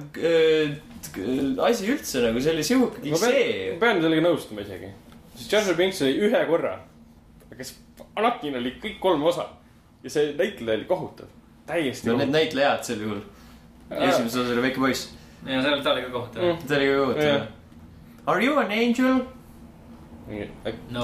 asi üldse, nagu see oli sihuke klišee. Ma pean sellega nõustuma isegi. Siis Jar Jar Binks oli ühe korra, aga Anakin oli kõik 3 osa ja see näitleja oli kohutav. Täiesti need näitlejad sel juhul. Esimese osa oli väike poiss. Ja see oli ta oli ka kohutav. Ta oli ka kohutav. Are you an angel? No.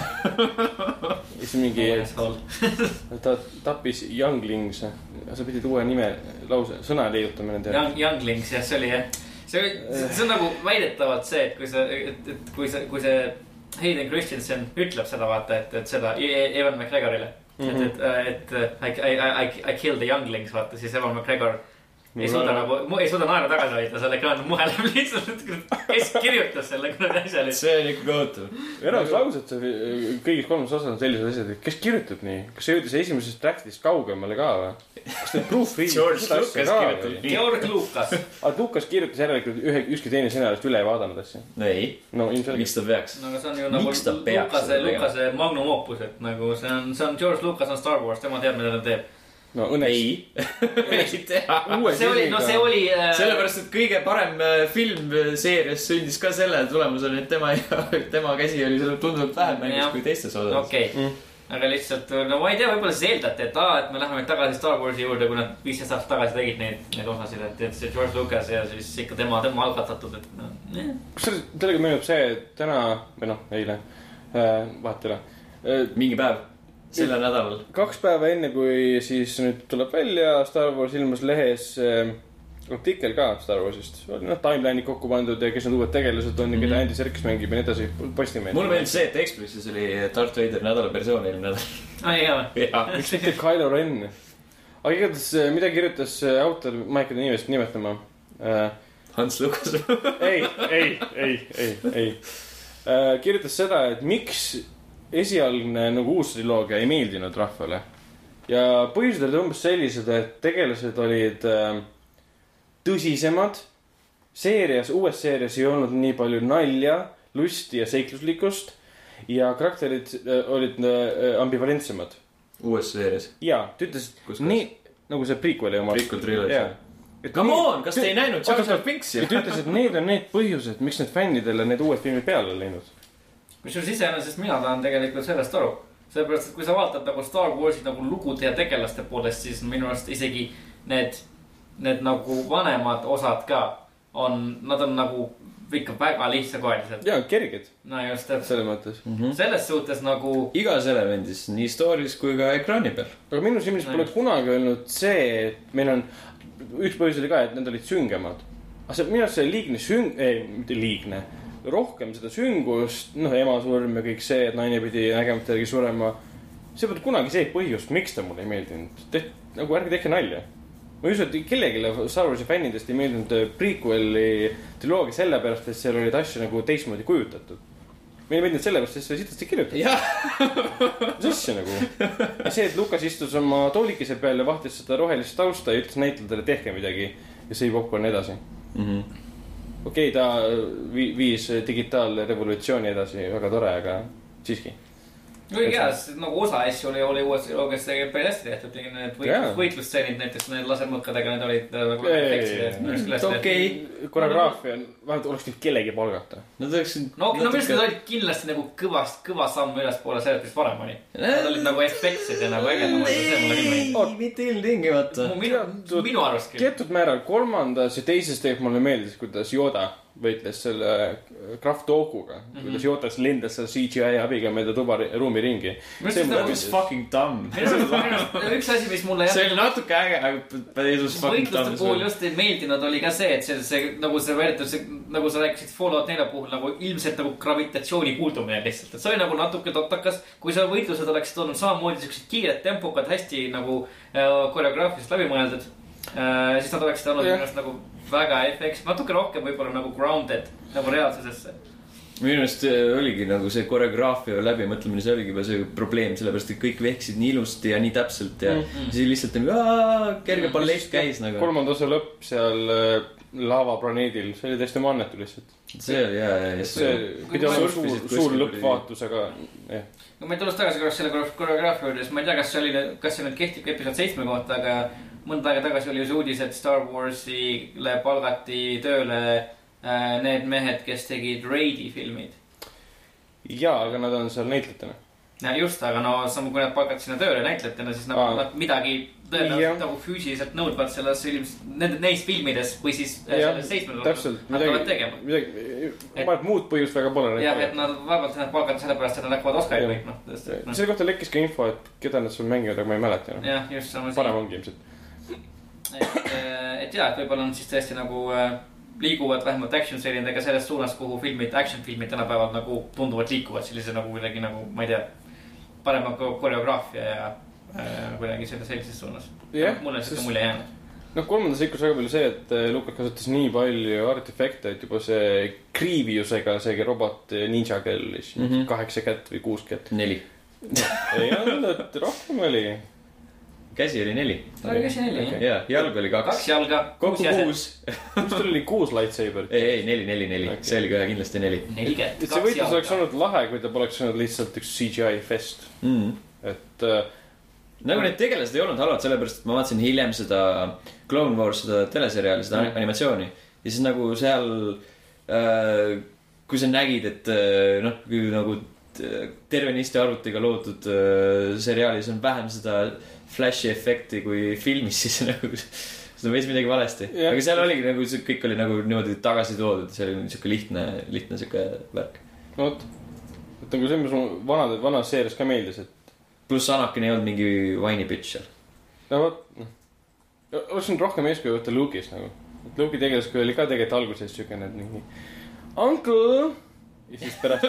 Siis mingi ta tappis Younglings. Sa pidid uue nime lause, sõna leiutama nende. Younglings, jah, see oli jah. See on nagu väidetavalt see, et kui see Hayden Christensen ütleb seda vaata, et seda Ewan McGregorile et I killed the younglings vaata, siis Ewan McGregor ei suuda naera tagasi hoida, selle ekraan muheleb lihtsalt, kes kirjutas selle asja. See on ikka kohutav. Enamus laused kõigis 3 osas on sellised asjad, et kes kirjutab nii? Kas see jõudis esimesest traktist kaugemale ka või? Kas need proofread'id? George Lucas. Aga Lucas kirjutas järelikult ükski teine scenarist üle ei vaadanud asja. Ei. No miks ta peaks? No see on ju nagu Lucase magnum opus, et nagu see on George Lucas on Star Wars, tema teab, mida ta teeb. No õnneks. Ei teha. See oli sellepärast, et kõige parem film seerias sündis ka selle tulemusel, et tema käsi oli selle tunduvalt vähem mängus kui teistes osas. Okei. Aga lihtsalt, no ma ei tea, võib-olla siis eeldate, et me läheme tagasi Star Warsi juurde, kui nad 15 aastat tagasi tegid neid osasid, et see George Lucas ja siis ikka tema algatatud, et no. Kus sellega meenub see, et täna, või eile, vahet üle. Mingi päev. Selle nädalal. 2 päeva enne, kui siis nüüd tuleb välja Star Wars ilmus lehes artikkel ka Star Warsist. Timeline'i kokku pandud ja kes need uued tegelased on ja keda Andy Serkis mängib ja nii edasi Postimees. Mulle meeldis see, et Expressis oli Darth Vader nädala persoon eelmine nädal. Miks mitte Kylo Ren? Aga igatahes, mida kirjutas autor, ma ei hakka nimest nimetama. Hans Lucas. Ei. Kirjutas seda, et miks esialgne nagu uus triloogia ei meeldinud rahvale. Ja põhjused olid umbes sellised, et tegelased olid tõsisemad. Uues seerias ei olnud nii palju nalja, lusti ja seikluslikkust. Ja karakterid olid ambivalentsemad. Uues seerias? Jaa, ta ütles, nagu see prequeli oma. Prequel trilogia. Come on, kas te ei näinud Jar Jar Binksi? Ta ütles, et need on need põhjused, miks need fännidele need uued filmid peale läinud. Kusjuures iseenesest mina tahan tegelikult sellest aru. Sellepärast, et kui sa vaatad nagu Star Warsi nagu lugude ja tegelaste poolest, siis minu arust isegi need nagu vanemad osad ka nad on nagu ikka väga lihtsakoelised. Jaa, kerged. No just, et selles mõttes. Selles suhtes nagu igas elemendis, nii stories kui ka ekraani peal. Aga minu silmis pole kunagi öelnud see, et meil on üks põhjus oli ka, et need olid süngemad. Aga minu arust see mitte liigne rohkem seda süngust, ema surm ja kõik see, et naine pidi nägemata järgi surema. See pole kunagi see põhjus, miks ta mulle ei meeldinud. Nagu ärge tehke nalja. Ma ei usu, et kellelegi Star Warsi fännidest ei meeldinud prequeli triloogia sellepärast, et seal olid asju nagu teistmoodi kujutatud. Meil ei meeldinud sellepärast, et see sitasti kirjutatud. Mis asja nagu? Ja see, et Lucas istus oma toolikese peal ja vahtis seda rohelist tausta ja ütles näitlejatele tehke midagi ja sõi popcorn edasi. Okei, ta viis digitaalrevolutsiooni edasi, väga tore, aga siiski. Kuigi jah, nagu osa asju oli uues triloogias päris hästi tehtud. Need võitlusseenid näiteks need lasermõkkadega, need olid väga efektsed. Okei. Koreograafia vähemalt oleks nüüd kellegi palgata. No minu arust need olid kindlasti nagu kõva samm ülespoole sellest, mis varem oli. Nad olid nagu efektsid ja nagu ägedamad. Ei, mitte ilmtingimata. Minu arust küll. Teatud määral 3. ja 2. teeb mulle meeldis, kuidas Yoda võitles selle Graf Dooguga, kuidas Jotas lendas selle CGI abiga mööda ruumi ringi. See was fucking dumb. Üks asi, mis mulle see oli natuke äge, aga it was fucking dumb. Võitluste puhul just ei meeldinud oli ka see, et see nagu see võetud, nagu sa rääkisid Fallout 4 puhul nagu ilmselt nagu gravitatsiooni puudumine lihtsalt. Et see oli nagu natuke totakas, kui see võitlused oleksid olnud samamoodi sellised kiired tempokad, hästi nagu koreograafiliselt läbi mõeldud, siis nad oleksid olnud minust nagu väga efekt, natuke rohkem võib-olla nagu grounded nagu reaalsusesse. Minu meelest oligi nagu see koreograafia läbimõtlemine, see oligi juba see probleem, sellepärast et kõik vehksid nii ilusti ja nii täpselt ja siis lihtsalt kerge ballett käis nagu. Kolmanda osa lõpp seal lavaplaneedil, see oli täiesti mannetu lihtsalt. See oli see pidi olema suur lõppvaatus, aga jah. No ma ei tulles tagasi korraks selle koreograafia juurde, ma ei tea, kas see nüüd kehtib episood 7 kohta, aga mõnda aega tagasi oli ju uudis, et Star Warsile palgati tööle need mehed, kes tegid Raidi filmid. Jaa, aga nad on seal näitlejatena. Ja just, aga no samu kui nad palgati sinna tööle näitlejatena, siis nad midagi tõenäoliselt nagu füüsiliselt nõudvad neis filmides või siis selles 7. hakkavad tegema. Ma muud põhjust väga pole. Jah, et nad vabalt nad palgati selle pärast, et nad hakkavad Oscari võitma. Selle kohta lekkis ka info, et keda nad sul mängivad, aga ma ei mäleta. Jah, just sama siin. Parem ongi ilmselt. Et jah, et võib-olla on siis tõesti nagu liiguvad vähemalt action-seriendega selles suunas, kuhu action-filmid tänapäeval nagu tunduvad liikuvad sellise nagu kuidagi nagu, ma ei tea, parema koreograafia ja kuidagi sellises suunas. Mulle on selline mulje jäänud. No kolmandas ikkus väga palju see, et Lucas kasutas nii palju artefekte, et juba see Grieviousega see robot ninja kellis 8 kätt või 6 kätt. 4. Ei olnud, rohkem oli. Käsi oli 4. Käsi 4, jah. Jalg oli 2. 2 jalga. Kokku 6. Just oli 6 lightsaber. Ei, 4. See oli kohe kindlasti 4. 4 kätt. See võitlus oleks olnud lahe, kui ta poleks olnud lihtsalt üks CGI fest. Et nagu need tegelased ei olnud halvad, sellepärast et ma vaatasin hiljem seda Clone Wars, seda teleseriaali, seda animatsiooni. Ja siis nagu seal, kui sa nägid, et nagu tervenisti arvutiga loodud seriaalis on vähem seda flashi efekti kui filmis, siis nagu seda võis midagi valesti. Aga seal oligi nagu, kõik oli nagu niimoodi tagasi toodud, see oli niisugune lihtne siuke värk. No vot, et nagu see, mis mul vanas seerias ka meeldis, et pluss Anakin ei olnud mingi vaini bitch seal. No vot, oleks nüüd rohkem eeskuju võtta Luke'ist nagu. Et Luke'i tegelas, kui oli ka tegelikult alguses siukene, et mingi Uncle! Ja siis pärast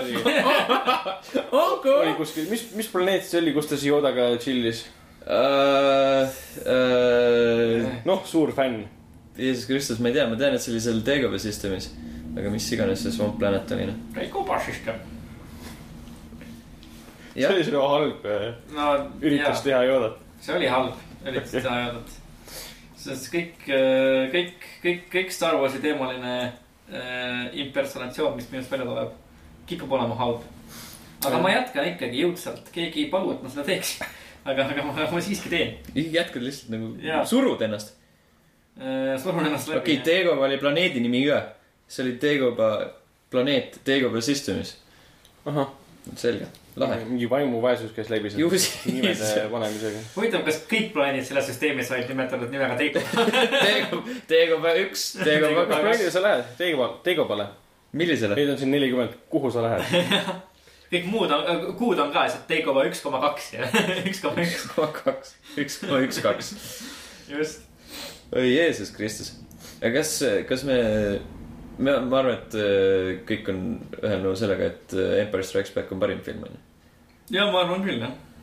oli kuskil, mis planeet see oli, kus ta Yodaga chillis? Noh, suur fänn. Jeesus Kristus, ma ei tea, et see oli seal Dagobah systemis. Aga mis iganes see Swamp Planet oli. Dagobah system. See oli selle halb üritas teha Yodat. See oli halb, üritas teha Yodat. Sest kõik Star Warsi teemaline impersonatsioon, mis minust välja tuleb, kipub olema halb. Aga ma jätkan ikkagi jõudsalt. Keegi ei palu, et ma seda teeks. Aga ma siiski teen. Jätkad lihtsalt nagu surud ennast. Surun ennast läbi. Okei, Dagobah oli planeedi nimi ka. See oli Dagobah planeet Dagobah systemis. Ahah. Selge, lahe. Mingi vaimu vaesus käis läbi selle nimede panemisega. Huvitav, kas kõik planeedid selle süsteemis olid nimetatud nimega Dagobah? Dagobah 1, Dagobah 2. Kas planeedile sa lähed? Dagobah'le? Millisele? Neid on siin 40, kuhu sa lähed? Kõik kuud on ka, et Dagobah 1,2 ja 1,1. 1,12. Just. Oi, Jeesus Kristus. Aga kas ma arvan, et kõik on ühel nõu sellega, et Empire Strikes Back on parim film. Ja, ma arvan küll,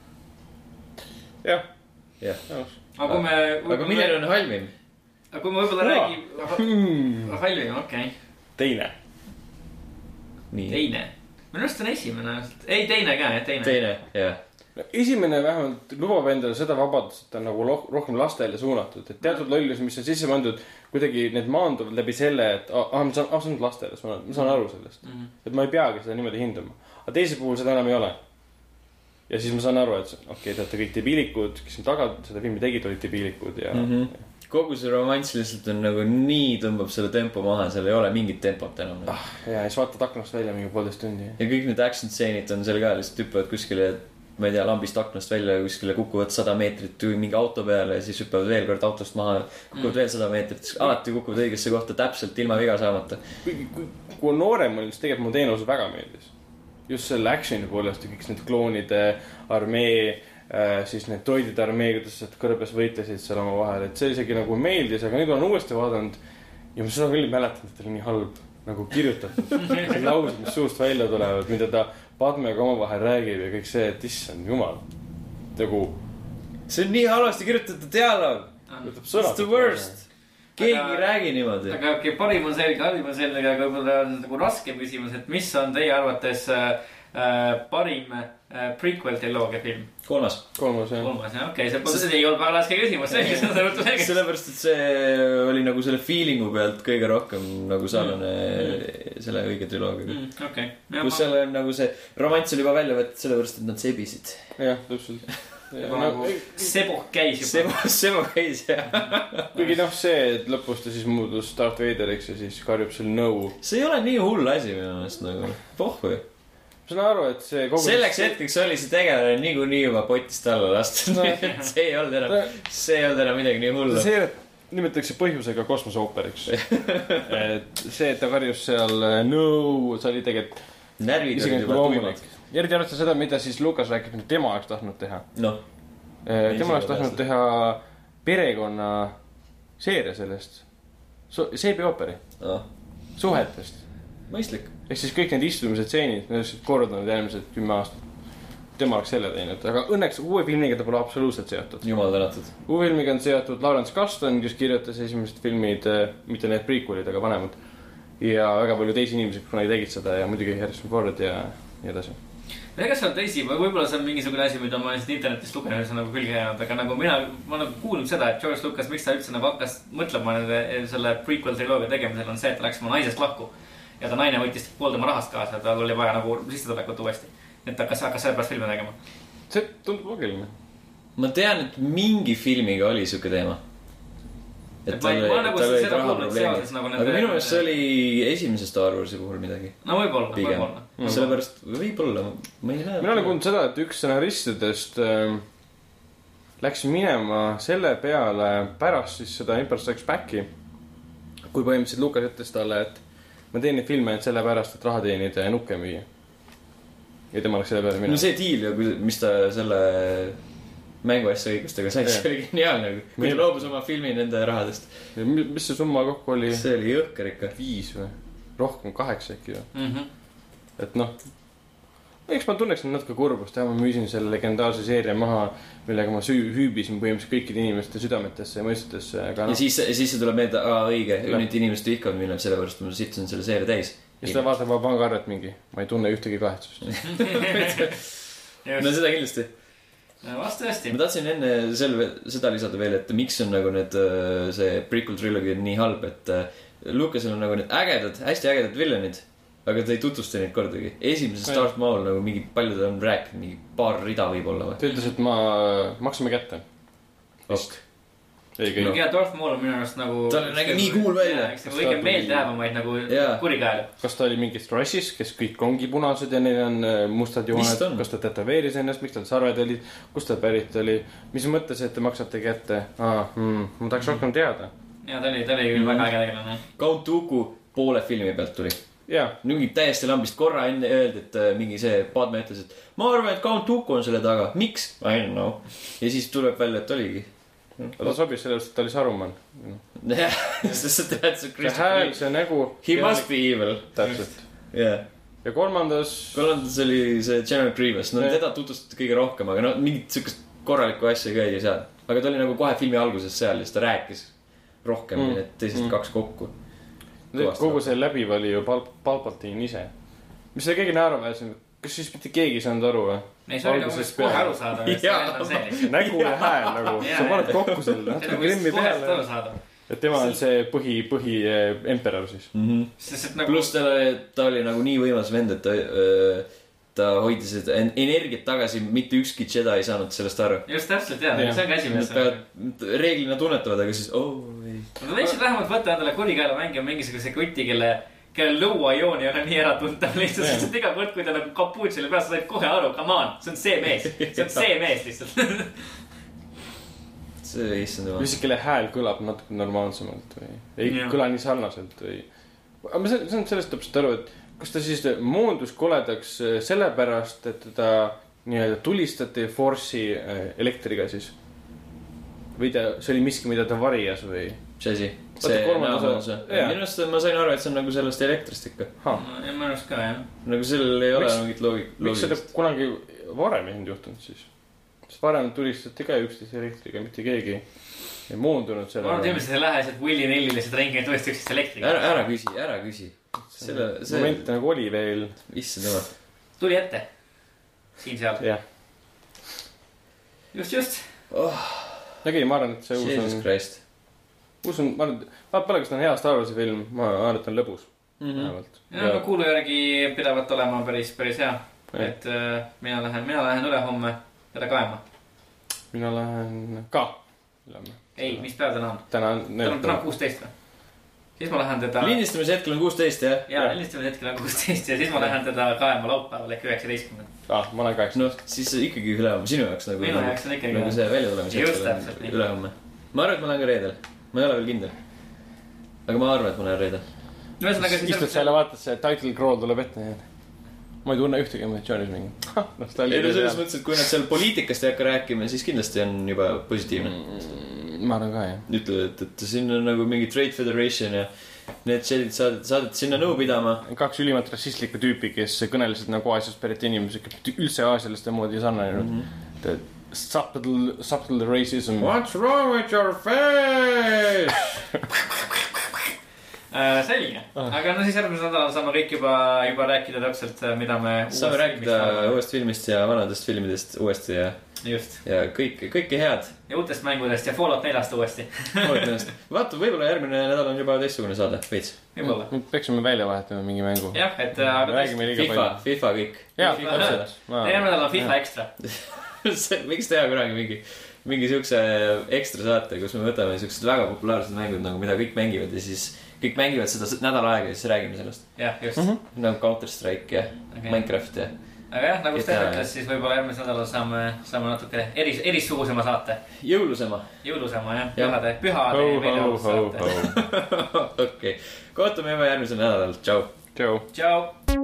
jah. Jah. Aga milline on halvim? Aga kui ma võib-olla räägin halvim, okei. Teine. Teine. Minu arust on esimene. Ei, teine ka, jah, teine, jah. Esimene vähemalt lubab endale seda vabadust, et on nagu rohkem lastele suunatud. Et teatud lollus, mis on sisse pandud, kuidagi need maanduvad läbi selle, et ma saan lastele, ma saan aru sellest. Et ma ei peagi seda niimoodi hindama. Aga teise puhul seda enam ei ole. Ja siis ma saan aru, et okei, te olete kõik debiilikud, kes on taga seda filmi tegid, olid debiilikud ja... Kogu see romanss lihtsalt on nagu nii tõmbab selle tempo maha, seal ei ole mingit tempot enam. Ja siis vaatad aknast välja mingi 1,5 tundi. Ja kõik need action stseenid on seal ka lihtsalt hüppavad kuskile ma ei tea, lambist aknast välja kuskile, kukuvad 100 meetrit mingi auto peale ja siis hüppavad veel kord autost maha, kukuvad veel 100 meetrit, alati kukuvad õigesse kohta täpselt ilma viga saamata. Kui noorem olin, siis tegelikult mulle teine osa väga meeldis. Just selle action'i poolest ja kõik need kloonide armee, siis need droidide armee, kuidas nad kõrbes võitlesid seal oma vahel, et see isegi nagu meeldis, aga nüüd olen uuesti vaadanud ja ma seda küll mäletan, et oli nii halb nagu kirjutatud. See laused, mis suust välja tulevad, mida ta Padmega omavahel räägib ja kõik see, et issand jumal. Nagu... See on nii halvasti kirjutatud dialoog. It's the worst. Keegi ei räägi niimoodi. Aga parim on selge, halvim on selge, aga võib-olla on nagu raskem küsimus, et mis on teie arvates parim prequel-triloogia film? Kolmas, jah. Okei, see ei olnud väga raske küsimus. Sellepärast, et see oli nagu selle feelingu pealt kõige rohkem nagu sarnane selle õige triloogiaga. Kus seal on nagu see romants oli juba välja võtta sellepärast, et nad sebisid. Jah, täpselt. Sebok käis juba. Sebok käis, jah. Kuigi see, et lõpus ta siis muudus Darth Vaderiks ja siis karjub seal nõu. See ei ole nii hull asi minu meelest nagu. Pohhu ju. Ma saan aru, et see kogu... Selleks hetkeks oli see tegelane niikuinii juba potist alla lastud. See ei olnud enam midagi nii hullu. See nimetatakse põhjusega kosmoseooperiks. Et see, et ta karjus seal nõu, see oli tegelikult... Närvid olid juba tuimad. Eriti arvestada seda, mida siis Lucas rääkib, et tema oleks tahtnud teha. Tema oleks tahtnud teha perekonna seeria sellest. Seebiooperi. Suhetest. Mõistlik. Ehk siis kõik need istumised stseenid, need oleksid korraldanud järgmised 10 aastat. Tema oleks selle teinud. Aga õnneks uue filmiga ta pole absoluutselt seotud. Jumal tänatud. Uue filmiga on seotud Lawrence Kasdan, kes kirjutas esimesed filmid, mitte need prequelid, aga vanemad. Ja väga palju teisi inimesi, kuna ei tegid seda ja muidugi Harrison Ford ja nii edasi. Ega seal teisi, võib-olla see on mingisugune asi, mida ma olen internetist lugenud, see on nagu külge jäänud, aga nagu ma olen kuulnud seda, et George Lucas, miks ta üldse nagu hakkas mõtlema selle prequel-triloogia tegemisel on see, et ta läks oma naisest lahku ja ta naine võttis pool tema rahast kaasa, tal oli vaja nagu sissetulekut uuesti. Et ta hakkas selle pärast filmi tegema. See tundub loogiline. Ma tean, et mingi filmiga oli suke teema. Et tal oli rahaprobleemid. Aga minu meelest see oli esimese Star Warsi puhul midagi. No võib-olla. Sellepärast võib-olla, ma ei näe. Mina olen kuulnud seda, et üks stsenaristidest läks minema selle peale pärast siis seda Empire Strikes Backi, kui põhimõtteliselt Lucas ütles talle, et ma teen neid filme selle pärast, et raha teenida ja nukke müüa. Ja tema läks selle peale minema. No see diil, mis ta selle mänguasja õigustega sai, see oli geniaalne. Kui ta loobus oma filmi nende rahadest. Mis see summa kokku oli? See oli jõhker ikka. 5 või? Rohkem 8 äkki või? Et eks ma tunneksin natuke kurbust. Ma müüsin selle legendaarse seeria maha, millega ma hüübisin põhimõtteliselt kõikide inimeste südametesse ja mõistetesse. Aga ja siis see tuleb meelde, õige, nüüd inimesed vihkavad minna, sellepärast ma sittusin selle seeria täis. Ja seda vaatab pangaarvet mingi. Ma ei tunne ühtegi kahetsust. No seda kindlasti. Vast tõesti. Ma tahtsin enne seda lisada veel, et miks on nagu see prequel trilogy nii halb, et Lucasel on nagu need hästi ägedad villanid, aga ta ei tutvusta neid kordagi. Esimeses Darth Maul nagu mingi palju ta on rääkinud, mingi paar rida võib olla või? Ta ütles, et maksame kätte. Ok. Ja Darth Maul on minu arust nagu... Ta nägi nii cool välja. Õige meeldejäävamaid nagu kurikäel. Kas ta oli mingist rassis, kes kõik ongi punased ja neil on mustad jooned? Kas ta tätoveeris ennast, miks tal sarved olid? Kust ta pärit oli? Mis mõttes, et te maksate kätte? Ma tahaks rohkem teada. Ja ta oli küll väga äge tegelane. Count Dooku poole filmi pealt tuli. Mingi täiesti lambist korra enne öeldi, et mingi see Padme ütles, et ma arvan, et Count Dooku on selle taga. Miks? I don't know. Ja siis tuleb välja, et oligi. Ta sobis sellest, et ta oli Saruman. Jah, sest sa tead, see hääl, see nägu. He must be evil. Täpselt. Ja kolmandas oli see General Grievous. No teda tutvustati kõige rohkem, aga mingit sükest korralikku asja ka ei seal. Aga ta oli nagu kohe filmi alguses seal ja siis ta rääkis rohkem need teised 2 kokku. Kogu see läbiv oli ju Palpatine ise. Mis see keegi naeruväärsin? Kas siis mitte keegi saanud aru või? Ei, see oli nagu kohe aru saada. Nägu ja hääl nagu. Sa paned kokku selle natuke grimmi peale. Et tema on see põhi emperor siis. Pluss ta oli nagu nii võimas vend, et ta hoidis energiat tagasi, mitte ükski Jedi ei saanud sellest aru. Just täpselt, see on ka esimest. Reeglina tunnetavad, aga siis, ei. Nad võiksid vähemalt võtta endale kurikäela mängima mingisuguse kuti, kelle lõuajooni on nii ära tuntav lihtsalt, sest iga kord, kui ta nagu kapuutsile peal, sa said kohe aru, come on, see on see mees lihtsalt. See issand jumal. Või kelle hääl kõlab natuke normaalsemalt või ei kõla nii sarnaselt või. Ma saan sellest täpselt aru, et kas ta siis moondus koledaks sellepärast, et ta nii-öelda tulistati Force'i elektriga siis? Või see oli miski, mida ta varjas või? See asi? See näomoonuse? Minust ma sain aru, et see on nagu sellest elektrist ikka. Minust ka, jah. Nagu sellel ei ole mingit loogikast. Miks seda kunagi varem ei juhtunud siis? Sest varem tulistati ka üksteist elektriga, mitte keegi ei moondunud selle. Ma arvan, et ilmselt ei lähe lihtsalt Willy Nellile seda ringi, et tulist üksteist elektriga. Ära küsi. Moment nagu oli veel. Issand jumal. Tuli ette. Siin-seal. Jah. Just. Nägi, ma arvan, et see Jesus Christ. Uus on, ma arvan, pole, kas ta on hea Star Warsi film, ma arvan, et ta on lõbus. Ja kuulu järgi pidavat olema päris hea. Et mina lähen üle homme teda kaema. Mina lähen ka. Ei, mis päev täna on? Täna on 16 või? Siis ma lähen teda... Lindistamise hetkel on 16, jah? Jaa, lindistamise hetkel on 16 ja siis ma lähen teda kaema laupäeval ehk 19. Ma olen 8. No, siis ikkagi ülehomme. Sinu jaoks nagu... Minu jaoks on ikkagi... Nagu see välja tulemise hetkel on ülehomme. Ma arvan, et ma lähen ka reedel. Ma ei ole veel kindel. Aga ma arvan, et ma lähen reedel. Istud seal ja vaatad, see title crawl tuleb ette. Ma ei tunne ühtegi emotsioonis mingi. Ei no selles mõttes, et kui nad seal poliitikast ei hakka rääkima, siis kindlasti on juba positiivne. Ma arvan ka, jah. Ütled, et siin on nagu mingi Trade Federation ja need sellised saadet sinna nõu pidama. 2 ülimat rassistlikku tüüpi, kes kõnelesid nagu Aasiast pärit inimesi, üldse aasialiste moodi sarnane. Subtle racism. What's wrong with your face? Selge. Aga no siis järgmisel nädalal saame kõik juba rääkida täpselt, mida me saame rääkida uuest filmist ja vanadest filmidest uuesti ja just. Ja kõike head. Ja uutest mängudest ja Fallout 4 uuesti. Vaata, võib-olla järgmine nädal on juba teistsugune saade. Veits. Võib-olla. Peaksime välja vahetama mingi mängu. Jah, et FIFA kõik. Järgmine nädal on FIFA Extra. Miks teha kunagi mingi siukse ekstra saate, kus me võtame siuksed väga populaarsed mängud, nagu mida kõik mängivad ja siis kõik mängivad seda nädal aega ja siis räägime sellest. Jah, just. Nagu Counter-Strike ja Minecraft ja... Aga jah, nagu Sten ütles, siis võib-olla järgmise nädalal saame natuke erissugusema saate. Jõulusema, jah. Pühade meeleolus saate. Okei. Kohtume juba järgmisel nädalal. Tšau. Tšau.